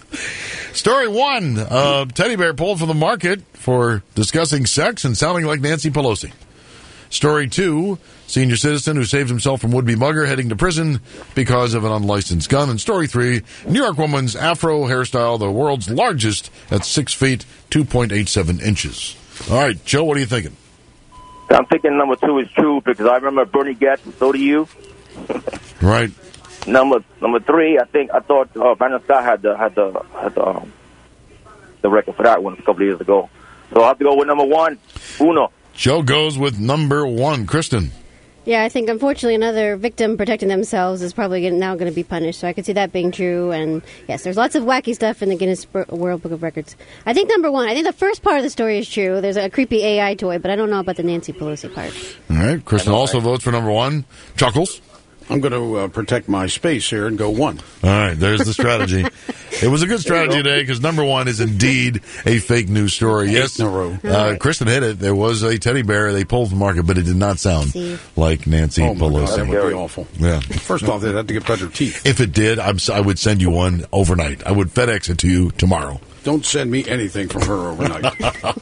Story one. Teddy bear pulled from the market for discussing sex and sounding like Nancy Pelosi. Story two. Senior citizen who saved himself from would-be mugger heading to prison because of an unlicensed gun. And story three. New York woman's afro hairstyle, the world's largest at 6 feet, 2.87 inches. All right, Joe, what are you thinking? I'm thinking number two is true because I remember Bernie Getz, so do you. Right. Number three, I thought Brandon Scott had the record for that one a couple of years ago. So I have to go with number one, Uno. Joe goes with number one. Kristen. Yeah, I think unfortunately another victim protecting themselves is probably now going to be punished. So I could see that being true. And yes, there's lots of wacky stuff in the Guinness World Book of Records. I think number one. I think the first part of the story is true. There's a creepy AI toy, but I don't know about the Nancy Pelosi part. All right. Kristen also votes for number one. Chuckles. I'm going to protect my space here and go one. All right, there's the strategy. It was a good strategy today because number one is indeed a fake news story. Yes, in a row. Kristen hit it. There was a teddy bear they pulled from the market, but it did not sound like Nancy Pelosi. God, that would be awful. Yeah. First off, they'd have to get better teeth. If it did, I would send you one overnight. I would FedEx it to you tomorrow. Don't send me anything from her overnight.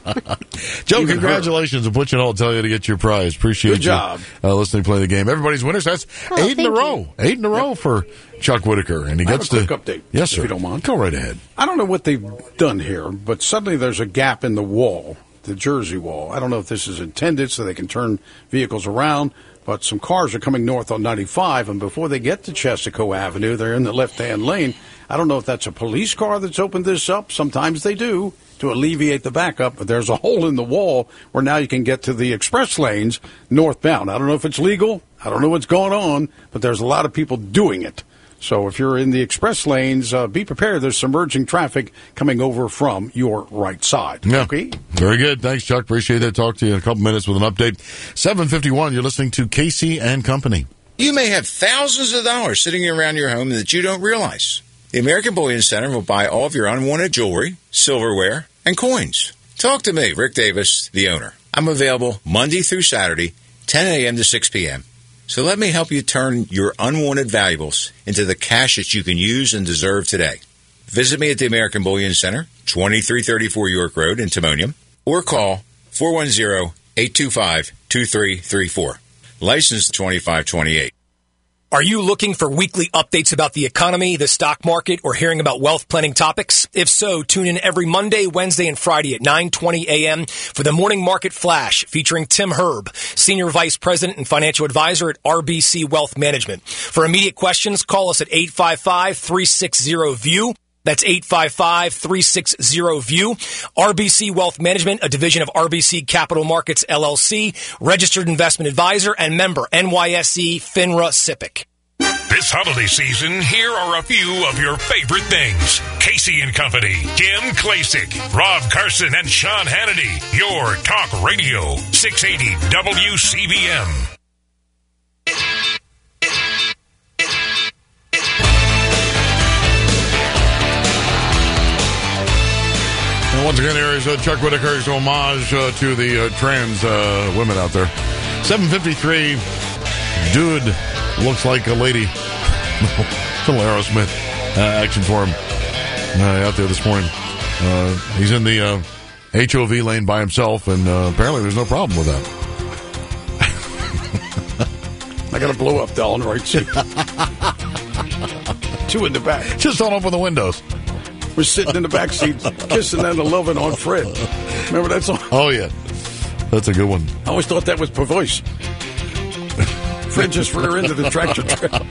Joe, congratulations. I'll put you all tell you to get your prize. Appreciate Good job. you listening to Play the Game. Everybody's winners. That's 8 in a row. 8 in a row for Chuck Whitaker. And he gets to... quick update. Yes, sir. If you don't mind. Go right ahead. I don't know what they've done here, but suddenly there's a gap in the wall, the Jersey wall. I don't know if this is intended so they can turn vehicles around, but some cars are coming north on 95, and before they get to Chesapeake Avenue, they're in the left-hand lane. I don't know if that's a police car that's opened this up. Sometimes they do to alleviate the backup, but there's a hole in the wall where now you can get to the express lanes northbound. I don't know if it's legal. I don't know what's going on, but there's a lot of people doing it. So if you're in the express lanes, be prepared. There's some merging traffic coming over from your right side. Yeah. Okay? Very good. Thanks, Chuck. Appreciate that. Talk to you in a couple minutes with an update. 7:51, you're listening to Casey and Company. You may have thousands of dollars sitting around your home that you don't realize. The American Bullion Center will buy all of your unwanted jewelry, silverware, and coins. Talk to me, Rick Davis, the owner. I'm available Monday through Saturday, 10 a.m. to 6 p.m. So let me help you turn your unwanted valuables into the cash that you can use and deserve today. Visit me at the American Bullion Center, 2334 York Road in Timonium, or call 410-825-2334. License 2528. Are you looking for weekly updates about the economy, the stock market, or hearing about wealth planning topics? If so, tune in every Monday, Wednesday, and Friday at 9:20 a.m. for the Morning Market Flash featuring Tim Herb, Senior Vice President and Financial Advisor at RBC Wealth Management. For immediate questions, call us at 855-360-VIEW. That's 855-360-VIEW. RBC Wealth Management, a division of RBC Capital Markets, LLC, registered investment advisor and member NYSE FINRA SIPC. This holiday season, here are a few of your favorite things. Casey and Company, Kim Klacik, Rob Carson, and Sean Hannity. Your Talk Radio, 680 WCBM. And once again, here is Chuck Whitaker's homage to the trans women out there. 7:53, dude looks like a lady. Little Aerosmith action for him out there this morning. He's in the HOV lane by himself, and apparently there's no problem with that. I got a blow-up doll on the right seat. 2 in the back. Just don't open the windows. We're sitting in the back seat, kissing and loving on Fred. Remember that song? Oh, yeah. That's a good one. I always thought that was per voice. Fred just rear into the tractor trailer.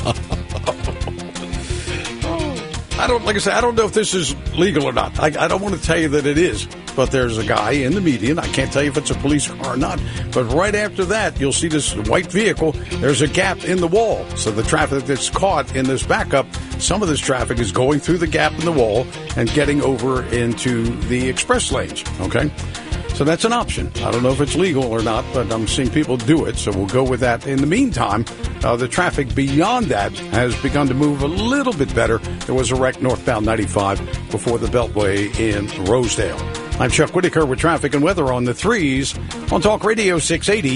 I don't know if this is legal or not. I don't want to tell you that it is, but there's a guy in the median. I can't tell you if it's a police car or not, but right after that, you'll see this white vehicle. There's a gap in the wall. So the traffic that's caught in this backup, some of this traffic is going through the gap in the wall and getting over into the express lanes, okay? So that's an option. I don't know if it's legal or not, but I'm seeing people do it, so we'll go with that. In the meantime, the traffic beyond that has begun to move a little bit better. There was a wreck northbound 95 before the Beltway in Rosedale. I'm Chuck Whitaker with traffic and weather on the 3s on Talk Radio 680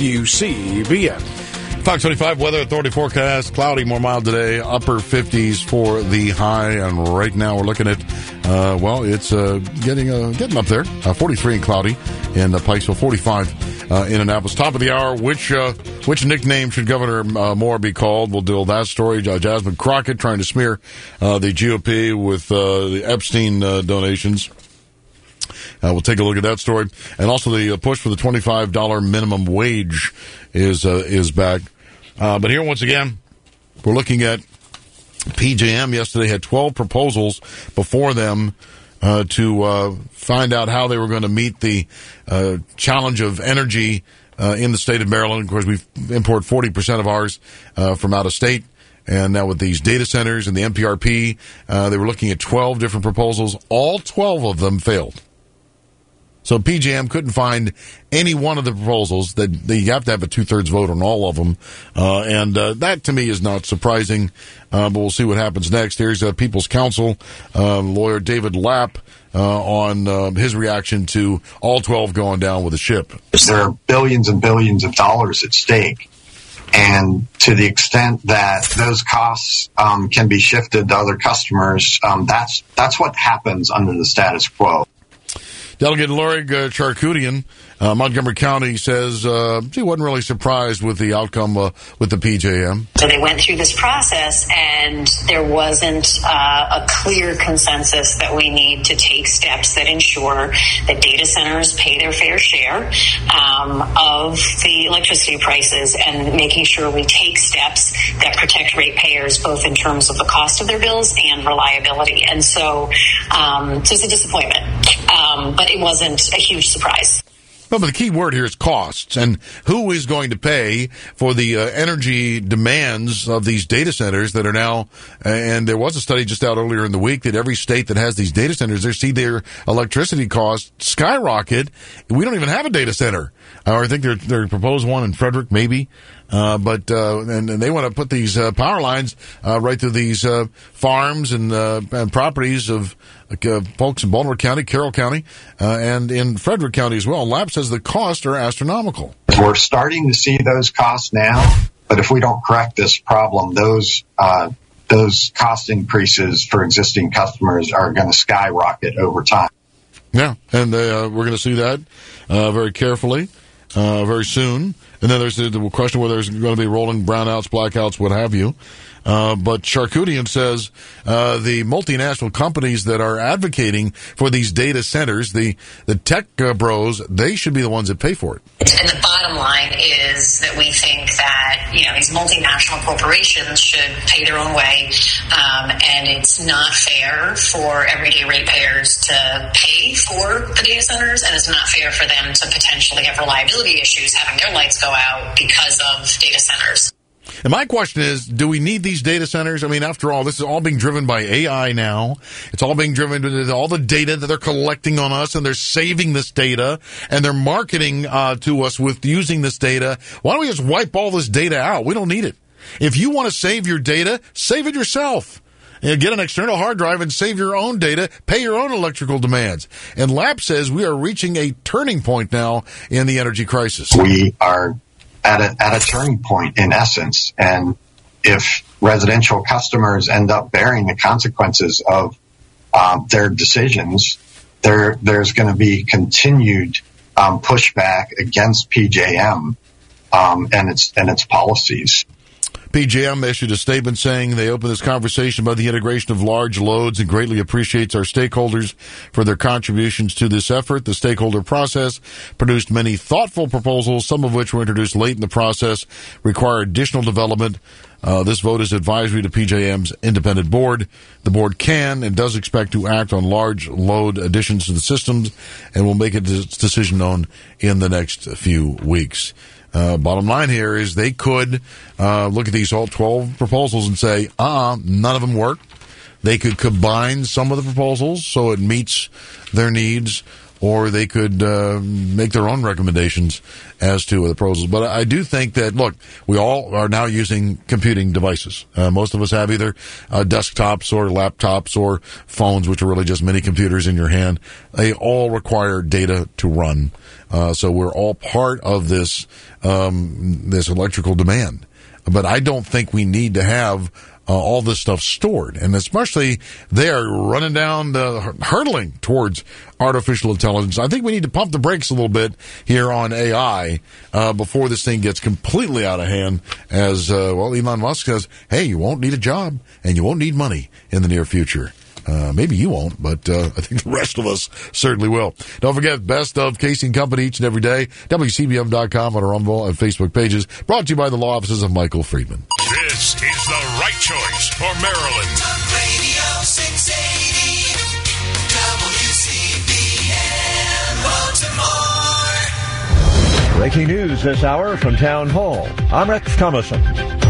WCBM. Fox 25 Weather Authority forecast, cloudy, more mild today, upper 50s for the high, and right now we're looking at, it's getting up there, 43 and cloudy in Pikesville, 45 in Annapolis. Top of the hour, which nickname should Governor Moore be called? We'll deal with that story. Jasmine Crockett trying to smear the GOP with the Epstein donations. We'll take a look at that story. And also the push for the $25 minimum wage is back. But here, once again, we're looking at PJM yesterday had 12 proposals before them to find out how they were going to meet the challenge of energy in the state of Maryland. Of course, we import 40% of ours from out of state. And now with these data centers and the MPRP, they were looking at 12 different proposals. All 12 of them failed. So PJM couldn't find any one of the proposals that you have to have a 2/3 vote on all of them. And that to me is not surprising. But we'll see what happens next. Here's People's Counsel lawyer David Lapp on his reaction to all 12 going down with a ship. There are billions and billions of dollars at stake. And to the extent that those costs can be shifted to other customers, that's what happens under the status quo. Delegate Lorig Charkoudian, Montgomery County, says she wasn't really surprised with the outcome with the PJM. So they went through this process, and there wasn't a clear consensus that we need to take steps that ensure that data centers pay their fair share of the electricity prices, and making sure we take steps that protect ratepayers both in terms of the cost of their bills and reliability. And so it's a disappointment, but it wasn't a huge surprise. Well, but the key word here is costs, and who is going to pay for the energy demands of these data centers that are now, and there was a study just out earlier in the week that every state that has these data centers, they see their electricity costs skyrocket. We don't even have a data center. Or I think they're proposed one in Frederick, maybe. But they want to put these power lines right through these farms and properties of folks in Baltimore County, Carroll County, and in Frederick County as well. Lab says the costs are astronomical. We're starting to see those costs now, but if we don't correct this problem, those cost increases for existing customers are going to skyrocket over time. Yeah, and we're going to see that very carefully very soon. And then there's the question whether there's going to be rolling brownouts, blackouts, what have you. But Charkoudian says the multinational companies that are advocating for these data centers, the tech bros, they should be the ones that pay for it. And the bottom line is that we think that, these multinational corporations should pay their own way, and it's not fair for everyday ratepayers to pay for the data centers, and it's not fair for them to potentially have reliability issues having their lights go out because of data centers. And my question is, do we need these data centers? I mean, after all, this is all being driven by AI now. It's all being driven by all the data that they're collecting on us, and they're saving this data, and they're marketing to us with using this data. Why don't we just wipe all this data out? We don't need it. If you want to save your data, save it yourself. Get an external hard drive and save your own data. Pay your own electrical demands. And Lab says we are reaching a turning point now in the energy crisis. We are at a turning point, in essence. And if residential customers end up bearing the consequences of their decisions, there's going to be continued pushback against PJM and its policies. PJM issued a statement saying they opened this conversation about the integration of large loads and greatly appreciates our stakeholders for their contributions to this effort. The stakeholder process produced many thoughtful proposals, some of which were introduced late in the process, require additional development. This vote is advisory to PJM's independent board. The board can and does expect to act on large load additions to the systems and will make its decision known in the next few weeks. Bottom line here is they could look at these all 12 proposals and say, none of them work. They could combine some of the proposals so it meets their needs, or they could make their own recommendations as to the proposals. But I do think that, look, we all are now using computing devices. Most of us have either desktops or laptops or phones, which are really just mini computers in your hand. They all require data to run. So we're all part of this electrical demand. But I don't think we need to have all this stuff stored. And especially they are running down, hurtling towards artificial intelligence. I think we need to pump the brakes a little bit here on AI before this thing gets completely out of hand. As Elon Musk says, hey, you won't need a job and you won't need money in the near future. Maybe you won't, but I think the rest of us certainly will. Don't forget, Best of Casey and Company each and every day. WCBM.com on our Rumble and Facebook pages. Brought to you by the law offices of Michael Friedman. This is the right choice for Maryland. Talk Radio 680 WCBM Baltimore. Breaking news this hour from Town Hall. I'm Rex Thomason.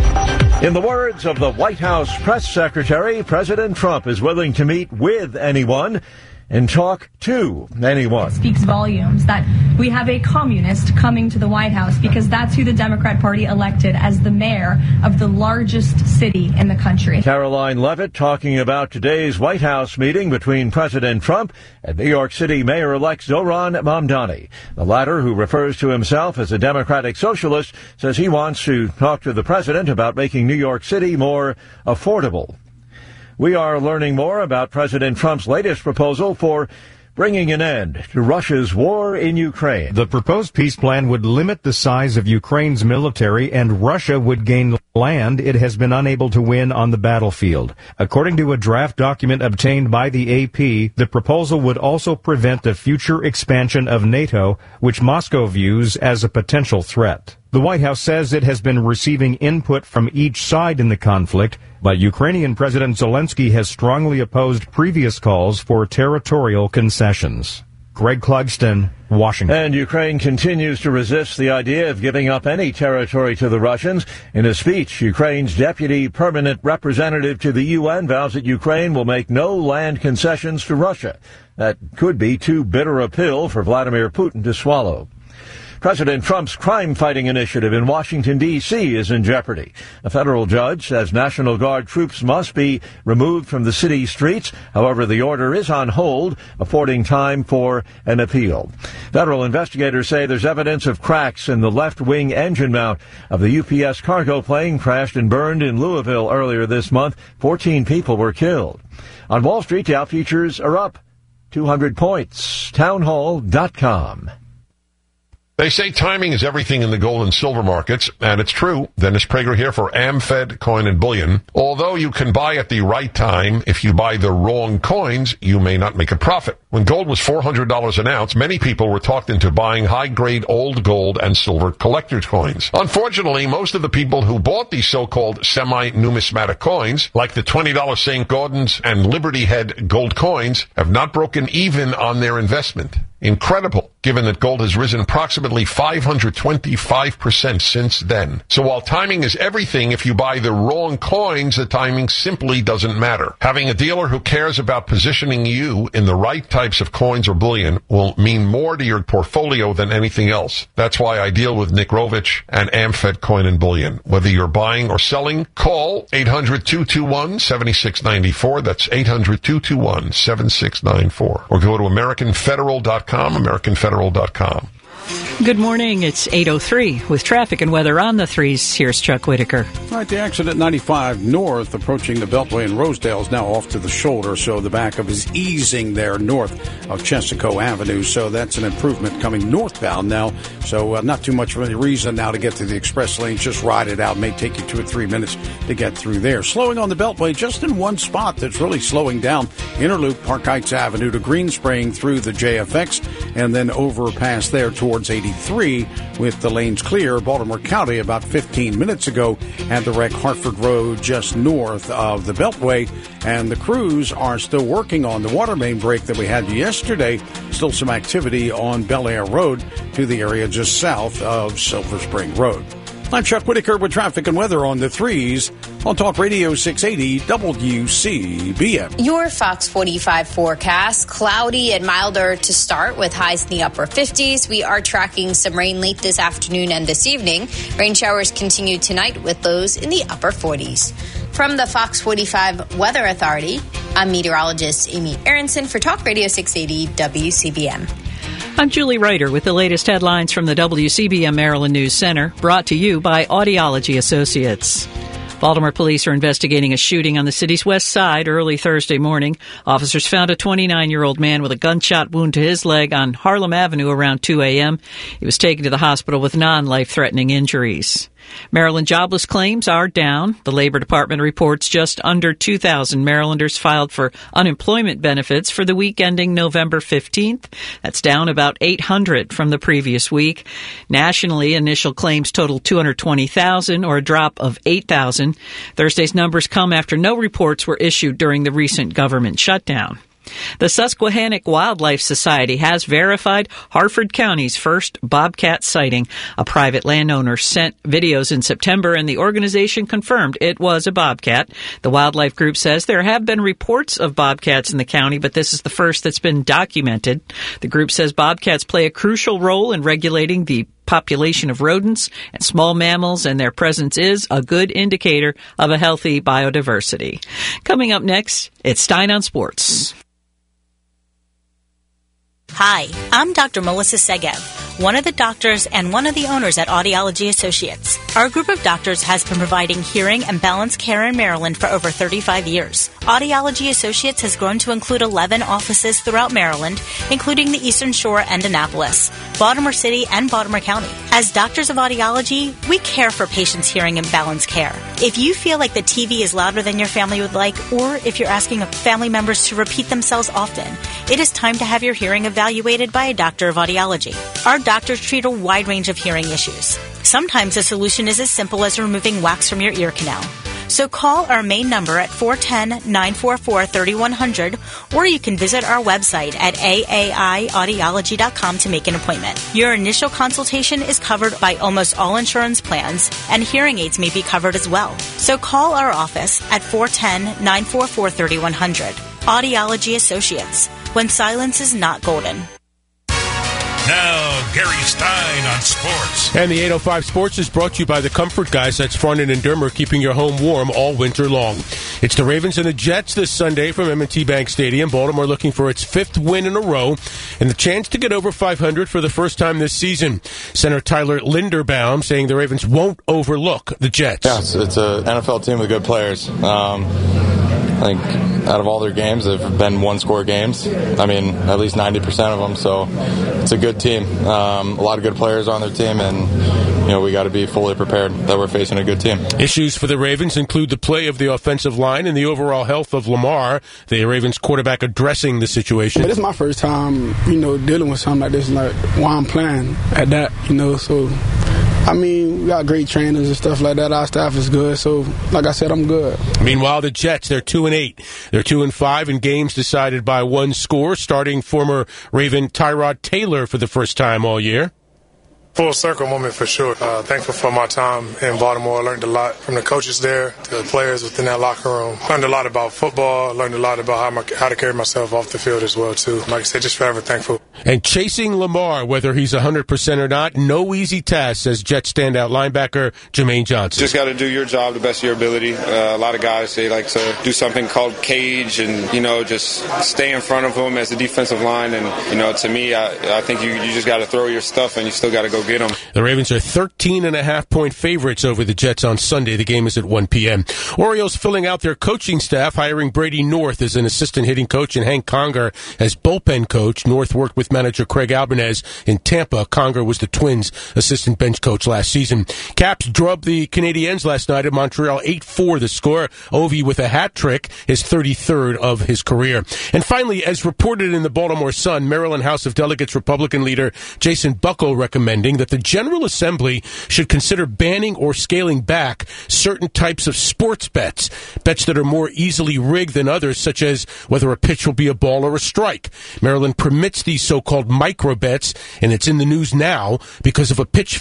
In the words of the White House press secretary, President Trump is willing to meet with anyone and talk to anyone. It speaks volumes that we have a communist coming to the White House, because that's who the Democrat Party elected as the mayor of the largest city in the country. Caroline Leavitt talking about today's White House meeting between President Trump and New York City Mayor-elect Zohran Mamdani. The latter, who refers to himself as a democratic socialist, says he wants to talk to the president about making New York City more affordable. We are learning more about President Trump's latest proposal for bringing an end to Russia's war in Ukraine. The proposed peace plan would limit the size of Ukraine's military, and Russia would gain land it has been unable to win on the battlefield. According to a draft document obtained by the AP, the proposal would also prevent the future expansion of NATO, which Moscow views as a potential threat. The White House says it has been receiving input from each side in the conflict, but Ukrainian President Zelensky has strongly opposed previous calls for territorial concessions. Greg Clugston, Washington. And Ukraine continues to resist the idea of giving up any territory to the Russians. In a speech, Ukraine's deputy permanent representative to the UN vows that Ukraine will make no land concessions to Russia. That could be too bitter a pill for Vladimir Putin to swallow. President Trump's crime-fighting initiative in Washington, D.C. is in jeopardy. A federal judge says National Guard troops must be removed from the city streets. However, the order is on hold, affording time for an appeal. Federal investigators say there's evidence of cracks in the left-wing engine mount of the UPS cargo plane crashed and burned in Louisville earlier this month. 14 people were killed. On Wall Street, Dow futures are up 200 points. Townhall.com. They say timing is everything in the gold and silver markets, and it's true. Dennis Prager here for AmFed Coin and Bullion. Although you can buy at the right time, if you buy the wrong coins, you may not make a profit. When gold was $400 an ounce, many people were talked into buying high-grade old gold and silver collector's coins. Unfortunately, most of the people who bought these so-called semi-numismatic coins, like the $20 St. Gaudens and Liberty Head gold coins, have not broken even on their investment. Incredible, given that gold has risen approximately 525% since then. So while timing is everything, if you buy the wrong coins, the timing simply doesn't matter. Having a dealer who cares about positioning you in the right types of coins or bullion will mean more to your portfolio than anything else. That's why I deal with Nick Rovich and AmFed Coin and Bullion. Whether you're buying or selling, call 800-221-7694. That's 800-221-7694. Or go to AmericanFederal.com. AmericanFederal.com. Good morning. It's 8:03 with traffic and weather on the threes. Here's Chuck Whitaker. All right, the accident 95 north approaching the Beltway in Rosedale is now off to the shoulder, so the backup is easing there north of Chesapeake Avenue, so that's an improvement coming northbound now. So not too much of a reason now to get to the express lanes. Just ride it out. It may take you 2 or 3 minutes to get through there. Slowing on the Beltway just in one spot that's really slowing down. Interloop Park Heights Avenue to Greenspring through the JFX and then over past there towards 83 with the lanes clear. Baltimore County about 15 minutes ago had the wreck Hartford Road just north of the Beltway, and the crews are still working on the water main break that we had yesterday. Still some activity on Bel Air Road to the area just south of Silver Spring Road. I'm Chuck Whitaker with traffic and weather on the threes on Talk Radio 680 WCBM. Your Fox 45 forecast, cloudy and milder to start with highs in the upper 50s. We are tracking some rain late this afternoon and this evening. Rain showers continue tonight with lows in the upper 40s. From the Fox 45 Weather Authority, I'm meteorologist Amy Aronson for Talk Radio 680 WCBM. I'm Julie Ryder with the latest headlines from the WCBM Maryland News Center, brought to you by Audiology Associates. Baltimore police are investigating a shooting on the city's west side early Thursday morning. Officers found a 29-year-old man with a gunshot wound to his leg on Harlem Avenue around 2 a.m. He was taken to the hospital with non-life-threatening injuries. Maryland jobless claims are down. The Labor Department reports just under 2,000 Marylanders filed for unemployment benefits for the week ending November 15th. That's down about 800 from the previous week. Nationally, initial claims total 220,000, or a drop of 8,000. Thursday's numbers come after no reports were issued during the recent government shutdown. The Susquehannock Wildlife Society has verified Harford County's first bobcat sighting. A private landowner sent videos in September, and the organization confirmed it was a bobcat. The wildlife group says there have been reports of bobcats in the county, but this is the first that's been documented. The group says bobcats play a crucial role in regulating the population of rodents and small mammals, and their presence is a good indicator of a healthy biodiversity. Coming up next, it's Stein on Sports. Hi, I'm Dr. Melissa Segev, one of the doctors and one of the owners at Audiology Associates. Our group of doctors has been providing hearing and balance care in Maryland for over 35 years. Audiology Associates has grown to include 11 offices throughout Maryland, including the Eastern Shore and Annapolis, Baltimore City, and Baltimore County. As doctors of audiology, we care for patients' hearing and balance care. If you feel like the TV is louder than your family would like, or if you're asking family members to repeat themselves often, it is time to have your hearing evaluated by a doctor of audiology. Our doctors treat a wide range of hearing issues. Sometimes the solution is as simple as removing wax from your ear canal. So call our main number at 410-944-3100, or you can visit our website at aaiaudiology.com to make an appointment. Your initial consultation is covered by almost all insurance plans, and hearing aids may be covered as well. So call our office at 410-944-3100. Audiology Associates, when silence is not golden. Now, Gary Stein on sports. And the 805 Sports is brought to you by the Comfort Guys. That's Farnan and Dermer, keeping your home warm all winter long. It's the Ravens and the Jets this Sunday from M&T Bank Stadium. Baltimore looking for its 5th win in a row and the chance to get over 500 for the first time this season. Center Tyler Linderbaum saying the Ravens won't overlook the Jets. Yeah, it's an NFL team with good players. I think out of all their games, they've been one-score games. I mean, at least 90% of them. So it's a good team. A lot of good players on their team, and we got to be fully prepared that we're facing a good team. Issues for the Ravens include the play of the offensive line and the overall health of Lamar, the Ravens quarterback, addressing the situation. But it's my first time, dealing with something like this, like while I'm playing at that, so. I mean, we got great trainers and stuff like that. Our staff is good, so like I said, I'm good. Meanwhile, the Jets, they're 2-8. They're 2-5 in games decided by one score, starting former Raven Tyrod Taylor for the first time all year. Full circle moment for sure. Thankful for my time in Baltimore. I learned a lot from the coaches there to the players within that locker room. Learned a lot about football. Learned a lot about how to carry myself off the field as well, too. Like I said, just forever thankful. And chasing Lamar, whether he's 100% or not, no easy task, says Jets standout linebacker Jermaine Johnson. Just got to do your job the best of your ability. A lot of guys, they like to do something called cage and, just stay in front of them as a defensive line. And, to me, I think you just got to throw your stuff and you still got to go get them. The Ravens are 13.5-point favorites over the Jets on Sunday. The game is at 1 p.m. Orioles filling out their coaching staff, hiring Brady North as an assistant hitting coach and Hank Conger as bullpen coach. North worked with manager Craig Albanez in Tampa. Conger was the Twins' assistant bench coach last season. Caps drubbed the Canadiens last night at Montreal, 8-4 the score. Ovi with a hat trick, his 33rd of his career. And finally, as reported in the Baltimore Sun, Maryland House of Delegates Republican leader Jason Buckel recommending that the General Assembly should consider banning or scaling back certain types of sports bets that are more easily rigged than others, such as whether a pitch will be a ball or a strike. Maryland permits these so-called micro bets, and it's in the news now because of a pitch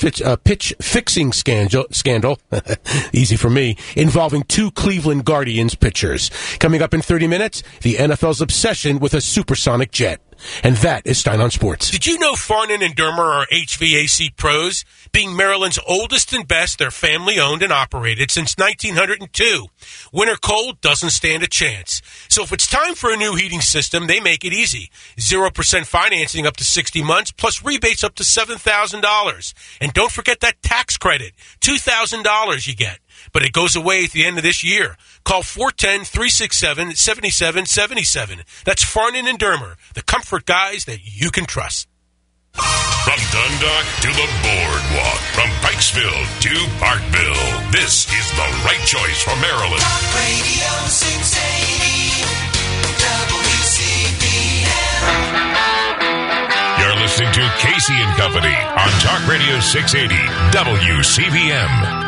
fixing scandal, easy for me, involving two Cleveland Guardians pitchers. Coming up in 30 minutes, the NFL's obsession with a supersonic jet. And that is Stein on Sports. Did you know Farnan and Dermer are HVAC pros? Being Maryland's oldest and best, they're family-owned and operated since 1902. Winter cold doesn't stand a chance. So if it's time for a new heating system, they make it easy. 0% financing up to 60 months, plus rebates up to $7,000. And don't forget that tax credit, $2,000 you get. But it goes away at the end of this year. Call 410-367-7777. That's Farnan and Dermer, the comfort guys that you can trust. From Dundalk to the Boardwalk, from Pikesville to Parkville, this is the right choice for Maryland. Talk Radio 680 WCBM. You're listening to Casey and Company on Talk Radio 680 WCBM.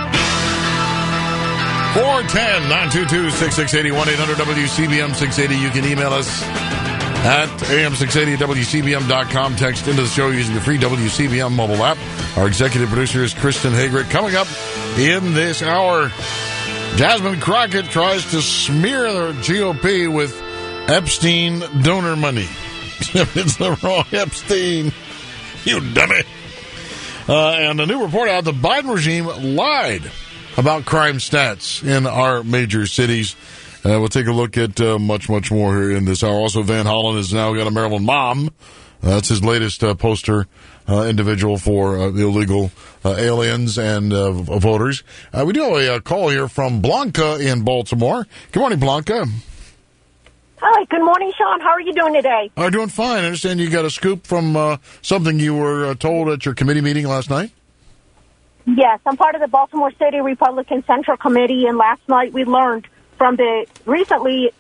410-922-6680, 1-800-WCBM 680. You can email us at am680wcbm.com. Text into the show using the free WCBM mobile app. Our executive producer is Kristen Hagrick. Coming up in this hour, Jasmine Crockett tries to smear the GOP with Epstein donor money. It's the wrong Epstein. You dummy. And a new report out, the Biden regime lied about crime stats in our major cities. We'll take a look at much more here in this hour. Also, Van Hollen has now got a Maryland mom. That's his latest poster individual for illegal aliens and voters. We do have a call here from Blanca in Baltimore. Good morning, Blanca. Hi, good morning, Sean. How are you doing today? I'm doing fine. I understand you got a scoop from something you were told at your committee meeting last night. Yes, I'm part of the Baltimore City Republican Central Committee, and last night we learned from the recently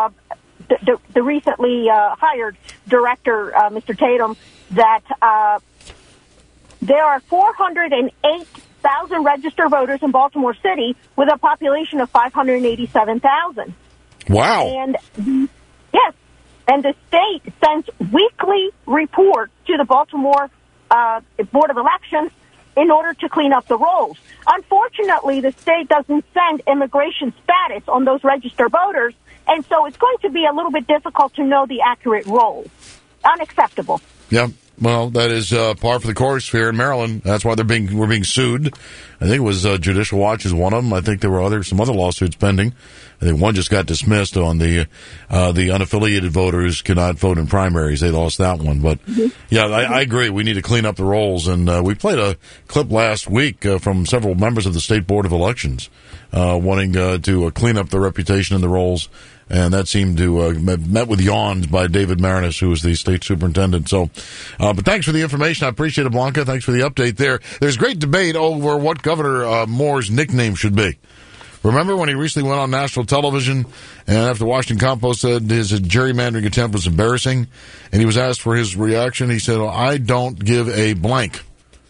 hired director, Mr. Tatum, that there are 408,000 registered voters in Baltimore City with a population of 587,000. Wow. And yes, and the state sends weekly reports to the Baltimore Board of Elections in order to clean up the rolls. Unfortunately, the state doesn't send immigration status on those registered voters, and so it's going to be a little bit difficult to know the accurate rolls. Unacceptable. Yeah, well, that is par for the course here in Maryland. That's why we're being sued. I think it was Judicial Watch is one of them. I think there were some other lawsuits pending I think one just got dismissed on the unaffiliated voters cannot vote in primaries. They lost that one. But, yeah, I agree. We need to clean up the rolls. And we played a clip last week from several members of the State Board of Elections wanting to clean up the reputation and the rolls. And that seemed to met with yawns by David Marinas, who was the state superintendent. So, but thanks for the information. I appreciate it, Blanca. Thanks for the update there. There's great debate over what Governor Moore's nickname should be. Remember when he recently went on national television and after Washington Compost said his gerrymandering attempt was embarrassing, and he was asked for his reaction, he said, I don't give a blank.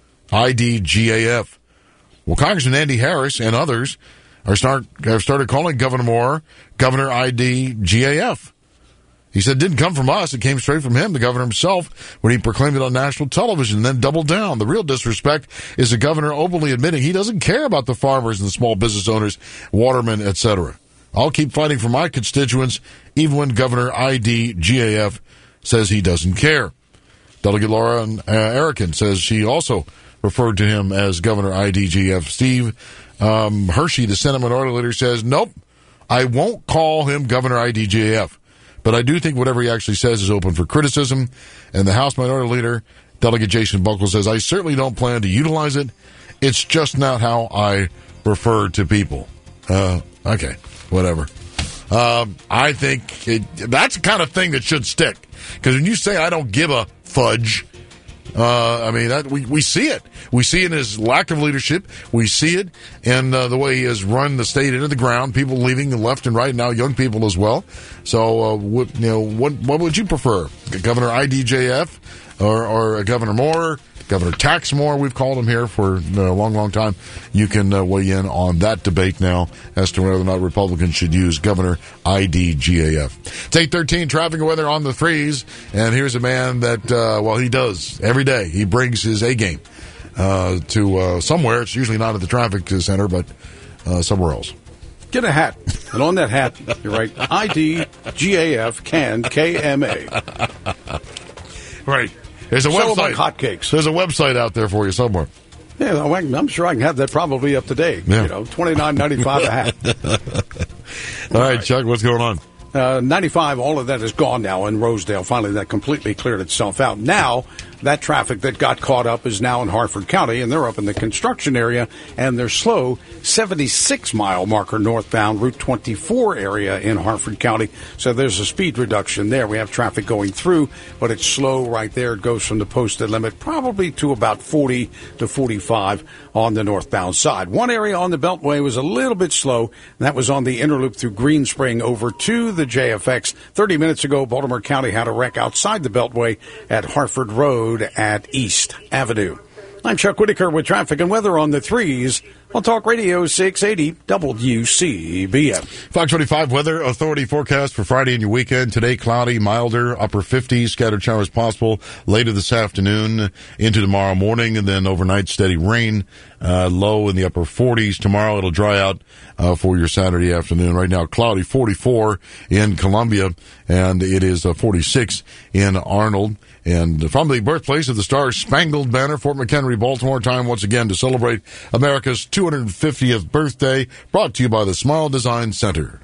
IDGAF. Well, Congressman Andy Harris and others have started calling Governor Moore Governor IDGAF. He said it didn't come from us. It came straight from him, the governor himself, when he proclaimed it on national television and then doubled down. The real disrespect is the governor openly admitting he doesn't care about the farmers and the small business owners, watermen, etc. I'll keep fighting for my constituents even when Governor IDGAF says he doesn't care. Delegate Laura Erickson says she also referred to him as Governor IDGAF. Steve Hershey, the Senate Minority Leader, says, nope, I won't call him Governor IDGAF. But I do think whatever he actually says is open for criticism. And the House Minority Leader, Delegate Jason Buckles, says, I certainly don't plan to utilize it. It's just not how I refer to people. Okay, whatever. I think that's the kind of thing that should stick. Because when you say I don't give a fudge, we see it. We see it in his lack of leadership. We see it in the way he has run the state into the ground. People leaving left and right now, young people as well. So, what would you prefer, Governor IDJF or Governor Moore? Governor Tax Moore, we've called him here for a long, long time. You can weigh in on that debate now as to whether or not Republicans should use Governor IDGAF. It's 8:13, traffic and weather on the threes. And here's a man that, he does every day. He brings his A game to somewhere. It's usually not at the traffic center, but somewhere else. Get a hat. And on that hat, you're right, IDGAF can KMA. Right. There's a Sold website. like hotcakes. There's a website out there for you somewhere. Yeah, I'm sure I can have that probably up to date. Yeah. $29.95 a hat. All right, Chuck, what's going on? 95, all of that is gone now in Rosedale. Finally, that completely cleared itself out. Now, that traffic that got caught up is now in Harford County, and they're up in the construction area, and they're slow 76-mile marker northbound Route 24 area in Harford County. So there's a speed reduction there. We have traffic going through, but it's slow right there. It goes from the posted limit probably to about 40 to 45 on the northbound side. One area on the Beltway was a little bit slow, and that was on the inner loop through Green Spring over to the JFX. 30 minutes ago, Baltimore County had a wreck outside the Beltway at Harford Road at East Avenue. I'm Chuck Whitaker with traffic and weather on the threes on Talk Radio 680 WCBM. Fox 25 Weather Authority forecast for Friday and your weekend. Today, cloudy, milder, upper 50s, scattered showers possible later this afternoon into tomorrow morning, and then overnight steady rain, low in the upper 40s. Tomorrow it'll dry out for your Saturday afternoon. Right now, cloudy, 44 in Columbia, and it is 46 in Arnold. And from the birthplace of the Star Spangled Banner, Fort McHenry, Baltimore, time once again to celebrate America's 250th birthday, brought to you by the Smile Design Center.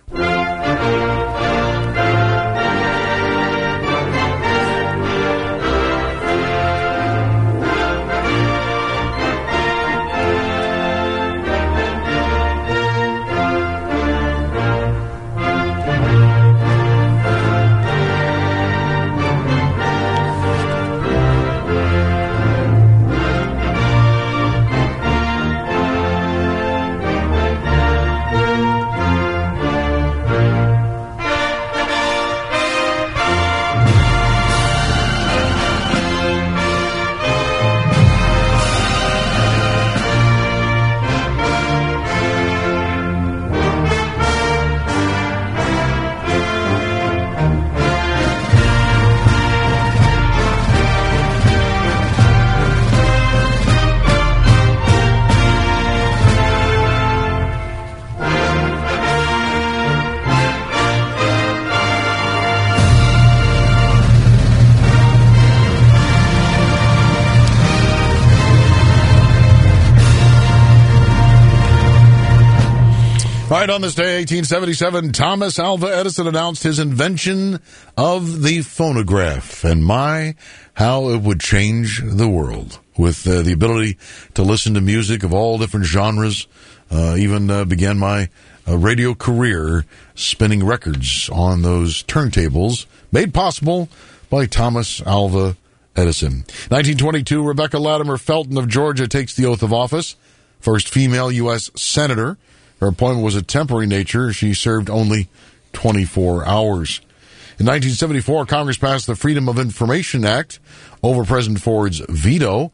Right on this day, 1877, Thomas Alva Edison announced his invention of the phonograph. And my, how it would change the world with the ability to listen to music of all different genres. Even began my radio career spinning records on those turntables made possible by Thomas Alva Edison. 1922, Rebecca Latimer Felton of Georgia takes the oath of office. First female U.S. Senator. Her appointment was of temporary nature. She served only 24 hours. In 1974, Congress passed the Freedom of Information Act over President Ford's veto.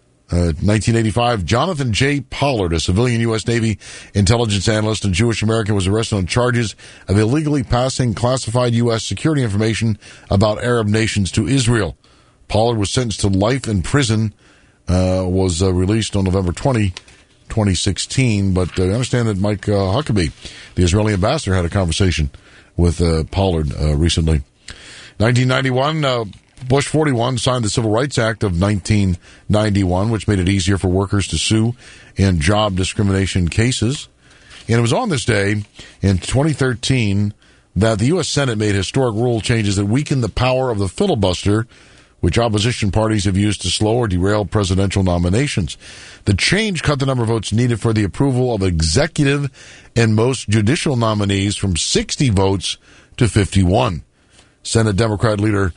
1985, Jonathan J. Pollard, a civilian U.S. Navy intelligence analyst and Jewish American, was arrested on charges of illegally passing classified U.S. security information about Arab nations to Israel. Pollard was sentenced to life in prison, was released on November 20, 2016, but I understand that Mike Huckabee, the Israeli ambassador, had a conversation with Pollard recently. 1991, Bush 41 signed the Civil Rights Act of 1991, which made it easier for workers to sue in job discrimination cases. And it was on this day in 2013 that the U.S. Senate made historic rule changes that weakened the power of the filibuster, which opposition parties have used to slow or derail presidential nominations. The change cut the number of votes needed for the approval of executive and most judicial nominees from 60 votes to 51. Senate Democrat leader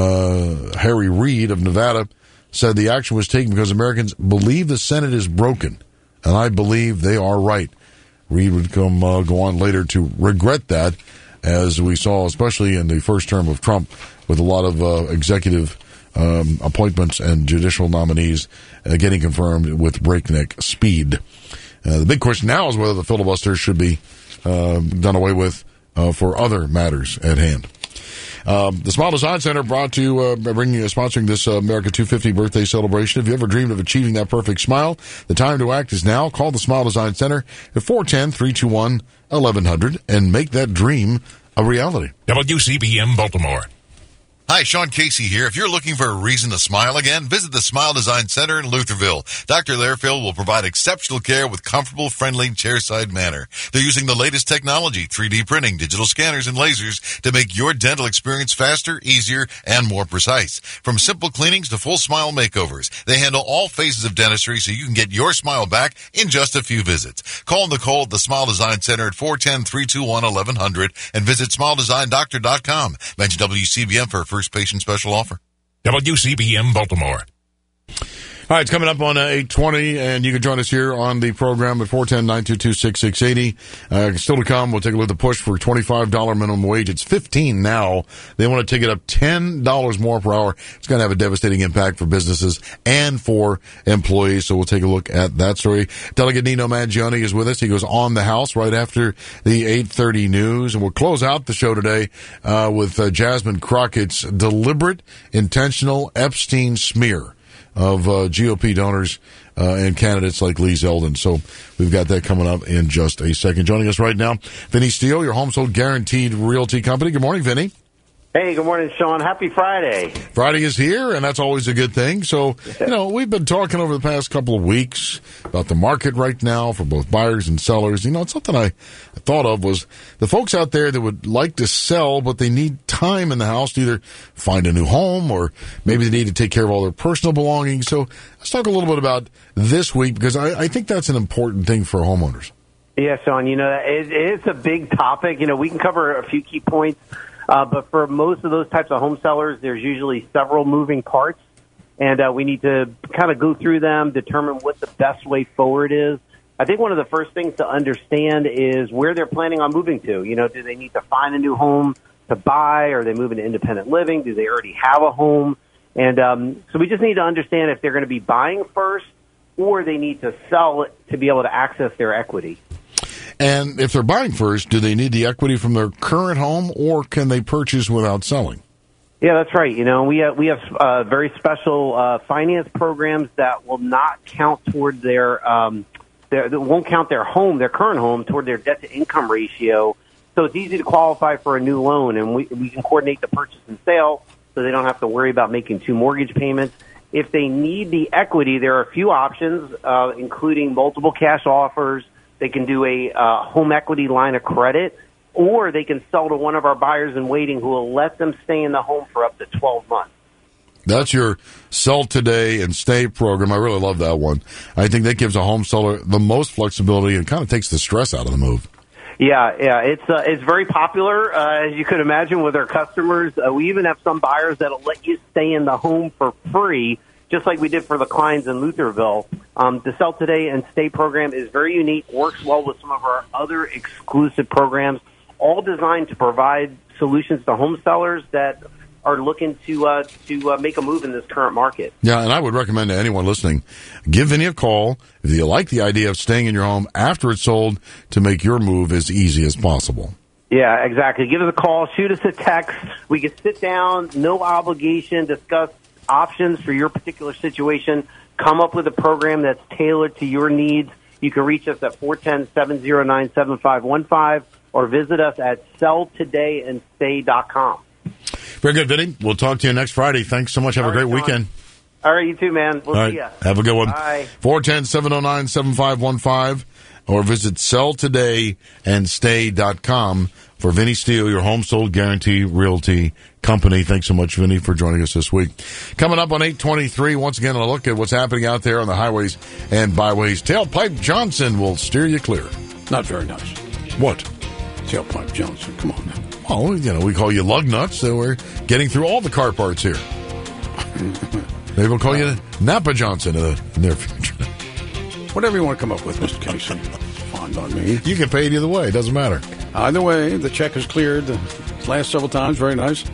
Harry Reid of Nevada said the action was taken because Americans believe the Senate is broken, and I believe they are right. Reid would go on later to regret that, as we saw, especially in the first term of Trump, with a lot of executive appointments and judicial nominees getting confirmed with breakneck speed. The big question now is whether the filibuster should be done away with for other matters at hand. The Smile Design Center sponsoring this America 250 birthday celebration. If you ever dreamed of achieving that perfect smile, the time to act is now. Call the Smile Design Center at 410-321-1100 and make that dream a reality. WCBM Baltimore. Hi, Sean Casey here. If you're looking for a reason to smile again, visit the Smile Design Center in Lutherville. Dr. Lairfield will provide exceptional care with comfortable, friendly, chairside manner. They're using the latest technology, 3D printing, digital scanners, and lasers to make your dental experience faster, easier, and more precise. From simple cleanings to full smile makeovers, they handle all phases of dentistry so you can get your smile back in just a few visits. Call Nicole at the Smile Design Center at 410-321-1100 and visit smiledesignDoctor.com. Mention WCBM for first patient special offer. WCBM Baltimore. All right, it's coming up on 8:20, and you can join us here on the program at 410-922-6680. Still to come, we'll take a look at the push for $25 minimum wage. It's $15 now. They want to take it up $10 more per hour. It's going to have a devastating impact for businesses and for employees, so we'll take a look at that story. Delegate Nino Mangione is with us. He goes on the House right after the 8:30 news, and we'll close out the show today with Jasmine Crockett's deliberate, intentional Epstein smear of GOP donors and candidates like Lee Zeldin. So we've got that coming up in just a second. Joining us right now, Vinny Steele, your home sold guaranteed realty company. Good morning, Vinny. Hey, good morning, Sean. Happy Friday. Friday is here, and that's always a good thing. So, we've been talking over the past couple of weeks about the market right now for both buyers and sellers. Something I thought of was the folks out there that would like to sell, but they need time in the house to either find a new home or maybe they need to take care of all their personal belongings. So let's talk a little bit about this week, because I think that's an important thing for homeowners. Yeah, Sean, it's a big topic. We can cover a few key points. But for most of those types of home sellers, there's usually several moving parts, and we need to kind of go through them, determine what the best way forward is. I think one of the first things to understand is where they're planning on moving to. Do they need to find a new home to buy? Are they moving to independent living? Do they already have a home? And so we just need to understand if they're going to be buying first or they need to sell it to be able to access their equity. And if they're buying first, do they need the equity from their current home, or can they purchase without selling? Yeah, that's right. We have very special finance programs that will not count toward that won't count their current home, toward their debt to income ratio. So it's easy to qualify for a new loan, and we can coordinate the purchase and sale so they don't have to worry about making 2 mortgage payments. If they need the equity, there are a few options, including multiple cash offers, They can do a home equity line of credit, or they can sell to one of our buyers in waiting who will let them stay in the home for up to 12 months. That's your Sell Today and Stay program. I really love that one. I think that gives a home seller the most flexibility and kind of takes the stress out of the move. Yeah, it's very popular, as you could imagine, with our customers. We even have some buyers that'll let you stay in the home for free, just like we did for the Kleins in Lutherville. The Sell Today and Stay program is very unique, works well with some of our other exclusive programs, all designed to provide solutions to home sellers that are looking to make a move in this current market. Yeah, and I would recommend to anyone listening, give Vinny a call if you like the idea of staying in your home after it's sold to make your move as easy as possible. Yeah, exactly. Give us a call, shoot us a text. We can sit down, no obligation, discuss options for your particular situation, come up with a program that's tailored to your needs. You can reach us at 410-709-7515 or visit us at selltodayandstay.com. Very good, Vinny. We'll talk to you next Friday. Thanks so much. Have a great weekend. All right, you too, man. We'll see ya. Have a good one. Bye. 410-709-7515 or visit selltodayandstay.com for Vinny Steele, your home sold guarantee realty company. Thanks so much, Vinny, for joining us this week. Coming up on 8:23, once again, a look at what's happening out there on the highways and byways. Tailpipe Johnson will steer you clear. Not very nice. What? Tailpipe Johnson. Come on now. Well, we call you lug nuts, so we're getting through all the car parts here. Maybe we'll call you Napa Johnson in the near future. Whatever you want to come up with, Mr. Casey. Fine on me. You can pay it either way. It doesn't matter. Either way, the check is cleared the last several times. Very nice.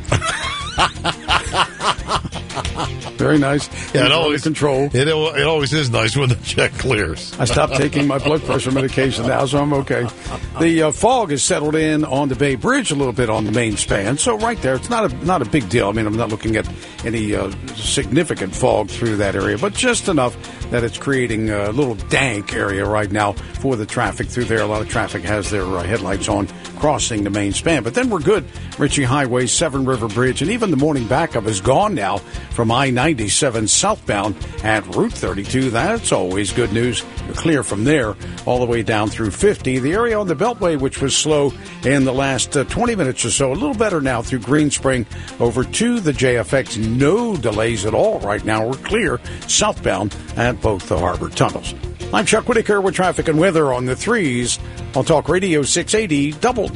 Very nice. Yeah, it always control. It always is nice when the check clears. I stopped taking my blood pressure medication now, so I'm okay. The fog has settled in on the Bay Bridge a little bit on the main span, so right there, it's not a big deal. I mean, I'm not looking at any significant fog through that area, but just enough that it's creating a little dank area right now for the traffic through there. A lot of traffic has their headlights on crossing the main span, but then we're good. Ritchie Highway, Severn River Bridge, and even the morning backup is gone now from I-97 southbound at Route 32. That's always good news. You're clear from there all the way down through 50. The area on the Beltway, which was slow in the last 20 minutes or so, a little better now through Green Spring over to the JFX. No delays at all right now. We're clear southbound at both the harbor tunnels. I'm Chuck Whitaker with traffic and weather on the 3s on Talk Radio 680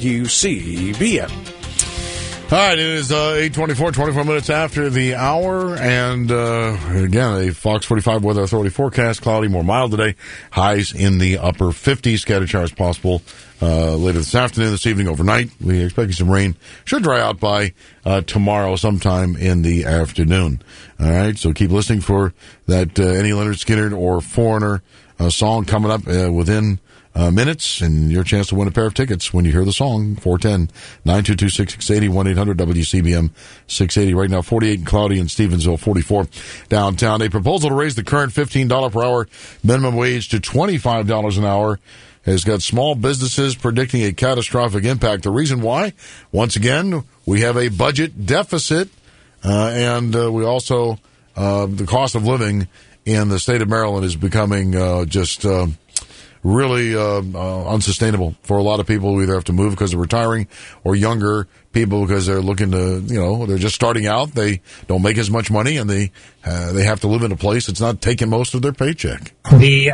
WCBM. All right, it is 8:24, 24 minutes after the hour, and again, a Fox 45 Weather Authority forecast, cloudy, more mild today, highs in the upper 50s, scattered showers possible later this afternoon, this evening, overnight. We are expecting some rain, should dry out by tomorrow sometime in the afternoon. All right, so keep listening for that any Leonard Skinner or Foreigner song coming up within minutes, and your chance to win a pair of tickets when you hear the song. 410-922-6680, 1-800-WCBM-680. Right now, 48 and cloudy in Stevensville, 44 downtown. A proposal to raise the current $15 per hour minimum wage to $25 an hour has got small businesses predicting a catastrophic impact. The reason why? Once again, we have a budget deficit, and we also, the cost of living in the state of Maryland is becoming just really unsustainable for a lot of people who either have to move because they're retiring or younger people because they're looking to, they're just starting out. They don't make as much money, and they have to live in a place that's not taking most of their paycheck. The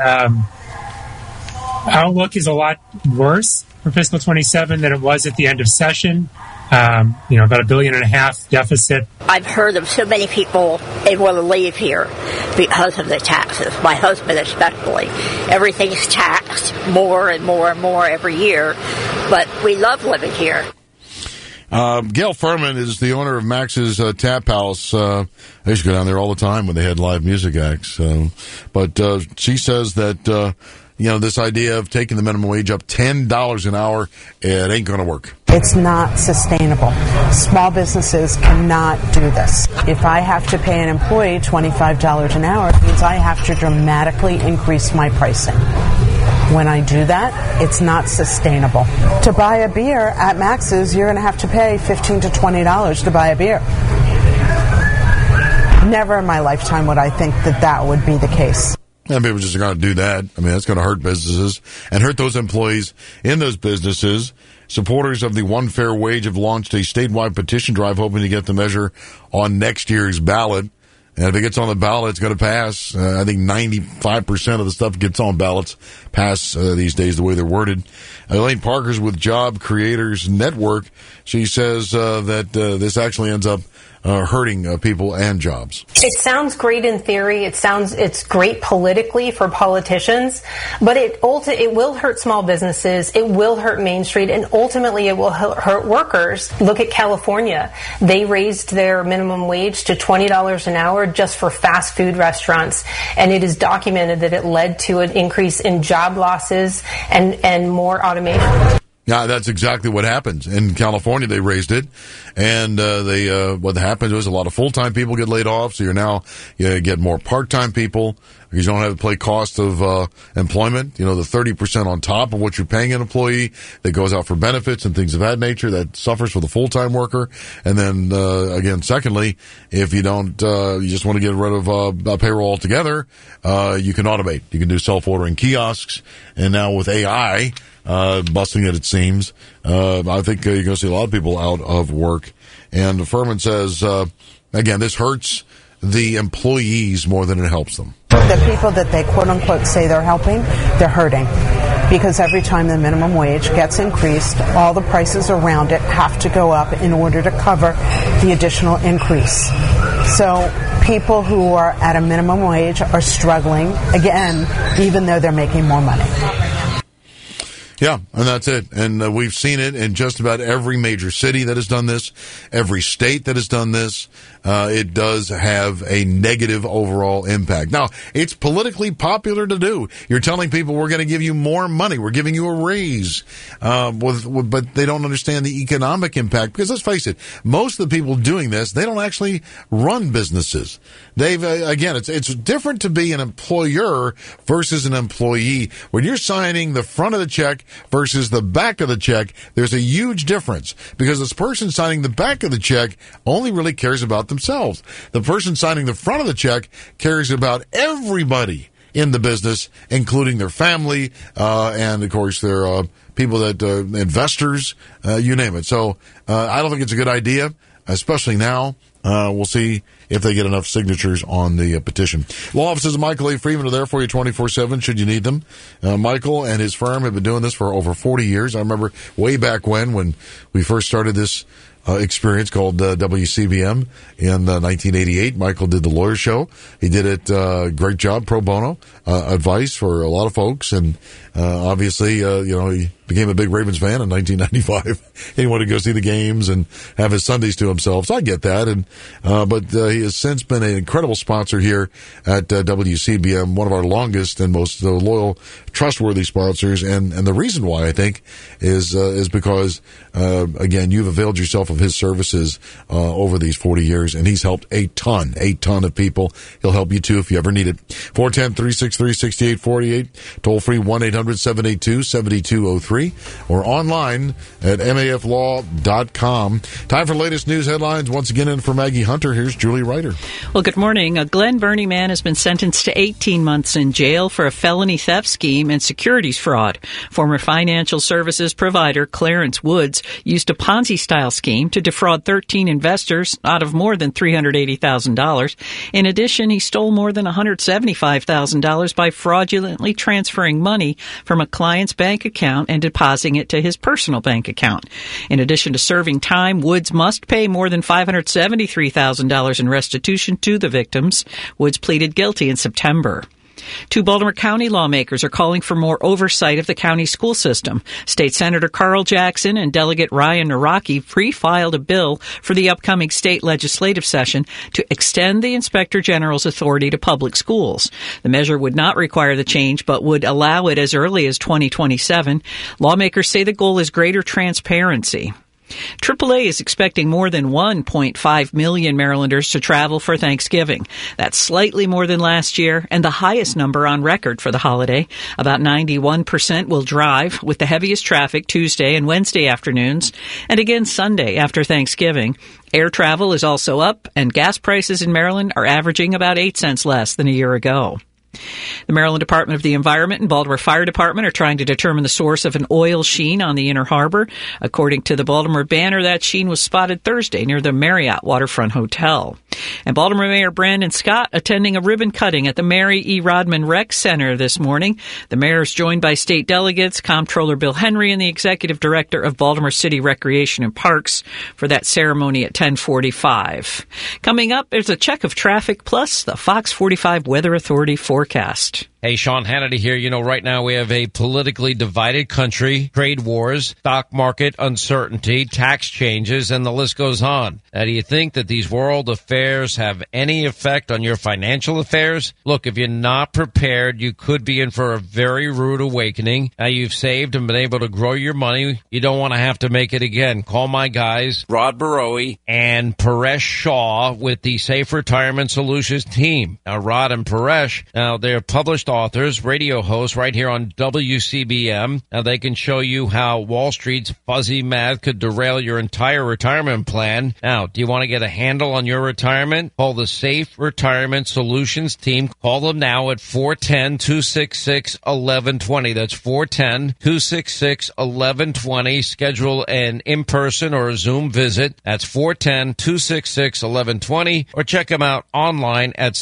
outlook is a lot worse for fiscal 27 than it was at the end of session. About $1.5 billion deficit. I've heard of so many people they want to leave here because of the taxes. My husband especially. Everything's taxed more and more and more every year, but we love living here. Gail Furman is the owner of Max's Tap House. I used to go down there all the time when they had live music acts. But she says that this idea of taking the minimum wage up $10 an hour, it ain't going to work. It's not sustainable. Small businesses cannot do this. If I have to pay an employee $25 an hour, it means I have to dramatically increase my pricing. When I do that, it's not sustainable. To buy a beer at Max's, you're going to have to pay $15 to $20 to buy a beer. Never in my lifetime would I think that would be the case. And people just are going to do that. I mean, that's going to hurt businesses and hurt those employees in those businesses. Supporters of the One Fair Wage have launched a statewide petition drive hoping to get the measure on next year's ballot. And if it gets on the ballot, it's going to pass. I think 95% of the stuff that gets on ballots pass these days the way they're worded. Elaine Parker's with Job Creators Network. She says that this actually ends up hurting people and jobs. It sounds great in theory. It's great politically for politicians, but it will hurt small businesses. It will hurt Main Street, and ultimately it will hurt workers. Look at California. They raised their minimum wage to $20 an hour just for fast food restaurants, and it is documented that it led to an increase in job losses and more automation. Yeah, that's exactly what happens. In California, they raised it, and what happens is a lot of full-time people get laid off, so you get more part-time people because you don't have to pay cost of employment. The 30% on top of what you're paying an employee that goes out for benefits and things of that nature, that suffers for the full-time worker. And then, again, secondly, if you don't, you just want to get rid of payroll altogether, you can automate. You can do self-ordering kiosks, and now with AI, busting it seems. I think you're going to see a lot of people out of work. And Furman says, again, this hurts the employees more than it helps them. The people that they quote-unquote say they're helping, they're hurting. Because every time the minimum wage gets increased, all the prices around it have to go up in order to cover the additional increase. So people who are at a minimum wage are struggling, again, even though they're making more money. Yeah, and that's it. And we've seen it in just about every major city that has done this, every state that has done this. It does have a negative overall impact. Now, it's politically popular to do. You're telling people we're going to give you more money. We're giving you a raise. But they don't understand the economic impact because let's face it, most of the people doing this, they don't actually run businesses. Again, it's different to be an employer versus an employee. When you're signing the front of the check versus the back of the check, there's a huge difference because this person signing the back of the check only really cares about themselves. The person signing the front of the check cares about everybody in the business, including their family, and of course their people that investors, you name it. So I don't think it's a good idea, especially now. We'll see if they get enough signatures on the petition. Law offices of Michael A. Freeman are there for you 24/7 should you need them. Michael and his firm have been doing this for over 40 years. I remember way back when we first started this experience called WCBM in 1988. Michael did the Lawyer Show. He did it great job, pro bono advice for a lot of folks, and obviously, he became a big Ravens fan in 1995. He wanted to go see the games and have his Sundays to himself. So I get that, but he has since been an incredible sponsor here at WCBM, one of our longest and most loyal, trustworthy sponsors. And the reason why I think is because again, you've availed yourself of his services over these 40 years, and he's helped a ton of people. He'll help you too if you ever need it. 410-363-6848, toll free 1-800-782-7203, or online at maflaw.com. Time for latest news headlines. Once again, in for Maggie Hunter, here's Julie Ryder. Well, good morning. A Glen Burnie man has been sentenced to 18 months in jail for a felony theft scheme and securities fraud. Former financial services provider Clarence Woods used a Ponzi-style scheme to defraud 13 investors out of more than $380,000. In addition, he stole more than $175,000 by fraudulently transferring money from a client's bank account and depositing it to his personal bank account. In addition to serving time, Woods must pay more than $573,000 in restitution to the victims. Woods pleaded guilty in September. Two Baltimore County lawmakers are calling for more oversight of the county school system. State Senator Carl Jackson and Delegate Ryan Naraki pre-filed a bill for the upcoming state legislative session to extend the Inspector General's authority to public schools. The measure would not require the change, but would allow it as early as 2027. Lawmakers say the goal is greater transparency. AAA is expecting more than 1.5 million Marylanders to travel for Thanksgiving. That's slightly more than last year and the highest number on record for the holiday. About 91% will drive, with the heaviest traffic Tuesday and Wednesday afternoons, and again Sunday after Thanksgiving. Air travel is also up, and gas prices in Maryland are averaging about 8 cents less than a year ago. The Maryland Department of the Environment and Baltimore Fire Department are trying to determine the source of an oil sheen on the Inner Harbor. According to the Baltimore Banner, that sheen was spotted Thursday near the Marriott Waterfront Hotel. And Baltimore Mayor Brandon Scott attending a ribbon cutting at the Mary E. Rodman Rec Center this morning. The mayor is joined by state delegates, Comptroller Bill Henry, and the executive director of Baltimore City Recreation and Parks for that ceremony at 10:45. Coming up, there's a check of traffic plus the Fox 45 Weather Authority forecast. Hey, Sean Hannity here. You know, right now we have a politically divided country, trade wars, stock market uncertainty, tax changes, and the list goes on. Now, do you think that these world affairs have any effect on your financial affairs? Look, if you're not prepared, you could be in for a very rude awakening. Now, you've saved and been able to grow your money. You don't want to have to make it again. Call my guys, Rod Barowie and Paresh Shaw with the Safe Retirement Solutions team. Now, Rod and Paresh, now they're published authors, radio hosts right here on WCBM. Now they can show you how Wall Street's fuzzy math could derail your entire retirement plan. Now, do you want to get a handle on your retirement? Call the Safe Retirement Solutions team. Call them now at 410-266-1120. That's 410-266-1120. Schedule an in-person or a Zoom visit. That's 410-266-1120. Or check them out online at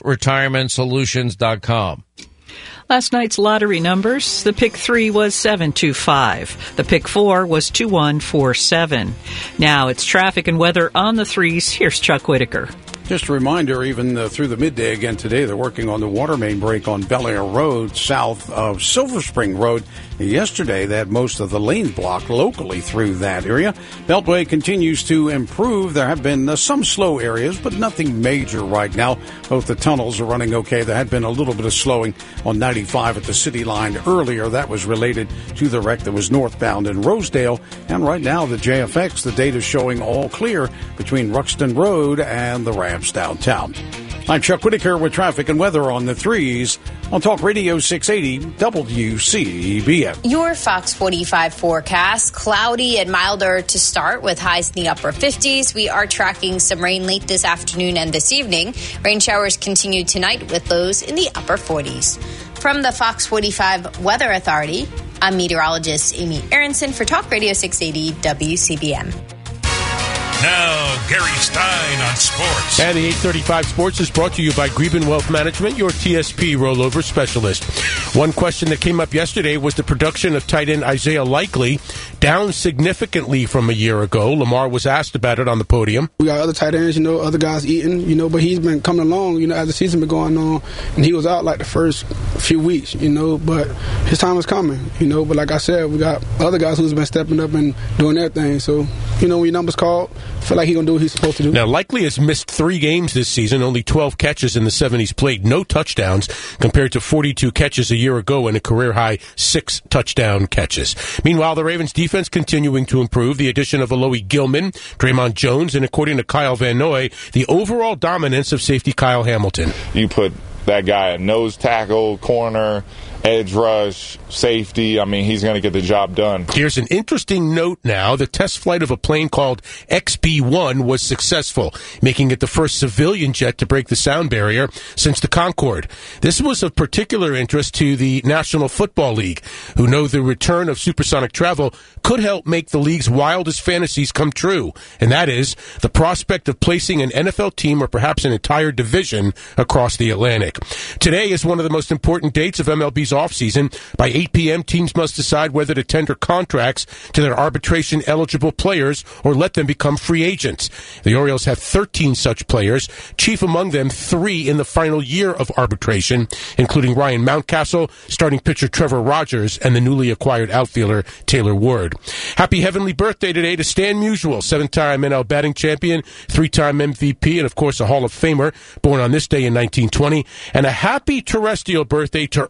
saferetirementsolutions.com. Last night's lottery numbers, the pick 3 was 725. The pick 4 was 2147. Now it's traffic and weather on the 3s. Here's Chuck Whitaker. Just a reminder, even through the midday again today, they're working on the water main break on Bel Air Road south of Silver Spring Road. Yesterday, they had most of the lanes blocked locally through that area. Beltway continues to improve. There have been some slow areas, but nothing major right now. Both the tunnels are running okay. There had been a little bit of slowing on 95 at the city line earlier. That was related to the wreck that was northbound in Rosedale. And right now, the JFX, the data showing all clear between Ruxton Road and the ramps downtown. I'm Chuck Whitaker with traffic and weather on the 3s on Talk Radio 680 WCBM. Your Fox 45 forecast, cloudy and milder to start with highs in the upper 50s. We are tracking some rain late this afternoon and this evening. Rain showers continue tonight with lows in the upper 40s. From the Fox 45 Weather Authority, I'm meteorologist Amy Aronson for Talk Radio 680 WCBM. Now, Gary Stein on sports. And the 835 Sports is brought to you by Greben Wealth Management, your TSP rollover specialist. One question that came up yesterday was the production of tight end Isaiah Likely, down significantly from a year ago. Lamar was asked about it on the podium. We got other tight ends, other guys eating, but he's been coming along, as the season been going on, and he was out like the first few weeks, but his time is coming, but like I said, we got other guys who's been stepping up and doing their thing, so, when your number's called, I feel like he's going to do what he's supposed to do. Now, Likely has missed 3 games this season, only 12 catches in the 70s played, no touchdowns, compared to 42 catches a year ago and a career-high 6 touchdown catches. Meanwhile, the Ravens' defense continuing to improve. The addition of Alohi Gilman, Draymond Jones, and according to Kyle Van Noy, the overall dominance of safety Kyle Hamilton. You put that guy at nose tackle, corner, edge rush, safety. He's going to get the job done. Here's an interesting note now. The test flight of a plane called XB-1 was successful, making it the first civilian jet to break the sound barrier since the Concorde. This was of particular interest to the National Football League, who know the return of supersonic travel could help make the league's wildest fantasies come true, and that is the prospect of placing an NFL team or perhaps an entire division across the Atlantic. Today is one of the most important dates of MLB's offseason. By 8 p.m., teams must decide whether to tender contracts to their arbitration-eligible players or let them become free agents. The Orioles have 13 such players, chief among them 3 in the final year of arbitration, including Ryan Mountcastle, starting pitcher Trevor Rogers, and the newly acquired outfielder Taylor Ward. Happy heavenly birthday today to Stan Musial, 7-time NL batting champion, 3-time MVP, and of course a Hall of Famer, born on this day in 1920. And a happy terrestrial birthday to Earl the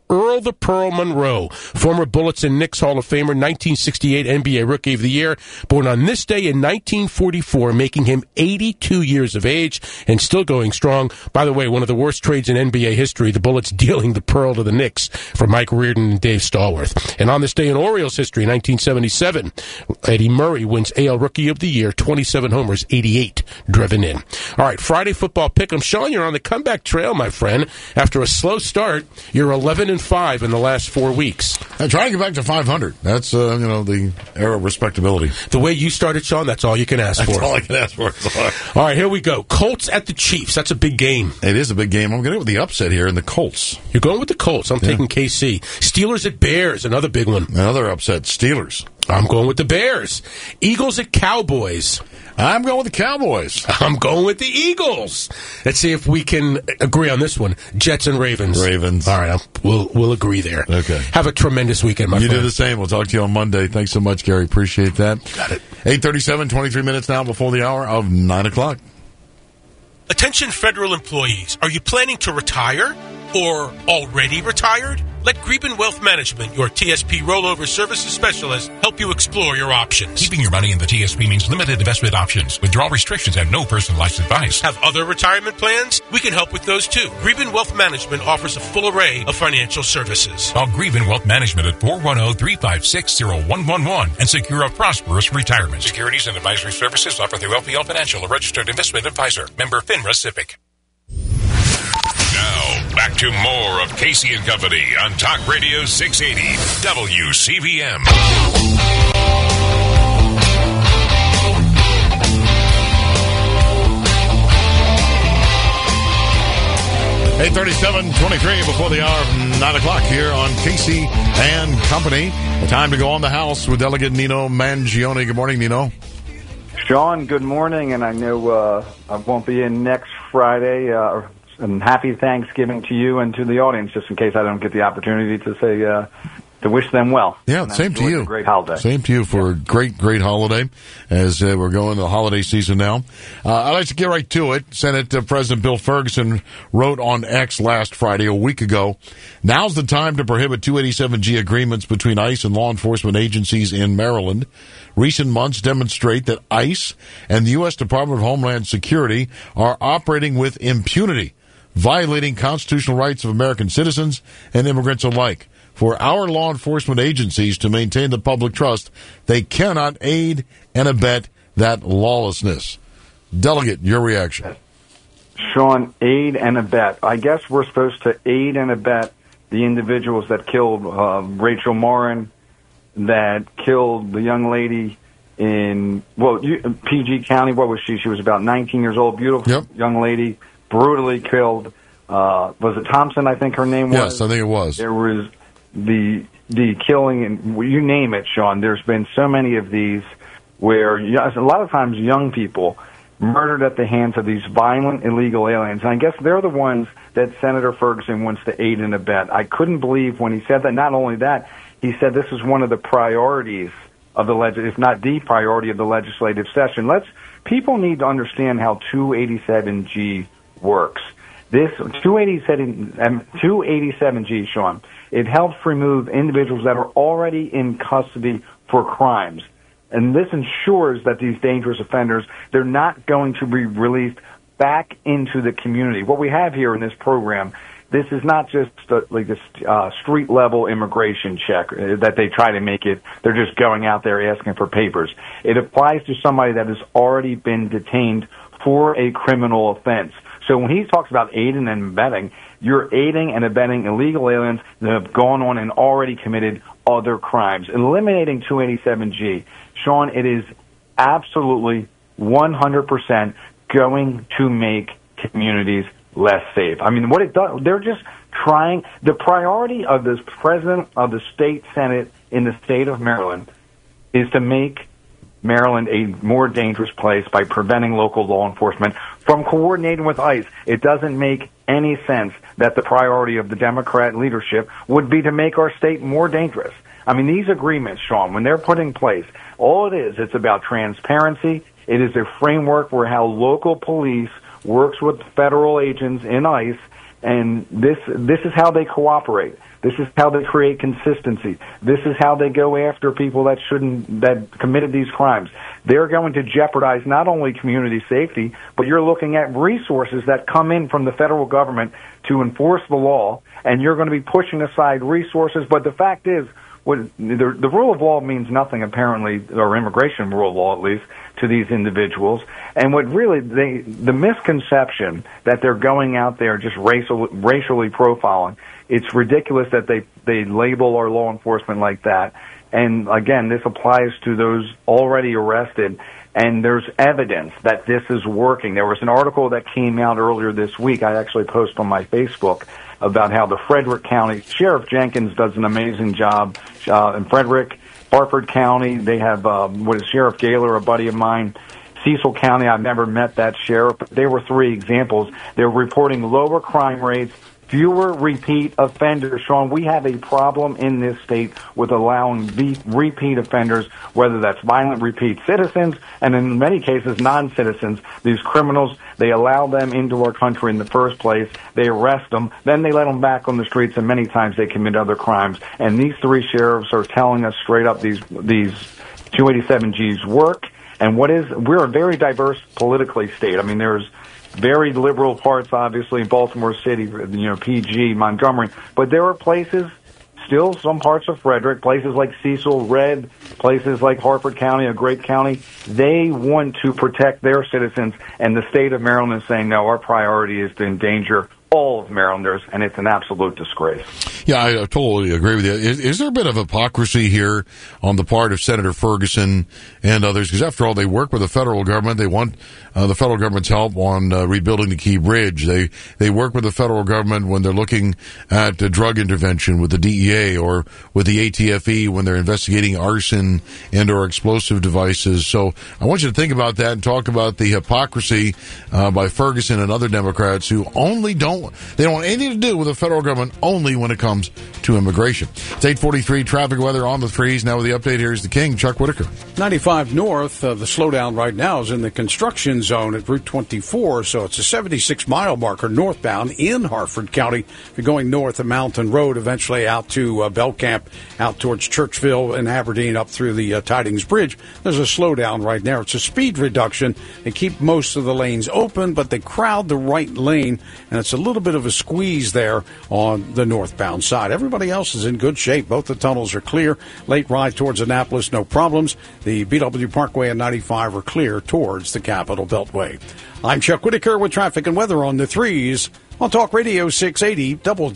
Elder Pearl Monroe, former Bullets and Knicks Hall of Famer, 1968 NBA Rookie of the Year, born on this day in 1944, making him 82 years of age and still going strong. By the way, one of the worst trades in NBA history, the Bullets dealing the Pearl to the Knicks for Mike Reardon and Dave Stallworth. And on this day in Orioles history, 1977, Eddie Murray wins AL Rookie of the Year, 27 homers, 88 driven in. All right, Friday football pick'em. Sean, you're on the comeback trail, my friend. After a slow start, you're 11-5 in the last 4 weeks. I'm trying to get back to 500. That's, the era of respectability. The way you started, Sean, that's all you can ask for. That's all I can ask for. All right, here we go. Colts at the Chiefs. That's a big game. It is a big game. I'm going to go with the upset here in the Colts. You're going with the Colts. I'm taking KC. Steelers at Bears, another big one. Another upset. Steelers. I'm going with the Bears. Eagles at Cowboys. I'm going with the Cowboys. I'm going with the Eagles. Let's see if we can agree on this one. Jets and Ravens. Ravens. All right, we'll agree there. Okay. Have a tremendous weekend, my friend. You do the same. We'll talk to you on Monday. Thanks so much, Gary. Appreciate that. Got it. 8:37, 23 minutes now before the hour of 9 o'clock. Attention federal employees. Are you planning to retire or already retired? Let Greben Wealth Management, your TSP rollover services specialist, help you explore your options. Keeping your money in the TSP means limited investment options, withdrawal restrictions, and no personalized advice. Have other retirement plans? We can help with those too. Greben Wealth Management offers a full array of financial services. Call Greben Wealth Management at 410-356-0111 and secure a prosperous retirement. Securities and advisory services offered through LPL Financial, a registered investment advisor. Member FINRA SIPC. Now, back to more of Casey and Company on Talk Radio 680 WCBM. 8:37:23 before the hour of 9 o'clock here on Casey and Company. Time to go on the house with Delegate Nino Mangione. Good morning, Nino. Sean, good morning, and I know I won't be in next Friday. And happy Thanksgiving to you and to the audience, just in case I don't get the opportunity to say to wish them well. Yeah, and same to you. A great holiday. Same to you for a great holiday as we're going to the holiday season now. I'd like to get right to it. Senate President Bill Ferguson wrote on X last Friday, a week ago, now's the time to prohibit 287G agreements between ICE and law enforcement agencies in Maryland. Recent months demonstrate that ICE and the U.S. Department of Homeland Security are operating with impunity, violating constitutional rights of American citizens and immigrants alike. For our law enforcement agencies to maintain the public trust, they cannot aid and abet that lawlessness. Delegate, your reaction. Sean, aid and abet. I guess we're supposed to aid and abet the individuals that killed Rachel Morin, that killed the young lady in, PG County. What was she? She was about 19 years old, beautiful young lady, brutally killed. Was it Thompson, I think her name was? Yes, I think it was. There was the killing, and you name it, Sean. There's been so many of these where a lot of times young people murdered at the hands of these violent illegal aliens. And I guess they're the ones that Senator Ferguson wants to aid and abet. I couldn't believe when he said that. Not only that, he said this is one of the priorities of the if not the priority of the legislative session. People need to understand how 287G works. This 287G, Sean, it helps remove individuals that are already in custody for crimes. And this ensures that these dangerous offenders, they're not going to be released back into the community. What we have here in this program, this is not just like this street-level immigration check that they try to make it. They're just going out there asking for papers. It applies to somebody that has already been detained for a criminal offense. So when he talks about aiding and abetting, you're aiding and abetting illegal aliens that have gone on and already committed other crimes. Eliminating 287G, Sean, it is absolutely 100% going to make communities less safe. I mean, what it does, they're just trying, the priority of this president of the state senate in the state of Maryland is to make Maryland a more dangerous place by preventing local law enforcement from coordinating with ICE. It doesn't make any sense that the priority of the Democrat leadership would be to make our state more dangerous. I mean, these agreements, Sean, when they're put in place, all it is, it's about transparency. It is a framework where how local police works with federal agents in ICE And this is how they cooperate. This is how they create consistency. This is how they go after people that committed these crimes. They're going to jeopardize not only community safety, but you're looking at resources that come in from the federal government to enforce the law, and you're going to be pushing aside resources. But the fact is, the rule of law means nothing, apparently, or immigration rule of law at least, to these individuals. And what really, the misconception that they're going out there just racially profiling, it's ridiculous that they label our law enforcement like that. And again, this applies to those already arrested, and there's evidence that this is working. There was an article that came out earlier this week, I actually posted on my Facebook, about how the Frederick County, Sheriff Jenkins does an amazing job in Frederick, Harford County. They have, Sheriff Gaylor, a buddy of mine. Cecil County, I've never met that sheriff, but they were 3 examples. They're reporting lower crime rates, fewer repeat offenders. Sean, we have a problem in this state with allowing repeat offenders, whether that's violent repeat citizens, and in many cases non-citizens. These criminals, they allow them into our country in the first place, they arrest them, then they let them back on the streets, and many times they commit other crimes. And these 3 sheriffs are telling us straight up these 287Gs work. And we're a very diverse politically state. I mean, there's very liberal parts, obviously, in Baltimore City, PG, Montgomery. But there are places, still some parts of Frederick, places like Cecil, Red, places like Harford County, a great county. They want to protect their citizens, and the state of Maryland is saying, no, our priority is to endanger all of Marylanders, and it's an absolute disgrace. Yeah, I totally agree with you. Is there a bit of hypocrisy here on the part of Senator Ferguson and others? Because after all, they work with the federal government. They want the federal government's help on rebuilding the Key Bridge. They work with the federal government when they're looking at drug intervention with the DEA or with the ATFE when they're investigating arson and or explosive devices. So I want you to think about that and talk about the hypocrisy by Ferguson and other Democrats who don't want anything to do with the federal government only when it comes to immigration. It's 8:43, traffic weather on the threes. Now with the update, here's the King, Chuck Whitaker. 95 north, the slowdown right now is in the construction zone at Route 24, so it's a 76-mile marker northbound in Harford County. If you're going north of Mountain Road, eventually out to Belcamp, out towards Churchville and Aberdeen, up through the Tidings Bridge, there's a slowdown right now. It's a speed reduction. They keep most of the lanes open, but they crowd the right lane, and it's a little bit of a squeeze there on the northbound side. Everybody else is in good shape. Both the tunnels are clear. Late ride towards Annapolis, no problems. The BW Parkway and 95 are clear towards the Capitol Beltway. I'm Chuck Whitaker with traffic and weather on the threes on Talk Radio 680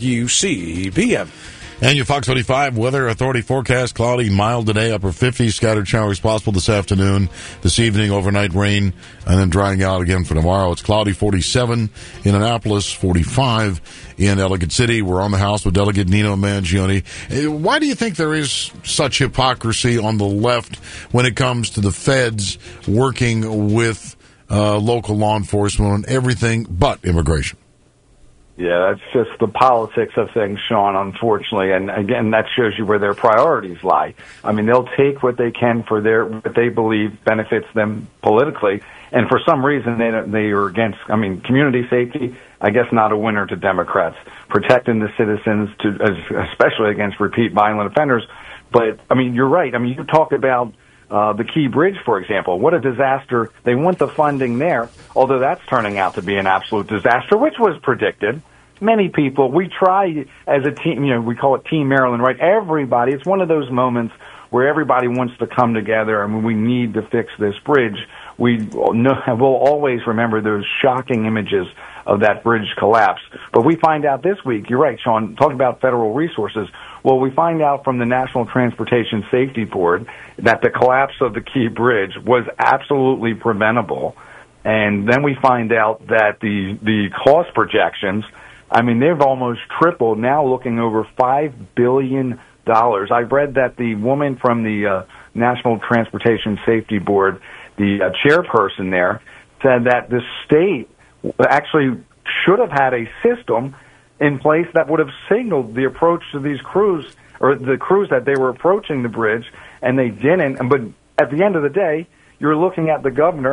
WCBM. And your Fox 45 Weather Authority forecast, cloudy, mild today, upper 50s, scattered showers possible this afternoon, this evening, overnight rain, and then drying out again for tomorrow. It's cloudy, 47 in Annapolis, 45 in Ellicott City. We're on the house with Delegate Nino Mangione. Why do you think there is such hypocrisy on the left when it comes to the feds working with local law enforcement on everything but immigration? Yeah, that's just the politics of things, Sean, unfortunately. And again, that shows you where their priorities lie. I mean, they'll take what they can for what they believe benefits them politically. And for some reason, they are against, community safety, I guess not a winner to Democrats. Protecting the citizens, especially against repeat violent offenders. But, you're right. You talk about the Key Bridge, for example. What a disaster. They want the funding there, although that's turning out to be an absolute disaster, which was predicted. Many people, we try as a team, we call it Team Maryland, right? Everybody, it's one of those moments where everybody wants to come together and we need to fix this bridge. We'll always remember those shocking images of that bridge collapse. But we find out this week, you're right, Sean, talking about federal resources. Well, we find out from the National Transportation Safety Board that the collapse of the Key Bridge was absolutely preventable. And then we find out that the cost projections, they've almost tripled, now looking over $5 billion. I read that the woman from the National Transportation Safety Board, the chairperson there, said that the state actually should have had a system in place that would have signaled the approach to these crews, or the crews that they were approaching the bridge, and they didn't. But at the end of the day, you're looking at the governor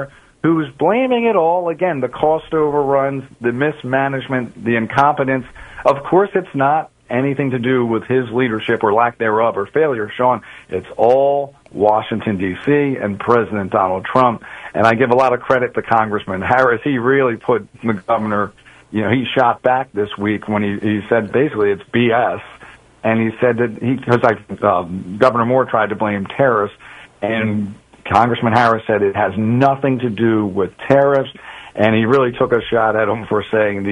who's blaming it all, again, the cost overruns, the mismanagement, the incompetence. Of course, it's not anything to do with his leadership or lack thereof or failure, Sean. It's all Washington, D.C. and President Donald Trump. And I give a lot of credit to Congressman Harris. He really put the governor, he shot back this week when he said basically it's BS. And he said that Governor Moore tried to blame tariffs, and Congressman Harris said it has nothing to do with tariffs. And he really took a shot at him for saying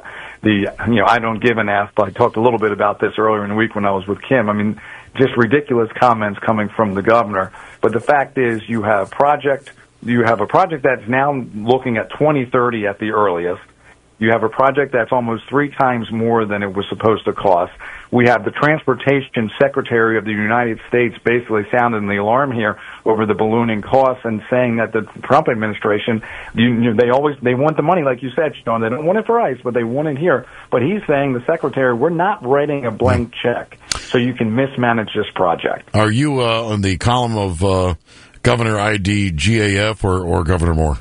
I don't give an F. I talked a little bit about this earlier in the week when I was with Kim. I mean, just ridiculous comments coming from the governor. But the fact is, you have a project that's now looking at 2030 at the earliest. You have a project that's almost 3 times more than it was supposed to cost. We have the Transportation Secretary of the United States basically sounding the alarm here over the ballooning costs and saying that the Trump administration, they want the money, like you said, Sean. They don't want it for ICE, but they want it here. But he's saying, the Secretary, we're not writing a blank check so you can mismanage this project. Are you on the column of Governor IDGAF or Governor Moore?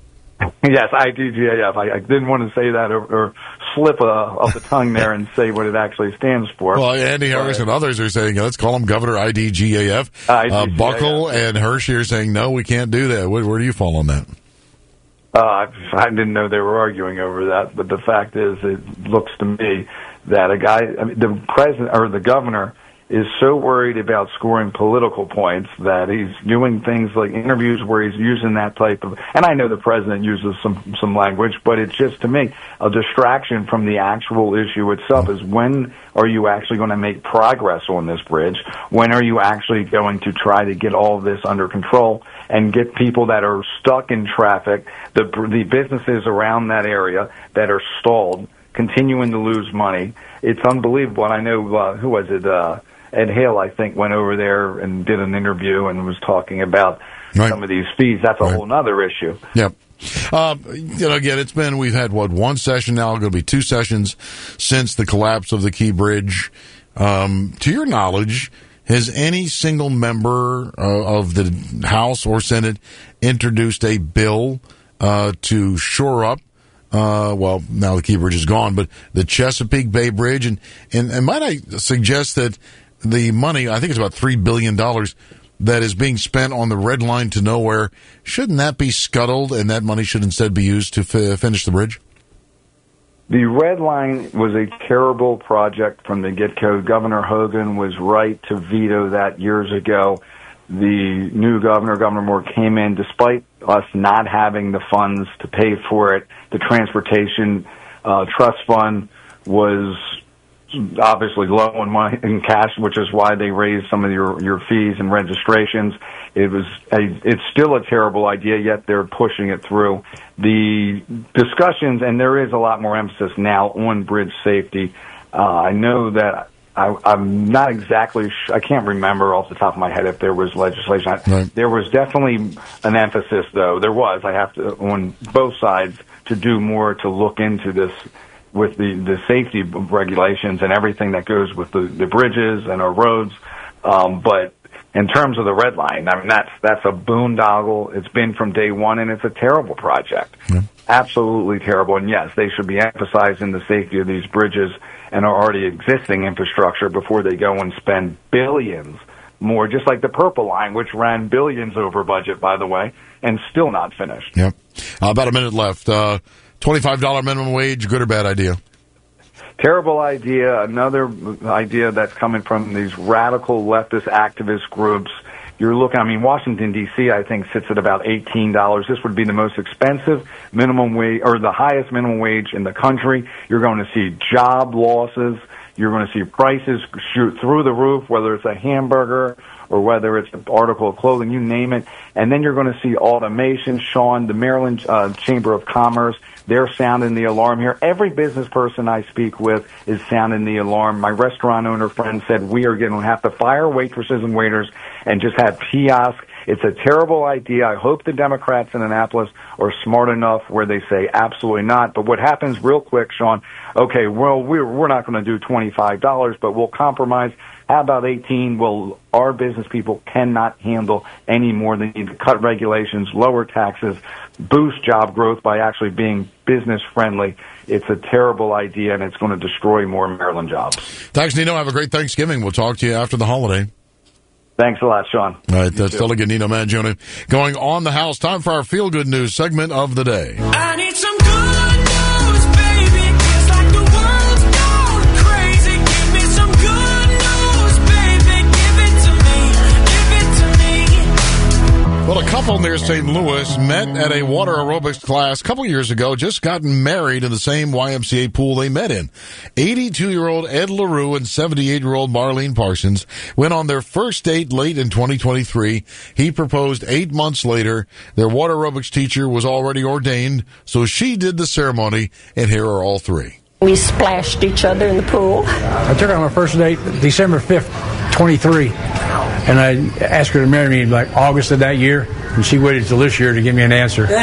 Yes, IDGAF. I didn't want to say that or slip of the tongue there and say what it actually stands for. Well, Andy Harris and others are saying, let's call him Governor IDGAF. Buckle and Hershey are saying, no, we can't do that. Where do you fall on that? I didn't know they were arguing over that, but the fact is, it looks to me that the president or the governor is so worried about scoring political points that he's doing things like interviews where he's using that type of, and I know the president uses some language, but it's just, to me, a distraction from the actual issue itself. Is when are you actually going to make progress on this bridge? When are you actually going to try to get all of this under control and get people that are stuck in traffic, the businesses around that area that are stalled, continuing to lose money? It's unbelievable. And I know, who was it? Ed Hale, I think, went over there and did an interview and was talking about some of these fees. That's a whole other issue. Yep. Again, we've had, one session now, going to be 2 sessions since the collapse of the Key Bridge. To your knowledge, has any single member of the House or Senate introduced a bill to shore up, now the Key Bridge is gone, but the Chesapeake Bay Bridge? And might I suggest that the money, I think it's about $3 billion, that is being spent on the Red Line to Nowhere, shouldn't that be scuttled, and that money should instead be used to finish the bridge? The Red Line was a terrible project from the get-go. Governor Hogan was right to veto that years ago. The new governor, Governor Moore, came in despite us not having the funds to pay for it. The Transportation Trust Fund was obviously low on money in cash, which is why they raised some of your fees and registrations. It's still a terrible idea, yet they're pushing it through. The discussions, and there is a lot more emphasis now on bridge safety. I know that I'm not exactly I can't remember off the top of my head if there was legislation. Right. There was definitely an emphasis, though. There was, on both sides, to do more to look into this with the safety regulations and everything that goes with the bridges and our roads. But in terms of the Red Line, I mean, that's a boondoggle. It's been from day one, and it's a terrible project. Yeah. Absolutely terrible. And yes, they should be emphasizing the safety of these bridges and our already existing infrastructure before they go and spend billions more, just like the Purple Line, which ran billions over budget, by the way, and still not finished. Yep. About a minute left. $25 minimum wage, good or bad idea? Terrible idea. Another idea that's coming from these radical leftist activist groups. You're looking, Washington, D.C., I think, sits at about $18. This would be the most expensive minimum wage, or the highest minimum wage in the country. You're going to see job losses. You're going to see prices shoot through the roof, whether it's a hamburger or whether it's an article of clothing, you name it. And then you're going to see automation. Sean, the Maryland Chamber of Commerce, they're sounding the alarm here. Every business person I speak with is sounding the alarm. My restaurant owner friend said we are going to have to fire waitresses and waiters and just have kiosks. It's a terrible idea. I hope the Democrats in Annapolis are smart enough where they say absolutely not. But what happens real quick, Sean, okay, well, we're not going to do $25, but we'll compromise. How about 18? Well, our business people cannot handle any more. They need to cut regulations, lower taxes, boost job growth by actually being business friendly. It's a terrible idea, and it's going to destroy more Maryland jobs. Thanks, Nino. Have a great Thanksgiving. We'll talk to you after the holiday. Thanks a lot, Sean. All right, that's Delegate Nino Mangione going on the House. Time for our Feel Good News segment of the day. I need some good news, baby. It's like the world's going crazy. Give me some good news, baby. Give it to me. Give it to me. Well, a couple near St. Louis met at a water aerobics class a couple years ago, just gotten married in the same YMCA pool they met in. 82-year-old Ed LaRue and 78-year-old Marlene Parsons went on their first date late in 2023. He proposed 8 months later. Their water aerobics teacher was already ordained, so she did the ceremony, and here are all three. We splashed each other in the pool. I took her on my first date December 5th, 23, and I asked her to marry me like August of that year, and she waited till this year to give me an answer. But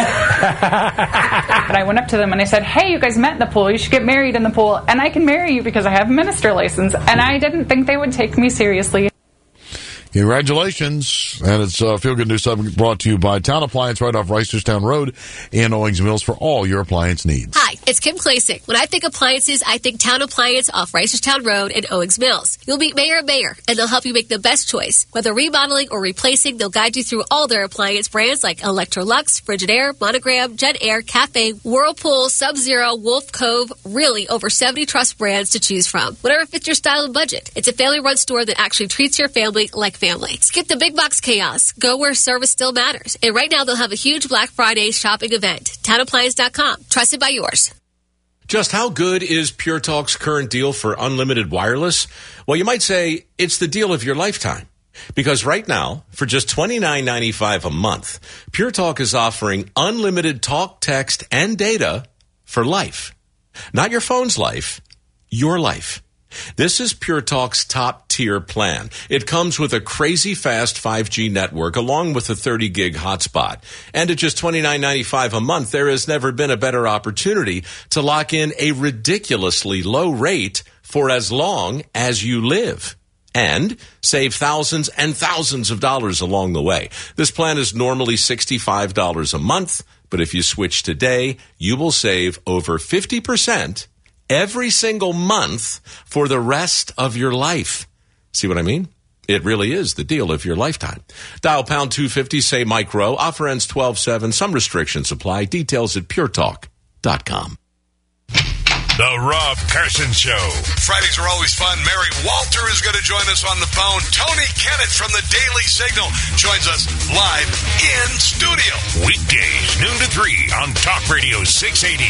I went up to them and I said, hey, you guys met in the pool. You should get married in the pool, and I can marry you because I have a minister license. And I didn't think they would take me seriously. Congratulations. And it's Feel Good News segment brought to you by Town Appliance right off Reisterstown Road in Owings Mills for all your appliance needs. Hi, it's Kim Klasick. When I think appliances, I think Town Appliance off Reisterstown Road in Owings Mills. You'll meet Mayor and Mayor, and they'll help you make the best choice. Whether remodeling or replacing, they'll guide you through all their appliance brands like Electrolux, Frigidaire, Monogram, Jet Air, Cafe, Whirlpool, Sub-Zero, Wolf Cove, really over 70 trust brands to choose from. Whatever fits your style and budget. It's a family-run store that actually treats your family like family. Skip the big box chaos. Go where service still matters. And right now they'll have a huge Black Friday shopping event. TownAppliance.com. Trusted by yours. Just how good is Pure Talk's current deal for unlimited wireless? Well, you might say it's the deal of your lifetime. Because right now, for just $29.95 a month, Pure Talk is offering unlimited talk, text, and data for life. Not your phone's life, your life. This is Pure Talk's top-tier plan. It comes with a crazy fast 5G network along with a 30-gig hotspot. And at just $29.95 a month, there has never been a better opportunity to lock in a ridiculously low rate for as long as you live. And save thousands and thousands of dollars along the way. This plan is normally $65 a month, but if you switch today, you will save over 50% every single month for the rest of your life. See what I mean? It really is the deal of your lifetime. Dial pound 250, say micro. Offer ends 12/7. Some restrictions apply. Details at puretalk.com. The Rob Carson Show. Fridays are always fun. Mary Walter is going to join us on the phone. Tony Kennett from the Daily Signal joins us live in studio. Weekdays, noon to 3 on Talk Radio 680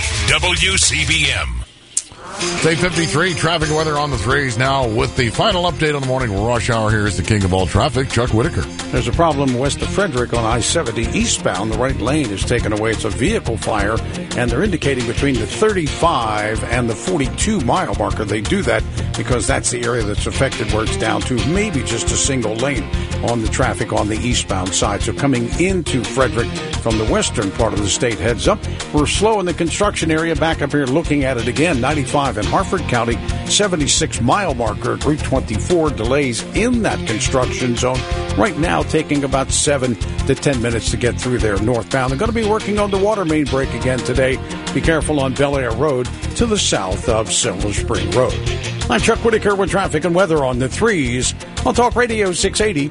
WCBM. Day 53, traffic and weather on the threes now with the final update on the morning rush hour. Here is the king of all traffic, Chuck Whitaker. There's a problem west of Frederick on I-70 eastbound. The right lane is taken away. It's a vehicle fire, and they're indicating between the 35 and the 42-mile marker. They do that because that's the area that's affected where it's down to maybe just a single lane on the traffic on the eastbound side. So coming into Frederick from the western part of the state, heads up. We're slow in the construction area. Back up here looking at it again. 95 in Harford County, 76-mile marker at Route 24. Delays in that construction zone. Right now taking about 7 to 10 minutes to get through there northbound. They're going to be working on the water main break again today. Be careful on Bel Air Road to the south of Silver Spring Road. I'm Chuck Whitaker with traffic and weather on the threes on Talk Radio 680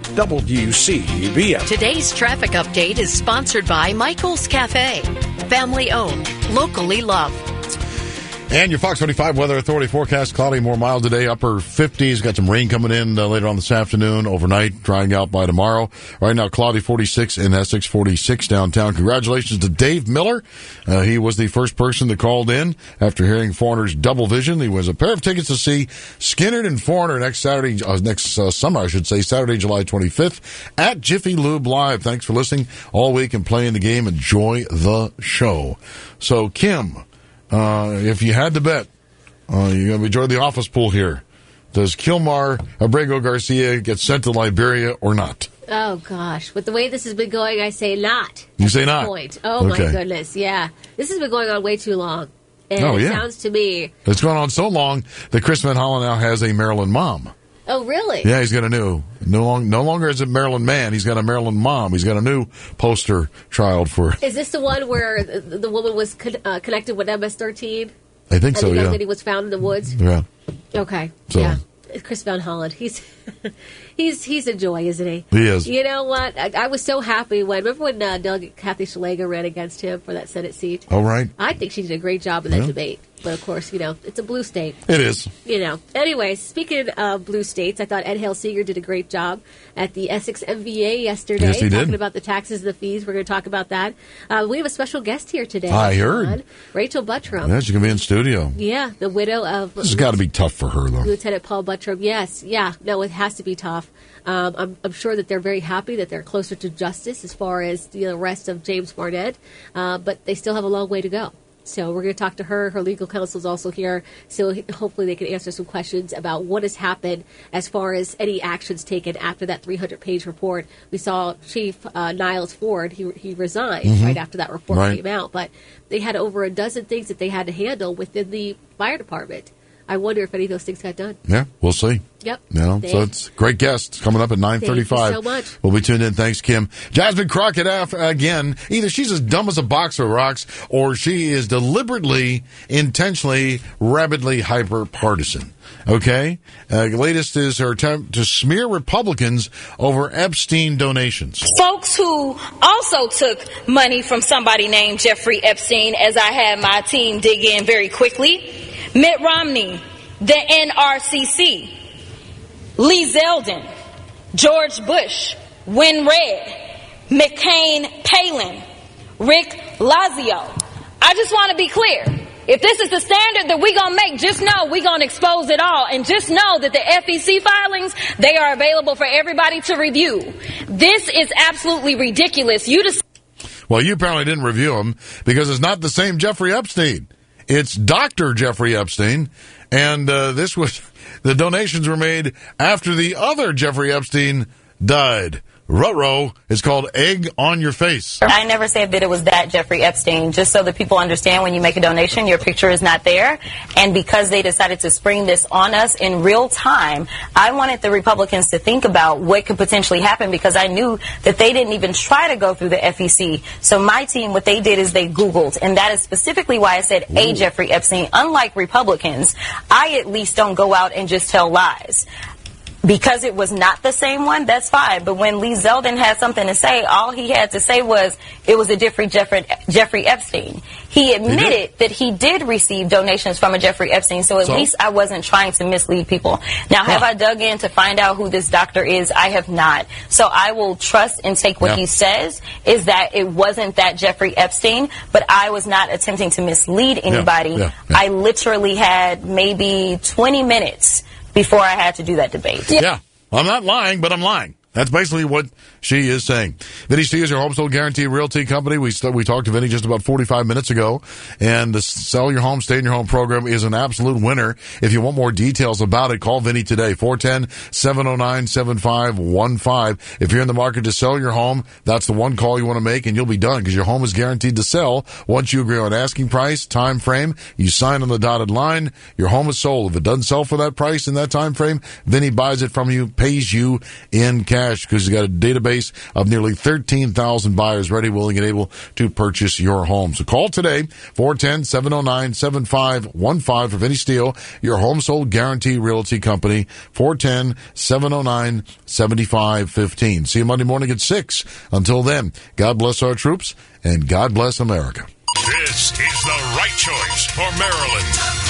WCBM. Today's traffic update is sponsored by Michael's Cafe. Family owned, locally loved. And your Fox 25 Weather Authority forecast, cloudy, more mild today, upper 50s. Got some rain coming in later on this afternoon, overnight, drying out by tomorrow. Right now, cloudy 46 in Essex, 46 downtown. Congratulations to Dave Miller. He was the first person that called in after hearing Foreigner's Double Vision. He was a pair of tickets to see Skinner and Foreigner next Saturday, summer, I should say, Saturday, July 25th at Jiffy Lube Live. Thanks for listening all week and playing the game. Enjoy the show. So, Kim, if you had to bet, you're going to enjoy the office pool here. Does Kilmar Abrego Garcia get sent to Liberia or not? Oh, gosh. With the way this has been going, I say not. You say not? Point. Oh, okay. My goodness. Yeah. This has been going on way too long. And it sounds to me... It's gone on so long that Chris Van Hollen now has a Maryland mom. Oh, really? Yeah, he's got a new. No longer is it Maryland Man. He's got a Maryland Mom. He's got a new poster child for. Is this the one where the woman was connected with MS-13? I think so, and the young yeah. lady was found in the woods? Yeah. Okay. So. Yeah. Chris Van Hollen. He's a joy, isn't he? He is. You know what? I was so happy remember when Kathy Szeliga ran against him for that Senate seat? Oh, right. I think she did a great job in that debate. But, of course, it's a blue state. It is. Anyway, speaking of blue states, I thought Ed Hale-Seeger did a great job at the Essex MVA yesterday. Yes, he did. Talking about the taxes and the fees. We're going to talk about that. We have a special guest here today. I heard. Rachel Buttram. Yeah, she's going to be in studio. Yeah, the widow of... This has got to be tough for her, though. Lieutenant Paul Buttram. Yes, yeah. No, it has to be tough. I'm sure that they're very happy that they're closer to justice as far as the arrest of James Barnett, but they still have a long way to go. So we're going to talk to her. Her legal counsel is also here, so hopefully they can answer some questions about what has happened as far as any actions taken after that 300-page report. We saw Chief Niles Ford. He resigned right after that report came out, but they had over a dozen things that they had to handle within the fire department. I wonder if any of those things got done. Yeah, we'll see. Yep. So it's a great guest coming up at 9:35. Thank you so much. We'll be tuned in. Thanks, Kim. Jasmine Crockett, again, either she's as dumb as a box of rocks or she is deliberately, intentionally, rabidly hyper-partisan. Okay? The latest is her attempt to smear Republicans over Epstein donations. Folks who also took money from somebody named Jeffrey Epstein, as I had my team dig in very quickly. Mitt Romney, the NRCC, Lee Zeldin, George Bush, Win Red, McCain Palin, Rick Lazio. I just want to be clear. If this is the standard that we're going to make, just know we're going to expose it all. And just know that the FEC filings, they are available for everybody to review. This is absolutely ridiculous. Well, you apparently didn't review them because it's not the same Jeffrey Epstein. It's Dr. Jeffrey Epstein, and the donations were made after the other Jeffrey Epstein died. Ruh-roh is called Egg on Your Face. I never said that it was that Jeffrey Epstein, just so that people understand when you make a donation, your picture is not there. And because they decided to spring this on us in real time, I wanted the Republicans to think about what could potentially happen because I knew that they didn't even try to go through the FEC. So my team, what they did is they Googled, and that is specifically why I said a Jeffrey Epstein. Unlike Republicans, I at least don't go out and just tell lies. Because it was not the same one, that's fine. But when Lee Zeldin had something to say, all he had to say was it was a different Jeffrey Epstein. He admitted that he did receive donations from a Jeffrey Epstein, so at least I wasn't trying to mislead people. Now, have I dug in to find out who this doctor is? I have not. So I will trust and take what he says, is that it wasn't that Jeffrey Epstein, but I was not attempting to mislead anybody. I literally had maybe 20 minutes before I had to do that debate. Yeah. I'm not lying, but I'm lying. That's basically what she is saying. Vinny Steele is your home sold guarantee realty company. We talked to Vinny just about 45 minutes ago, and the Sell Your Home, Stay in Your Home program is an absolute winner. If you want more details about it, call Vinny today, 410-709-7515. If you're in the market to sell your home, that's the one call you want to make, and you'll be done because your home is guaranteed to sell. Once you agree on asking price, time frame, you sign on the dotted line, your home is sold. If it doesn't sell for that price in that time frame, Vinny buys it from you, pays you in cash, because he's got a database of nearly 13,000 buyers ready, willing, and able to purchase your home. So call today, 410-709-7515 for Vinny Steele, your home sold guarantee realty company, 410-709-7515. See you Monday morning at 6. Until then, God bless our troops and God bless America. This is the right choice for Maryland.